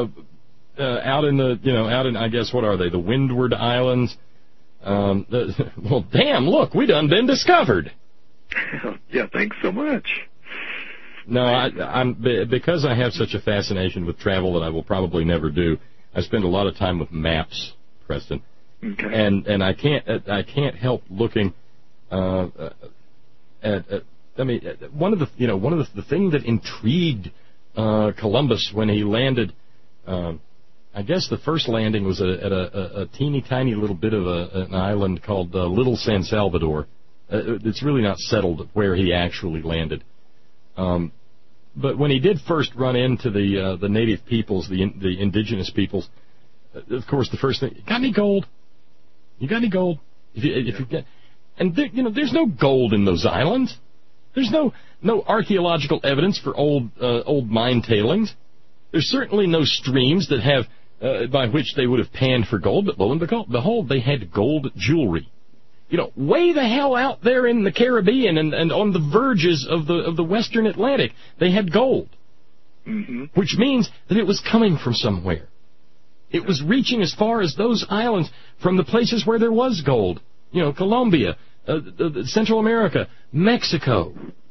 in I guess, what are they, the Windward Islands? Well, damn, look, we done been discovered. Yeah, thanks so much. No, I'm because I have such a fascination with travel that I will probably never do. I spend a lot of time with maps, Preston, Okay. And I can't help looking at I mean, one of the thing that intrigued Columbus when he landed, I guess the first landing was at a teeny tiny little bit of an island called Little San Salvador. It's really not settled where he actually landed. But when he did first run into the native peoples, the indigenous peoples, of course the first thing, got any gold? You got any gold? If you get, and there's no gold in those islands. There's no archaeological evidence for old mine tailings. There's certainly no streams that have by which they would have panned for gold. But lo and behold, they had gold jewelry. Way the hell out there in the Caribbean and on the verges of the Western Atlantic, they had gold, which means that it was coming from somewhere. It was reaching as far as those islands from the places where there was gold. Colombia, Central America, Mexico.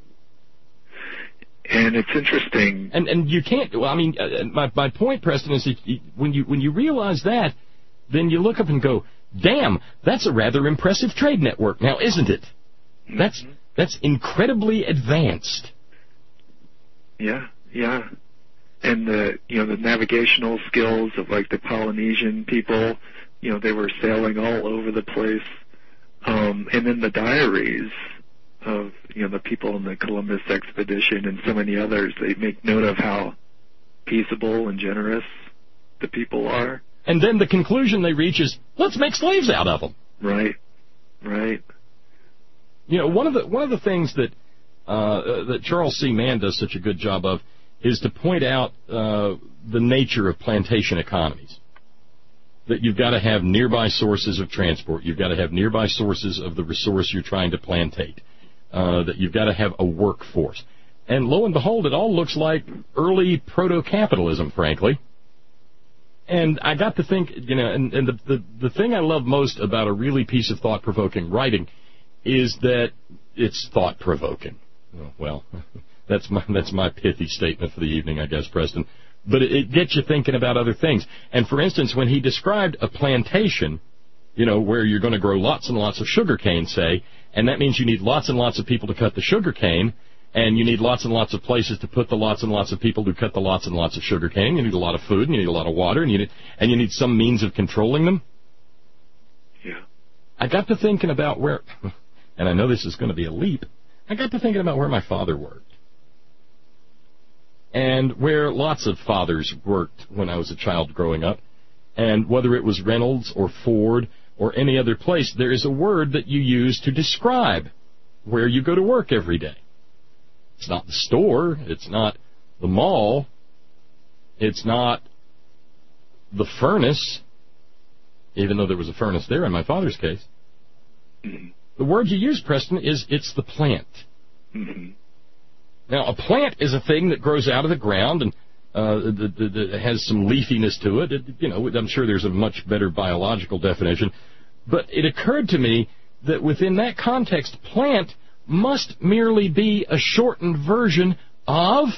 And it's interesting. And you can't. Well, I mean, my point, Preston, is that when you realize that, then you look up and go, damn, that's a rather impressive trade network now, isn't it? That's incredibly advanced. Yeah. And the navigational skills of like the Polynesian people, they were sailing all over the place. And then the diaries of the people in the Columbus expedition and so many others, they make note of how peaceable and generous the people are. And then the conclusion they reach is, let's make slaves out of them. Right. One of the things that Charles C. Mann does such a good job of is to point out the nature of plantation economies. That you've got to have nearby sources of transport. You've got to have nearby sources of the resource you're trying to plantate. That you've got to have a workforce. And lo and behold, it all looks like early proto-capitalism, frankly. And I got to think, and the thing I love most about a really piece of thought-provoking writing is that it's thought-provoking. Well, that's my pithy statement for the evening, I guess, Preston. But it gets you thinking about other things. And for instance, when he described a plantation, where you're going to grow lots and lots of sugar cane, say, and that means you need lots and lots of people to cut the sugar cane, and you need lots and lots of places to put the lots and lots of people who cut the lots and lots of sugar cane. You need a lot of food, and you need a lot of water, and you need some means of controlling them. Yeah. I got to thinking about where, and I know this is going to be a leap, I got to thinking about where my father worked. And where lots of fathers worked when I was a child growing up. And whether it was Reynolds or Ford or any other place, there is a word that you use to describe where you go to work every day. It's not the store. It's not the mall. It's not the furnace, even though there was a furnace there in my father's case. The word you use, Preston, is the plant. Now, a plant is a thing that grows out of the ground and that has some leafiness to it. I'm sure there's a much better biological definition. But it occurred to me that within that context, plant must merely be a shortened version of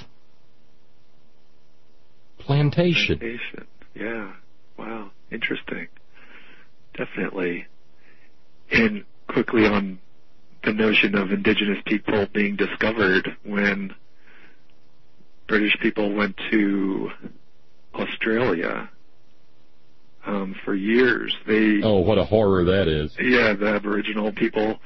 plantation. Yeah. Wow. Interesting. Definitely. And quickly on the notion of indigenous people being discovered when British people went to Australia for years. Oh, what a horror that is. Yeah, the Aboriginal people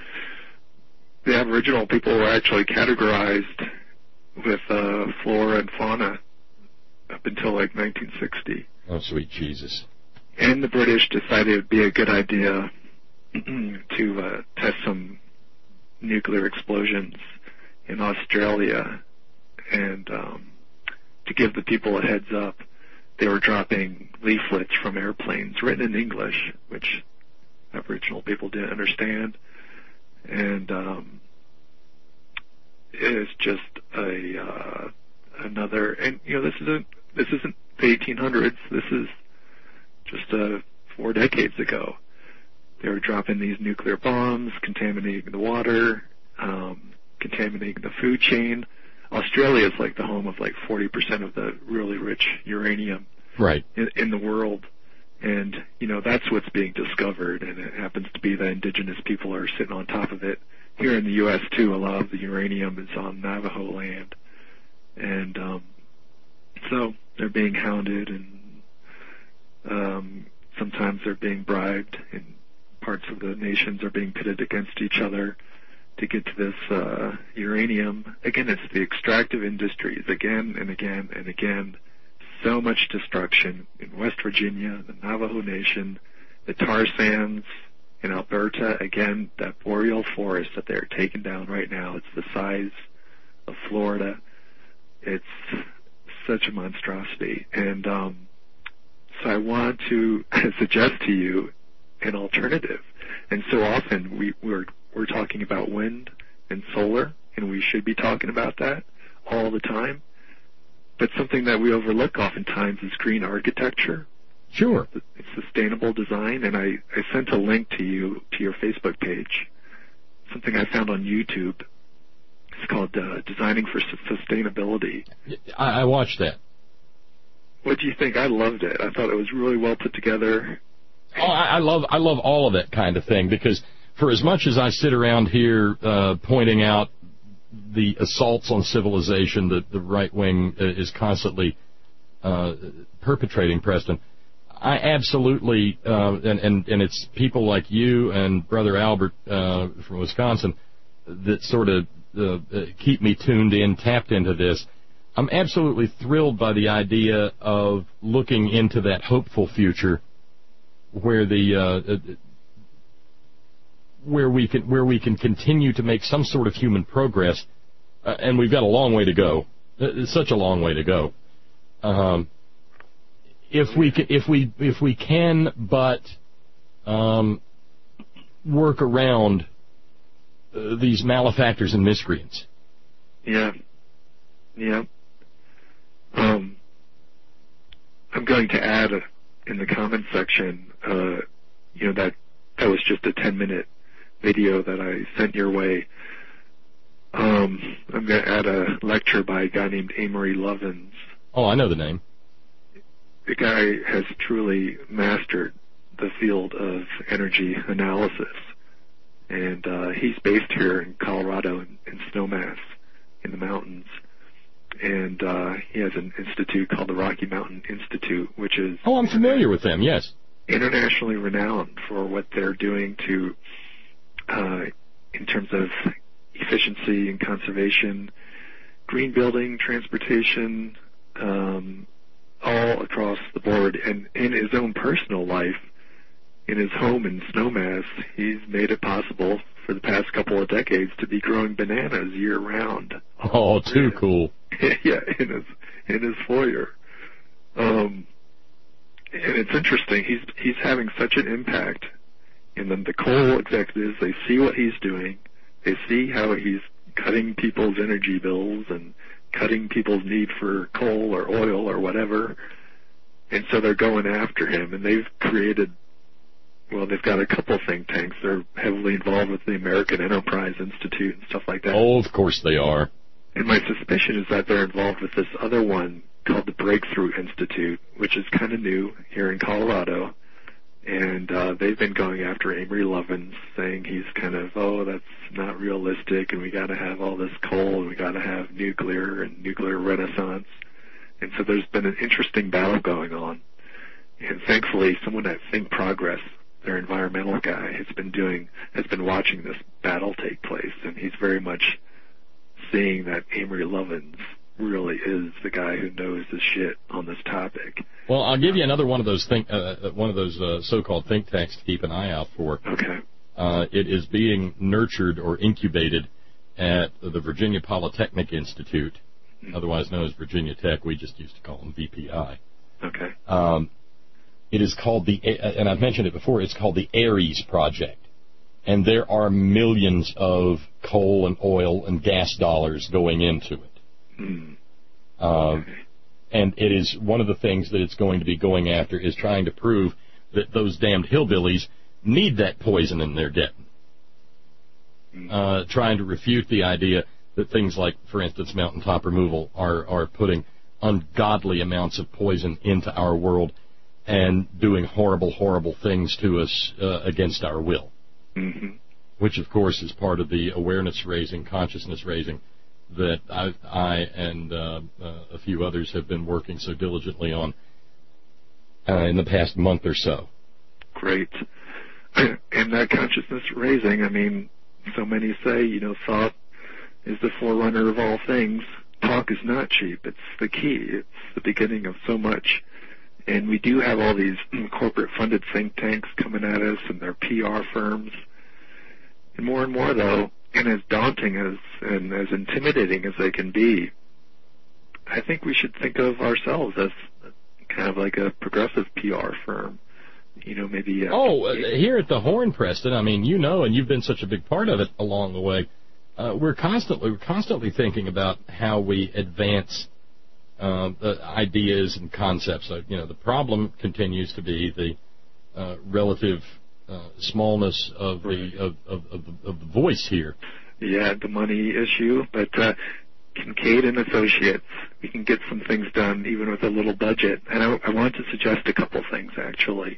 were actually categorized with flora and fauna up until like 1960. Oh, sweet Jesus. And the British decided it would be a good idea to test some nuclear explosions in Australia, and to give the people a heads up, they were dropping leaflets from airplanes written in English, which Aboriginal people didn't understand, and it's just another. And this isn't the 1800s. This is just 4 decades ago. They were dropping these nuclear bombs, contaminating the water, contaminating the food chain. Australia is like the home of like 40% of the really rich uranium right in the world. And, that's what's being discovered, and it happens to be that indigenous people are sitting on top of it. Here in the U.S., too, a lot of the uranium is on Navajo land. And so they're being hounded, and sometimes they're being bribed, and parts of the nations are being pitted against each other to get to this uranium. Again, it's the extractive industries again and again and again. So much destruction in West Virginia, the Navajo Nation, the tar sands in Alberta. Again, that boreal forest that they're taking down right now, it's the size of Florida. It's such a monstrosity. And so I want to suggest to you an alternative. And so often we're talking about wind and solar, and we should be talking about that all the time. But something that we overlook oftentimes is green architecture. Sure. It's sustainable design, and I sent a link to you to your Facebook page, something I found on YouTube. It's called Designing for Sustainability. I watched that. What do you think? I loved it. I thought it was really well put together. Oh, I love all of that kind of thing, because for as much as I sit around here pointing out the assaults on civilization that the right wing is constantly perpetrating, Preston, I absolutely and it's people like you and Brother Albert from Wisconsin that sort of keep me tuned in, tapped into this. I'm absolutely thrilled by the idea of looking into that hopeful future where where we can continue to make some sort of human progress, and we've got a long way to go. It's such a long way to go. If we can but work around these malefactors and miscreants. Yeah. I'm going to add in the comments section, that was just a 10-minute video that I sent your way. I'm going to add a lecture by a guy named Amory Lovins. Oh, I know the name. The guy has truly mastered the field of energy analysis. And he's based here in Colorado in Snowmass in the mountains. And he has an institute called the Rocky Mountain Institute, which is... Oh, I'm familiar with them, yes. Internationally renowned for what they're doing to, in terms of efficiency and conservation, green building, transportation, all across the board. And in his own personal life, in his home in Snowmass, he's made it possible for the past couple of decades to be growing bananas year-round. Oh, too cool. Yeah, in his foyer. And it's interesting. He's having such an impact. And then the coal executives, they see what he's doing. They see how he's cutting people's energy bills and cutting people's need for coal or oil or whatever. And so they're going after him. And they've got a couple think tanks. They're heavily involved with the American Enterprise Institute and stuff like that. Oh, of course they are. And my suspicion is that they're involved with this other one called the Breakthrough Institute, which is kind of new here in Colorado. And they've been going after Amory Lovins, saying he's kind of, that's not realistic, and we got to have all this coal, and we got to have nuclear and nuclear renaissance. And so there's been an interesting battle going on. And thankfully, someone at Think Progress, their environmental guy, has been watching this battle take place, and he's very much seeing that Amory Lovins really is the guy who knows the shit on this topic. Well, I'll give you another one of those so-called think tanks to keep an eye out for. Okay. It is being nurtured or incubated at the Virginia Polytechnic Institute, otherwise known as Virginia Tech. We just used to call them VPI. Okay. It is called and I've mentioned it before, it's called the Ares Project. And there are millions of coal and oil and gas dollars going into it. And it is one of the things that it's going to be going after is trying to prove that those damned hillbillies need that poison in their debt. Trying to refute the idea that things like, for instance, mountaintop removal are putting ungodly amounts of poison into our world. and doing horrible, horrible things to us against our will. Mm-hmm. Which, of course, is part of the awareness-raising, consciousness-raising that I and a few others have been working so diligently on in the past month or so. Great. And that consciousness-raising, I mean, so many say, thought is the forerunner of all things. Talk is not cheap. It's the key. It's the beginning of so much. And we do have all these corporate-funded think tanks coming at us and their PR firms. And more, though, and as daunting and as intimidating as they can be, I think we should think of ourselves as kind of like a progressive PR firm. Maybe... here at the Horn, Preston, I mean, and you've been such a big part of it along the way, we're constantly thinking about how we advance the ideas and concepts. The problem continues to be the relative smallness of the voice here. Yeah, the money issue, but Kincaid and Associates, we can get some things done even with a little budget. And I want to suggest a couple things, actually.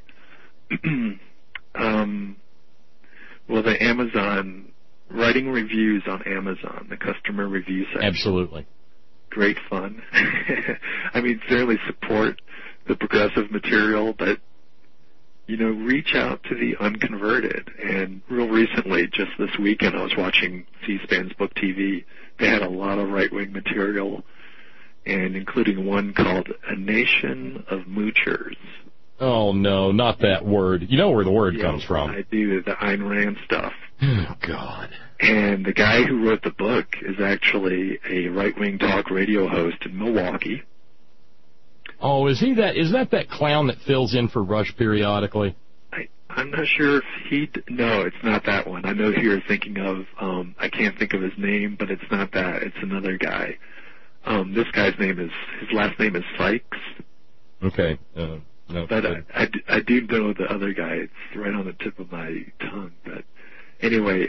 The Amazon, writing reviews on Amazon, the customer review section. Absolutely. Great fun. I mean, certainly support the progressive material, but reach out to the unconverted. And real recently, just this weekend, I was watching C-SPAN's Book TV. They had a lot of right-wing material, and including one called A Nation of Moochers. Oh, no, not that word. You know where the word comes from. I do, the Ayn Rand stuff. Oh, God. And the guy who wrote the book is actually a right-wing talk radio host in Milwaukee. Oh, is that clown that fills in for Rush periodically? I'm not sure if no, it's not that one. I know who you're thinking of. I can't think of his name, but it's not that. It's another guy. This guy's his last name is Sykes. Okay. No, but I do know the other guy. It's right on the tip of my tongue. But anyway,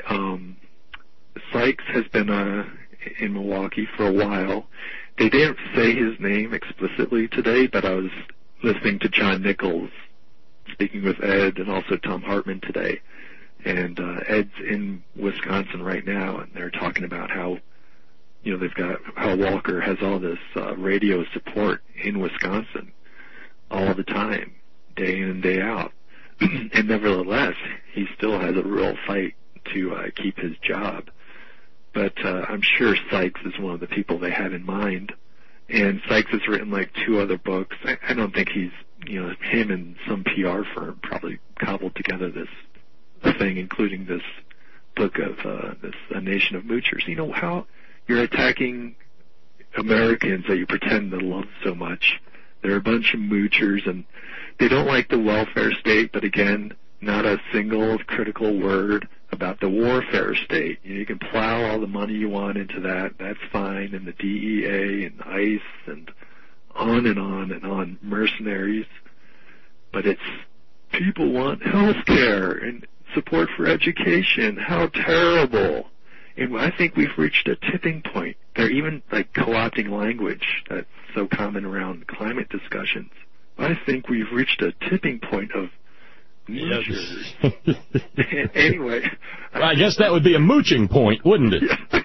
Sykes has been in Milwaukee for a while. They didn't say his name explicitly today, but I was listening to John Nichols speaking with Ed and also Tom Hartman today. And Ed's in Wisconsin right now, and they're talking about how, how Walker has all this radio support in Wisconsin all the time, day in and day out. And nevertheless, he still has a real fight to keep his job. But I'm sure Sykes is one of the people they had in mind. And Sykes has written like 2 other books. I don't think he's, him and some PR firm probably cobbled together this thing, including this book of A Nation of Moochers. How you're attacking Americans that you pretend to love so much. They're a bunch of moochers, and they don't like the welfare state, but again, not a single critical word about the warfare state. You can plow all the money you want into that. That's fine. And the DEA and ICE and on and on and on, mercenaries. But it's people want health care and support for education. How terrible. And I think we've reached a tipping point. They're even co-opting language that's so common around climate discussions. I think we've reached a tipping point of moochers. Anyway. I guess that would be a mooching point, wouldn't it? Yeah.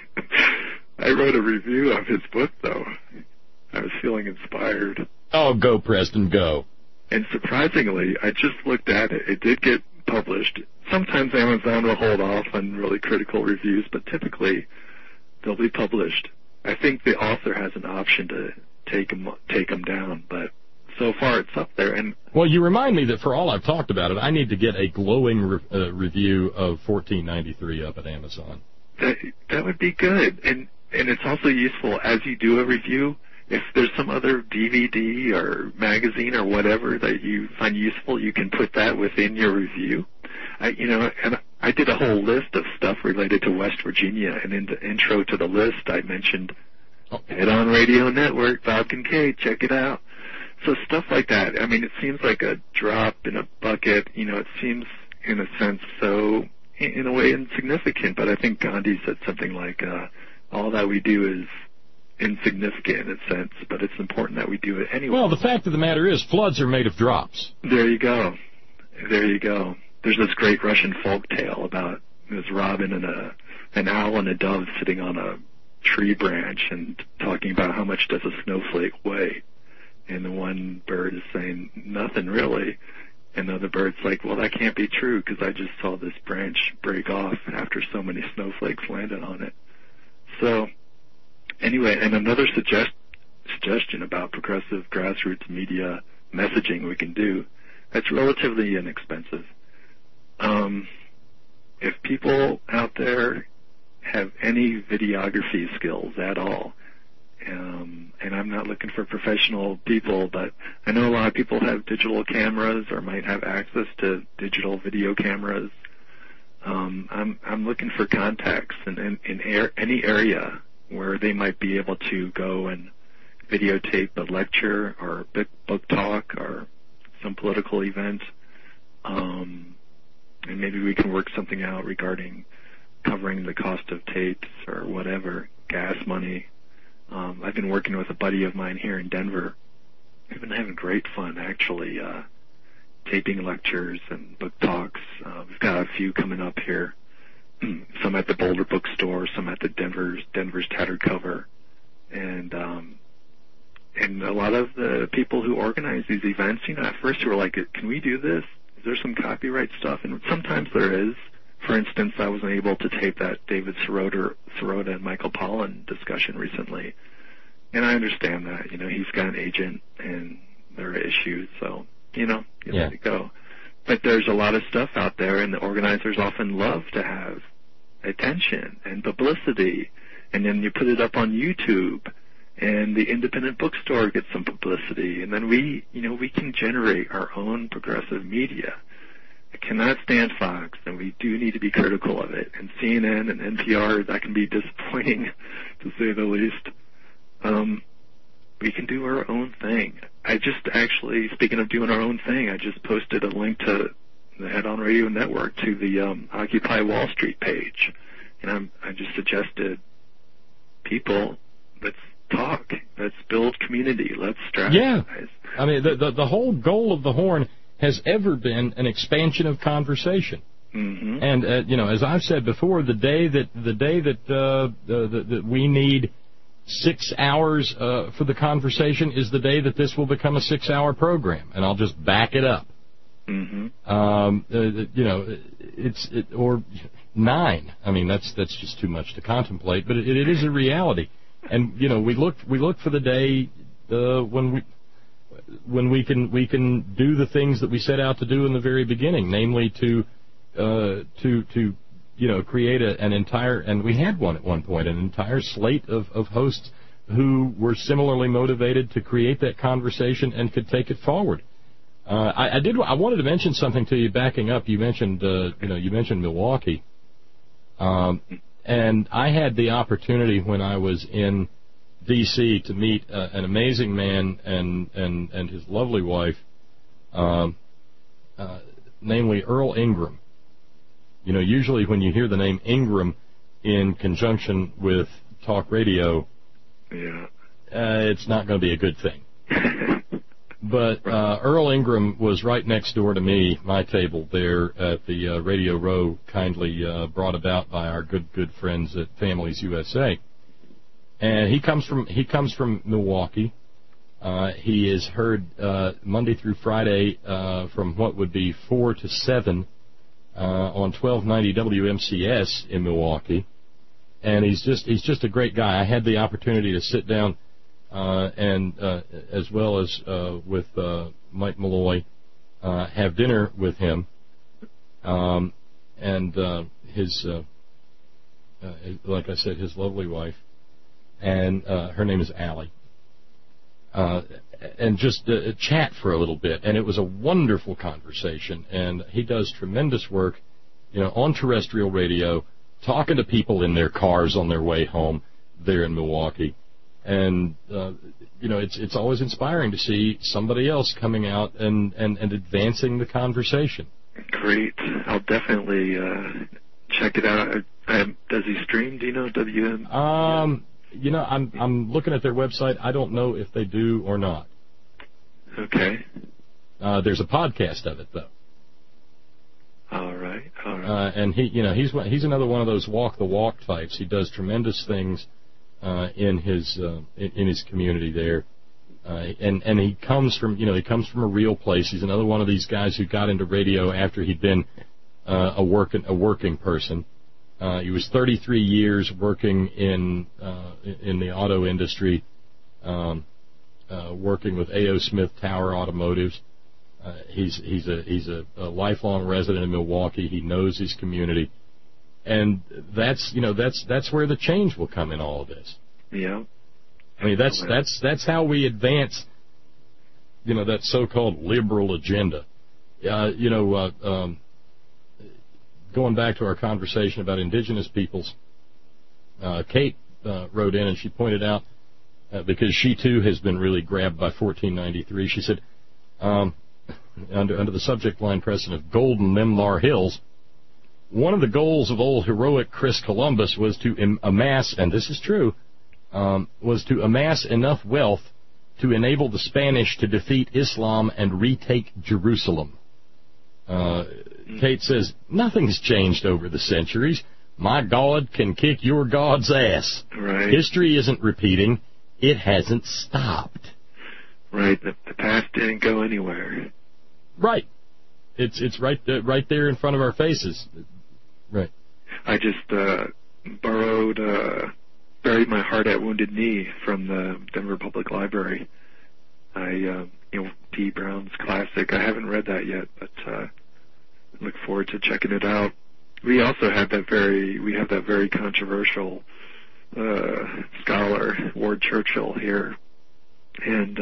I wrote a review of his book, though. I was feeling inspired. Oh, go, Preston, go. And surprisingly, I just looked at it. It did get published. Sometimes Amazon will hold off on really critical reviews, but typically they'll be published. I think the author has an option to take them down, but so far it's up there. And well, you remind me that for all I've talked about it, I need to get a glowing review of 1493 up at Amazon. That would be good, and it's also useful as you do a review. If there's some other DVD or magazine or whatever that you find useful, you can put that within your review. And I did a whole list of stuff related to West Virginia, and in the intro to the list, I mentioned Head On Radio Network, Bob Kincaid, check it out. So stuff like that. I mean, it seems like a drop in a bucket. It seems, in a sense, so, in a way, insignificant. But I think Gandhi said something like, all that we do is insignificant in a sense, but it's important that we do it anyway. Well, the fact of the matter is, floods are made of drops. There you go. There you go. There's this great Russian folk tale about this robin and an owl and a dove sitting on a tree branch and talking about how much does a snowflake weigh. And the one bird is saying, nothing really. And the other bird's like, well, that can't be true because I just saw this branch break off after so many snowflakes landed on it. So, anyway, and another suggestion about progressive grassroots media messaging we can do that's relatively inexpensive. If people out there have any videography skills at all, and I'm not looking for professional people, but I know a lot of people have digital cameras or might have access to digital video cameras. I'm looking for contacts in any area where they might be able to go and videotape a lecture or a book talk or some political event. And maybe we can work something out regarding covering the cost of tapes or whatever, gas money. I've been working with a buddy of mine here in Denver. We've been having great fun, actually, taping lectures and book talks. We've got a few coming up here, some at the Boulder Bookstore, some at the Denver's Tattered Cover. And a lot of the people who organize these events, at first were like, can we do this? Is there some copyright stuff? And sometimes there is. For instance, I wasn't able to tape that David Sirota and Michael Pollan discussion recently. And I understand that. He's got an agent and there are issues. So, you let it go. But there's a lot of stuff out there, and the organizers often love to have attention and publicity. And then you put it up on YouTube, and the independent bookstore gets some publicity. And then we can generate our own progressive media. I cannot stand Fox, and we do need to be critical of it. And CNN and NPR, that can be disappointing, to say the least. We can do our own thing. I just actually, speaking of doing our own thing, I just posted a link to the Head On Radio Network to the Occupy Wall Street page. And I just suggested people, let's talk, let's build community, let's strategize. Yeah. I mean, the whole goal of the Horn has ever been an expansion of conversation. Mm-hmm. And as I've said before, the day that we need 6 hours for the conversation is the day that this will become a 6-hour program, and I'll just back it up. Mm-hmm. Or 9. I mean, that's just too much to contemplate, but it is a reality. And we look for the day when we can do the things that we set out to do in the very beginning, namely to create an entire, and we had one at one point, an entire slate of hosts who were similarly motivated to create that conversation and could take it forward. I wanted to mention something to you. Backing up, you mentioned Milwaukee, and I had the opportunity when I was in D.C. to meet an amazing man and his lovely wife, namely Earl Ingram. Usually when you hear the name Ingram in conjunction with talk radio, it's not going to be a good thing. But Earl Ingram was right next door to me, my table there at the Radio Row, kindly brought about by our good friends at Families USA. And he comes from Milwaukee. He is heard Monday through Friday from what would be 4 to 7 on 1290 WMCS in Milwaukee. And he's just a great guy. I had the opportunity to sit down and as well as with Mike Malloy, have dinner with him, and his like I said, his lovely wife, and her name is Allie, and just chat for a little bit, and it was a wonderful conversation. And he does tremendous work, on terrestrial radio, talking to people in their cars on their way home there in Milwaukee. And, it's always inspiring to see somebody else coming out and advancing the conversation. Great. I'll definitely check it out. Does he stream? Do you know WM? You know, I'm looking at their website. I don't know if they do or not. Okay. There's a podcast of it, though. All right. And he's another one of those walk the walk types. He does tremendous things in his community there, and he comes from a real place. He's another one of these guys who got into radio after he'd been a working person. He was 33 years working in the auto industry, working with A.O. Smith Tower Automotives. He's a lifelong resident of Milwaukee. He knows his community, and that's where the change will come in all of this. Yeah. I mean, that's how we advance, that so-called liberal agenda. Going back to our conversation about indigenous peoples, Kate wrote in and she pointed out, because she too has been really grabbed by 1493, she said, under the subject line precedent of golden Memlar Hills, one of the goals of old heroic Chris Columbus was to amass, and this is true, was to amass enough wealth to enable the Spanish to defeat Islam and retake Jerusalem. Kate says, nothing's changed over the centuries. My God can kick your God's ass. Right. History isn't repeating. It hasn't stopped. Right. The past didn't go anywhere. Right. It's right there in front of our faces. Right. I just buried my heart at Wounded Knee from the Denver Public Library. P. Brown's classic. I haven't read that yet, but look forward to checking it out. We also have that very controversial scholar, Ward Churchill, here, and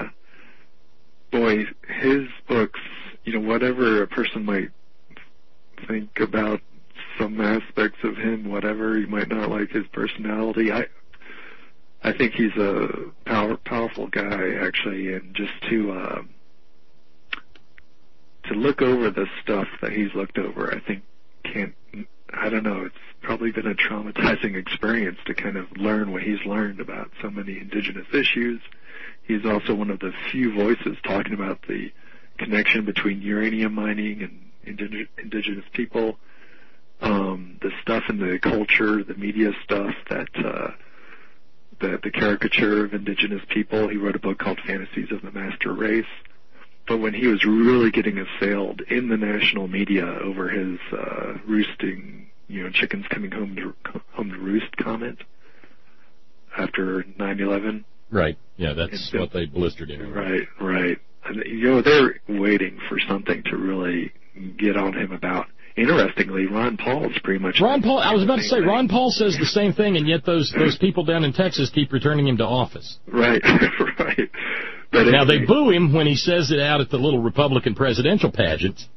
boy, his books, whatever a person might think about some aspects of him, whatever, you might not like his personality, I think he's a powerful guy, actually, and just to look over the stuff that he's looked over, I don't know, it's probably been a traumatizing experience to kind of learn what he's learned about so many indigenous issues. He's also one of the few voices talking about the connection between uranium mining and indigenous people, the stuff in the culture, the media stuff that the caricature of indigenous people. He wrote a book called Fantasies of the Master Race. But when he was really getting assailed in the national media over his roosting, chickens coming home to roost comment after 9/11. Right. Yeah, that's what they blistered him. Right. And, they're waiting for something to really get on him about. Interestingly, Ron Paul's pretty much... I was about to say, Ron Paul says the same thing, and yet those people down in Texas keep returning him to office. Right, right. But now, they boo him when he says it out at the little Republican presidential pageants.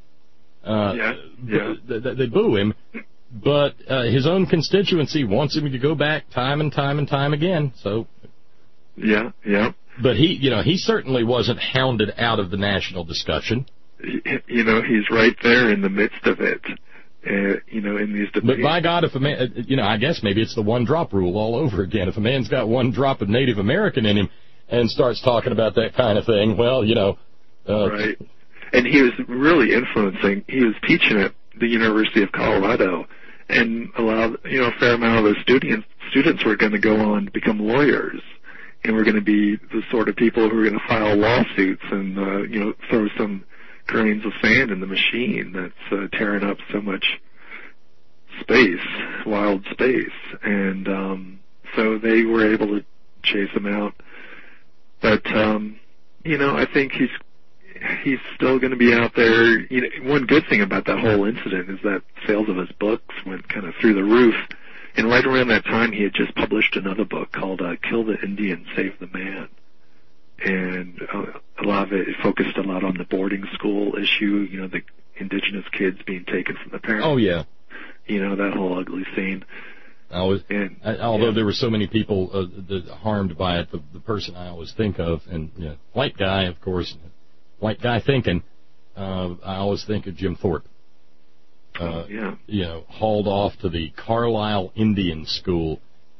They boo him, but his own constituency wants him to go back time and time again, so... Yeah. But he certainly wasn't hounded out of the national discussion. He's right there in the midst of it, in these debates. But by God, if a man, I guess maybe it's the one-drop rule all over again. If a man's got one drop of Native American in him and starts talking about that kind of thing, well, Right. And he was really influencing. He was teaching at the University of Colorado, and allowed, a fair amount of those students were going to go on to become lawyers. And we're going to be the sort of people who are going to file lawsuits and, throw some grains of sand in the machine that's tearing up so much space, wild space. And so they were able to chase him out. But, I think he's still going to be out there. One good thing about that whole incident is that sales of his books went kind of through the roof. And right around that time, he had just published another book called Kill the Indian, Save the Man. And a lot of it focused a lot on the boarding school issue, the indigenous kids being taken from the parents. Oh, yeah. That whole ugly scene. Although there were so many people harmed by it, the person I always think of, and white guy, of course, white guy thinking, I always think of Jim Thorpe. Hauled off to the Carlisle Indian School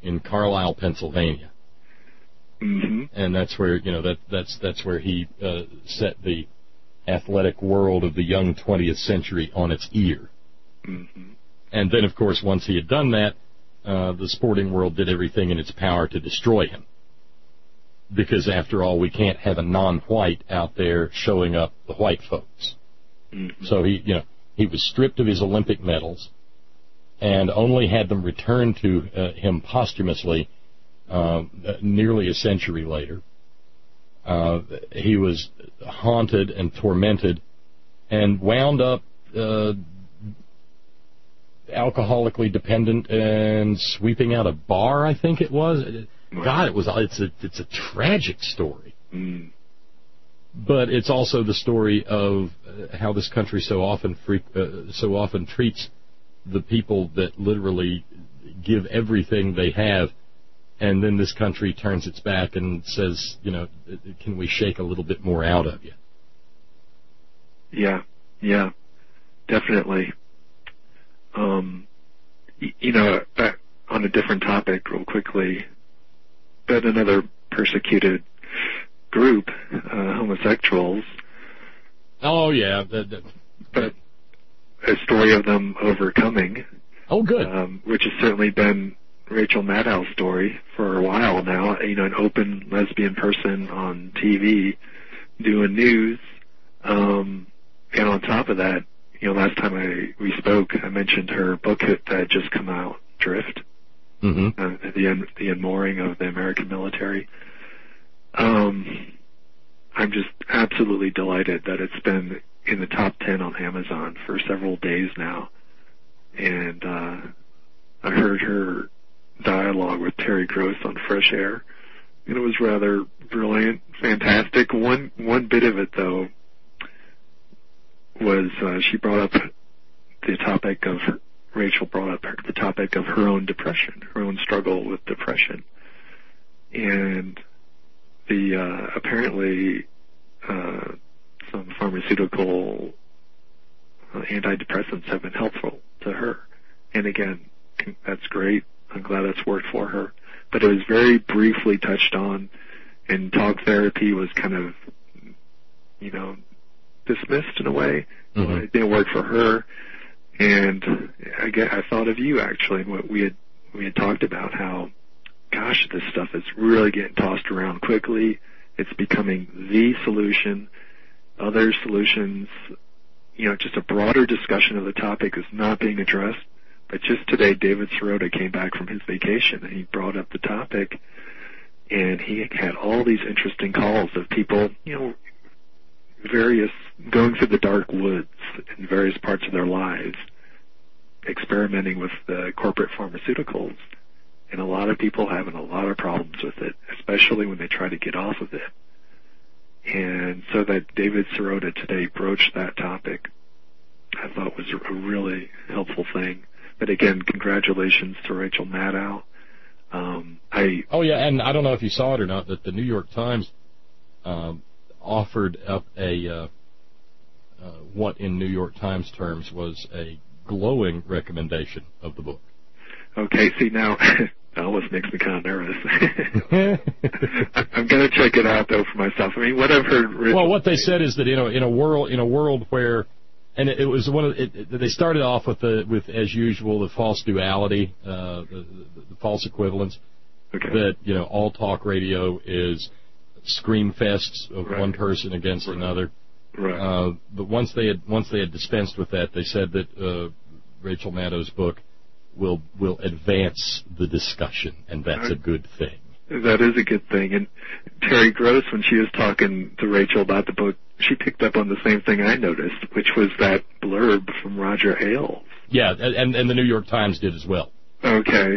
in Carlisle, Pennsylvania. Mm-hmm. And that's where, that's where he set the athletic world of the young 20th century on its ear. Mm-hmm. And then, of course, once he had done that, the sporting world did everything in its power to destroy him. Because, after all, we can't have a non-white out there showing up the white folks. Mm-hmm. So he was stripped of his Olympic medals and only had them returned to him posthumously nearly a century later. He was haunted and tormented and wound up alcoholically dependent and sweeping out a bar, I think it was. God, it's a tragic story. Mm. But it's also the story of how this country so often treats the people that literally give everything they have, and then this country turns its back and says, can we shake a little bit more out of you? Yeah, definitely. On a different topic, real quickly, but another persecuted group, homosexuals. Oh, yeah. But a story of them overcoming. Oh, good. Which has certainly been Rachel Maddow's story for a while now. An open lesbian person on TV doing news. And on top of that, last time we spoke, I mentioned her book that had just come out, Drift. Mm-hmm. The unmooring of the American military. I'm just absolutely delighted that it's been in the top 10 on Amazon for several days now. And I heard her dialogue with Terry Gross on Fresh Air, and it was rather brilliant, fantastic. One bit of it, though, was she brought up the topic of Rachel brought up the topic of her own depression, her own struggle with depression, and the apparently some pharmaceutical antidepressants have been helpful to her. And again, that's great. I'm glad that's worked for her. But it was very briefly touched on, and talk therapy was kind of, dismissed in a way. Mm-hmm. It didn't work for her. And I thought of you, actually, and what we had talked about, how, gosh, this stuff is really getting tossed around quickly. It's becoming the solution. Other solutions, just a broader discussion of the topic is not being addressed. But just today, David Sirota came back from his vacation, and he brought up the topic, and he had all these interesting calls of people, going through the dark woods in various parts of their lives, experimenting with the corporate pharmaceuticals, and a lot of people having a lot of problems with it, especially when they try to get off of it. And so that David Sirota today broached that topic, I thought was a really helpful thing. But again, congratulations to Rachel Maddow. Oh, yeah, and I don't know if you saw it or not, that the New York Times offered up what in New York Times terms was a glowing recommendation of the book. Okay, see, now that almost makes me kind of nervous. I'm going to check it out, though, for myself. I mean, what I've heard... Well, what they said is that in a world where... And it was they started off with as usual, the false duality, the false equivalence. Okay. That, all talk radio is scream fests of one person against another. Right. But once they had dispensed with that, they said that Rachel Maddow's book will advance the discussion, and that's a good thing. That is a good thing. And Terry Gross, when she was talking to Rachel about the book, she picked up on the same thing I noticed, which was that blurb from Roger Ailes. Yeah, and the New York Times did as well. Okay.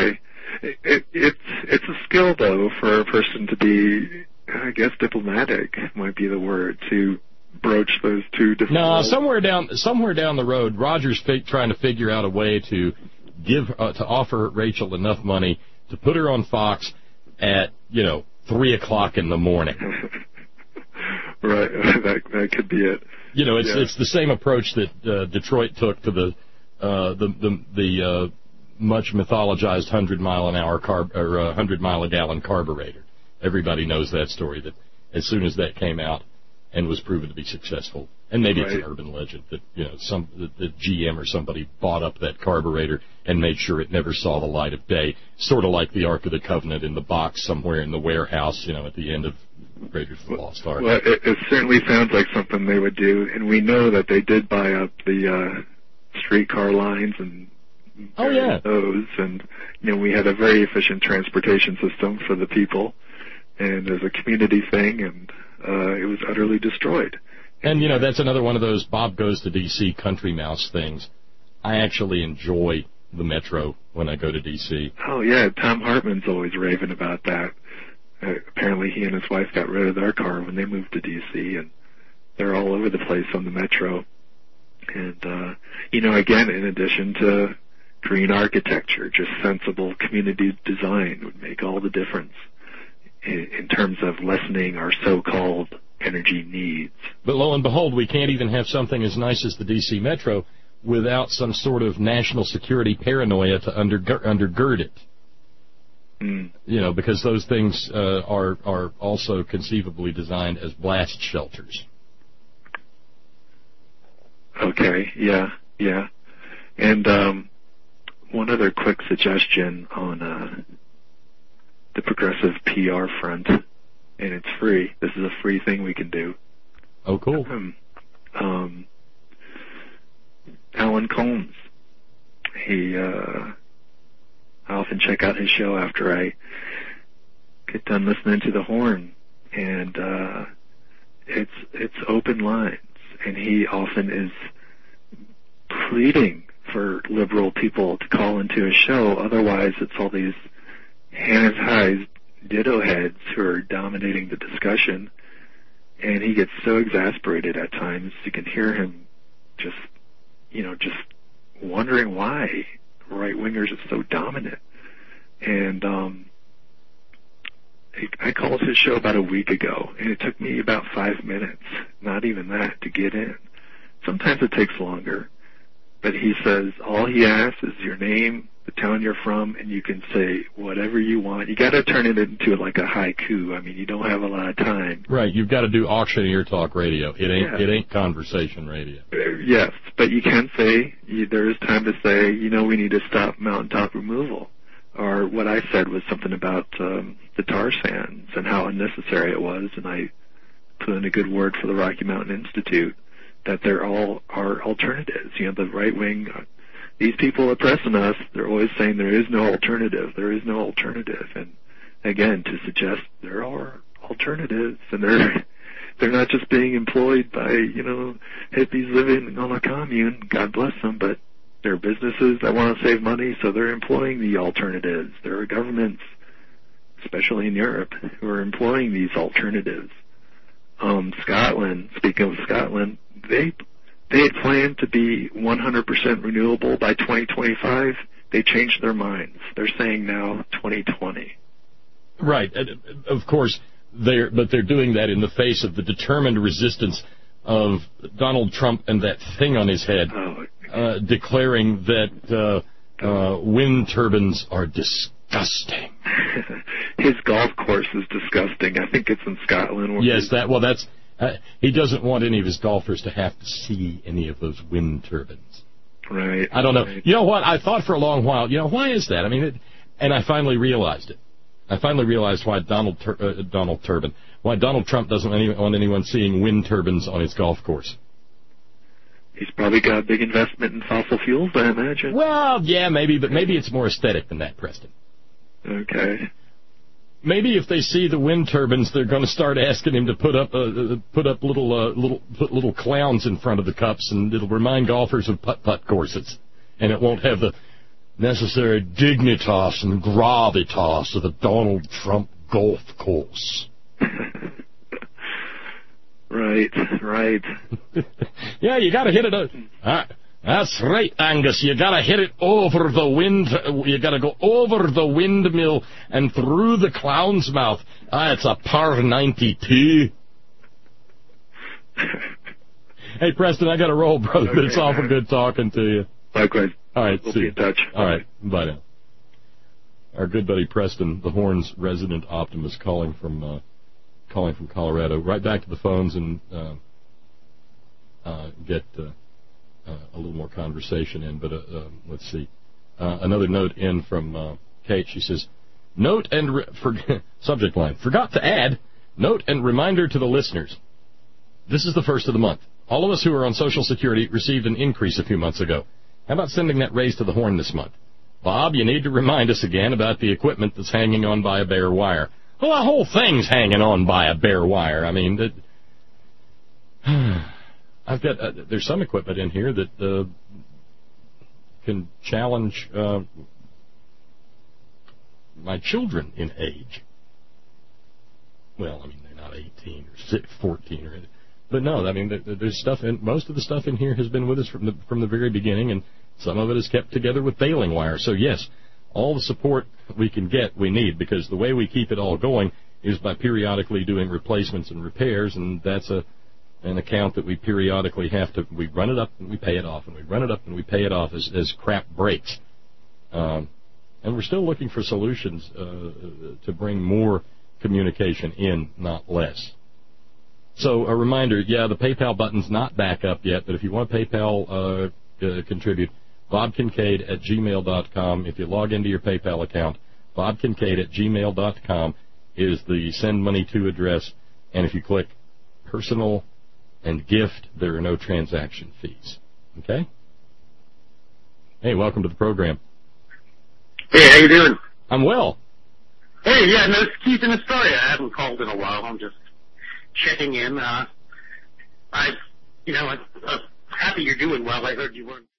It's a skill, though, for a person to be, I guess, diplomatic might be the word, to broach those two different... No, somewhere down the road, Roger's trying to figure out a way to to offer Rachel enough money to put her on Fox at 3 o'clock in the morning. Right, that could be it. It's the same approach that Detroit took to the much mythologized 100-mile-an-hour or 100-mile-a-gallon carburetor. Everybody knows that story, that as soon as that came out and was proven to be successful, and maybe it's an urban legend that, you know, the GM or somebody bought up that carburetor and made sure it never saw the light of day, sort of like the Ark of the Covenant in the box somewhere in the warehouse, you know, at the end of Raiders of the Lost Ark. Well, it certainly sounds like something they would do, and we know that they did buy up the streetcar lines and those, and, you know, we had a very efficient transportation system for the people, and as a community thing, and it was utterly destroyed. And, you know, that's another one of those Bob Goes to D.C. country mouse things. I actually enjoy the Metro when I go to D.C. Oh, yeah, Tom Hartman's always raving about that. Apparently he and his wife got rid of their car when they moved to D.C., and they're all over the place on the Metro. And, you know, again, in addition to green architecture, just sensible community design would make all the difference in terms of lessening our so-called energy needs. But lo and behold, we can't even have something as nice as the D.C. Metro without some sort of national security paranoia to undergird it. Mm. You know, because those things are also conceivably designed as blast shelters. Okay, yeah. And one other quick suggestion on the progressive PR front, and it's free. This is a free thing we can do. Oh, cool. Alan Colmes. I often check out his show after I get done listening to the Horn, and it's open lines, and he often is pleading for liberal people to call into his show. Otherwise, it's all these Hannah's ditto heads who are dominating the discussion, and he gets so exasperated at times. You can hear him just wondering why right-wingers are so dominant. And I called his show about a week ago, and it took me about 5 minutes, not even that, to get in. Sometimes it takes longer, but he says all he asks is your name, the town you're from, and you can say whatever you want. You got to turn it into like a haiku. I mean, you don't have a lot of time. Right, you've got to do auctioneer talk radio. It ain't conversation radio. Yes, but you can say there is time to say, you know, we need to stop mountaintop removal. Or what I said was something about the tar sands and how unnecessary it was, and I put in a good word for the Rocky Mountain Institute, that they're all are alternatives. You know, the right wing, these people oppressing us, they're always saying there is no alternative. There is no alternative. And again, to suggest there are alternatives, and they're not just being employed by, you know, hippies living on a commune, God bless them, but there are businesses that want to save money, so they're employing the alternatives. There are governments, especially in Europe, who are employing these alternatives. Scotland, speaking of Scotland, they had planned to be 100% renewable by 2025. They changed their minds. They're saying now 2020. Right. Of course, they're doing that in the face of the determined resistance of Donald Trump and that thing on his head, declaring that wind turbines are disgusting. His golf course is disgusting. I think it's in Scotland. Yes, he doesn't want any of his golfers to have to see any of those wind turbines. Right. I don't know. Right. You know what? I thought for a long while, you know, why is that? I mean, and I finally realized it. I finally realized why Donald Trump doesn't want anyone seeing wind turbines on his golf course. He's probably got a big investment in fossil fuels, I imagine. Well, yeah, maybe, but maybe it's more aesthetic than that, Preston. Okay. Maybe if they see the wind turbines, they're going to start asking him to put up little clowns in front of the cups, and it'll remind golfers of putt-putt courses, and it won't have the necessary dignitas and gravitas of the Donald Trump golf course. Right. Yeah, you got to hit it. That's right, Angus. You got to hit it over the wind. You got to go over the windmill and through the clown's mouth. It's a par 92. Hey, Preston, I got to roll, brother. Okay, but it's awful good talking to you. Likewise. All right, we'll see be you. in touch. All right, bye now. Our good buddy Preston, the Horns resident optimist, calling from Colorado. Right back to the phones and get a little more conversation in. But let's see. Another note in from Kate. She says, "Note and subject line. Forgot to add. Note and reminder to the listeners. This is the first of the month. All of us who are on Social Security received an increase a few months ago. How about sending that raise to the Horn this month? Bob, you need to remind us again about the equipment that's hanging on by a bare wire." Well, the whole thing's hanging on by a bare wire. I mean, I've got there's some equipment in here that can challenge my children in age. Well, I mean, they're not 18 or 14 or anything. But no, I mean, there's stuff in, most of the stuff in here has been with us from the very beginning, and some of it is kept together with baling wire. So yes, all the support we can get, we need, because the way we keep it all going is by periodically doing replacements and repairs, and that's an account that we periodically have to, we run it up and we pay it off, and we run it up and we pay it off as crap breaks. And we're still looking for solutions to bring more communication in, not less. So a reminder, yeah, the PayPal button's not back up yet, but if you want to PayPal contribute, bobkincaid@gmail.com. If you log into your PayPal account, bobkincaid@gmail.com is the send money to address, and if you click personal and gift, there are no transaction fees. Okay? Hey, welcome to the program. Hey, how you doing? I'm well. Hey, yeah, no, it's Keith in Astoria. I haven't called in a while. I'm just checking in. I'm happy you're doing well. I heard you weren't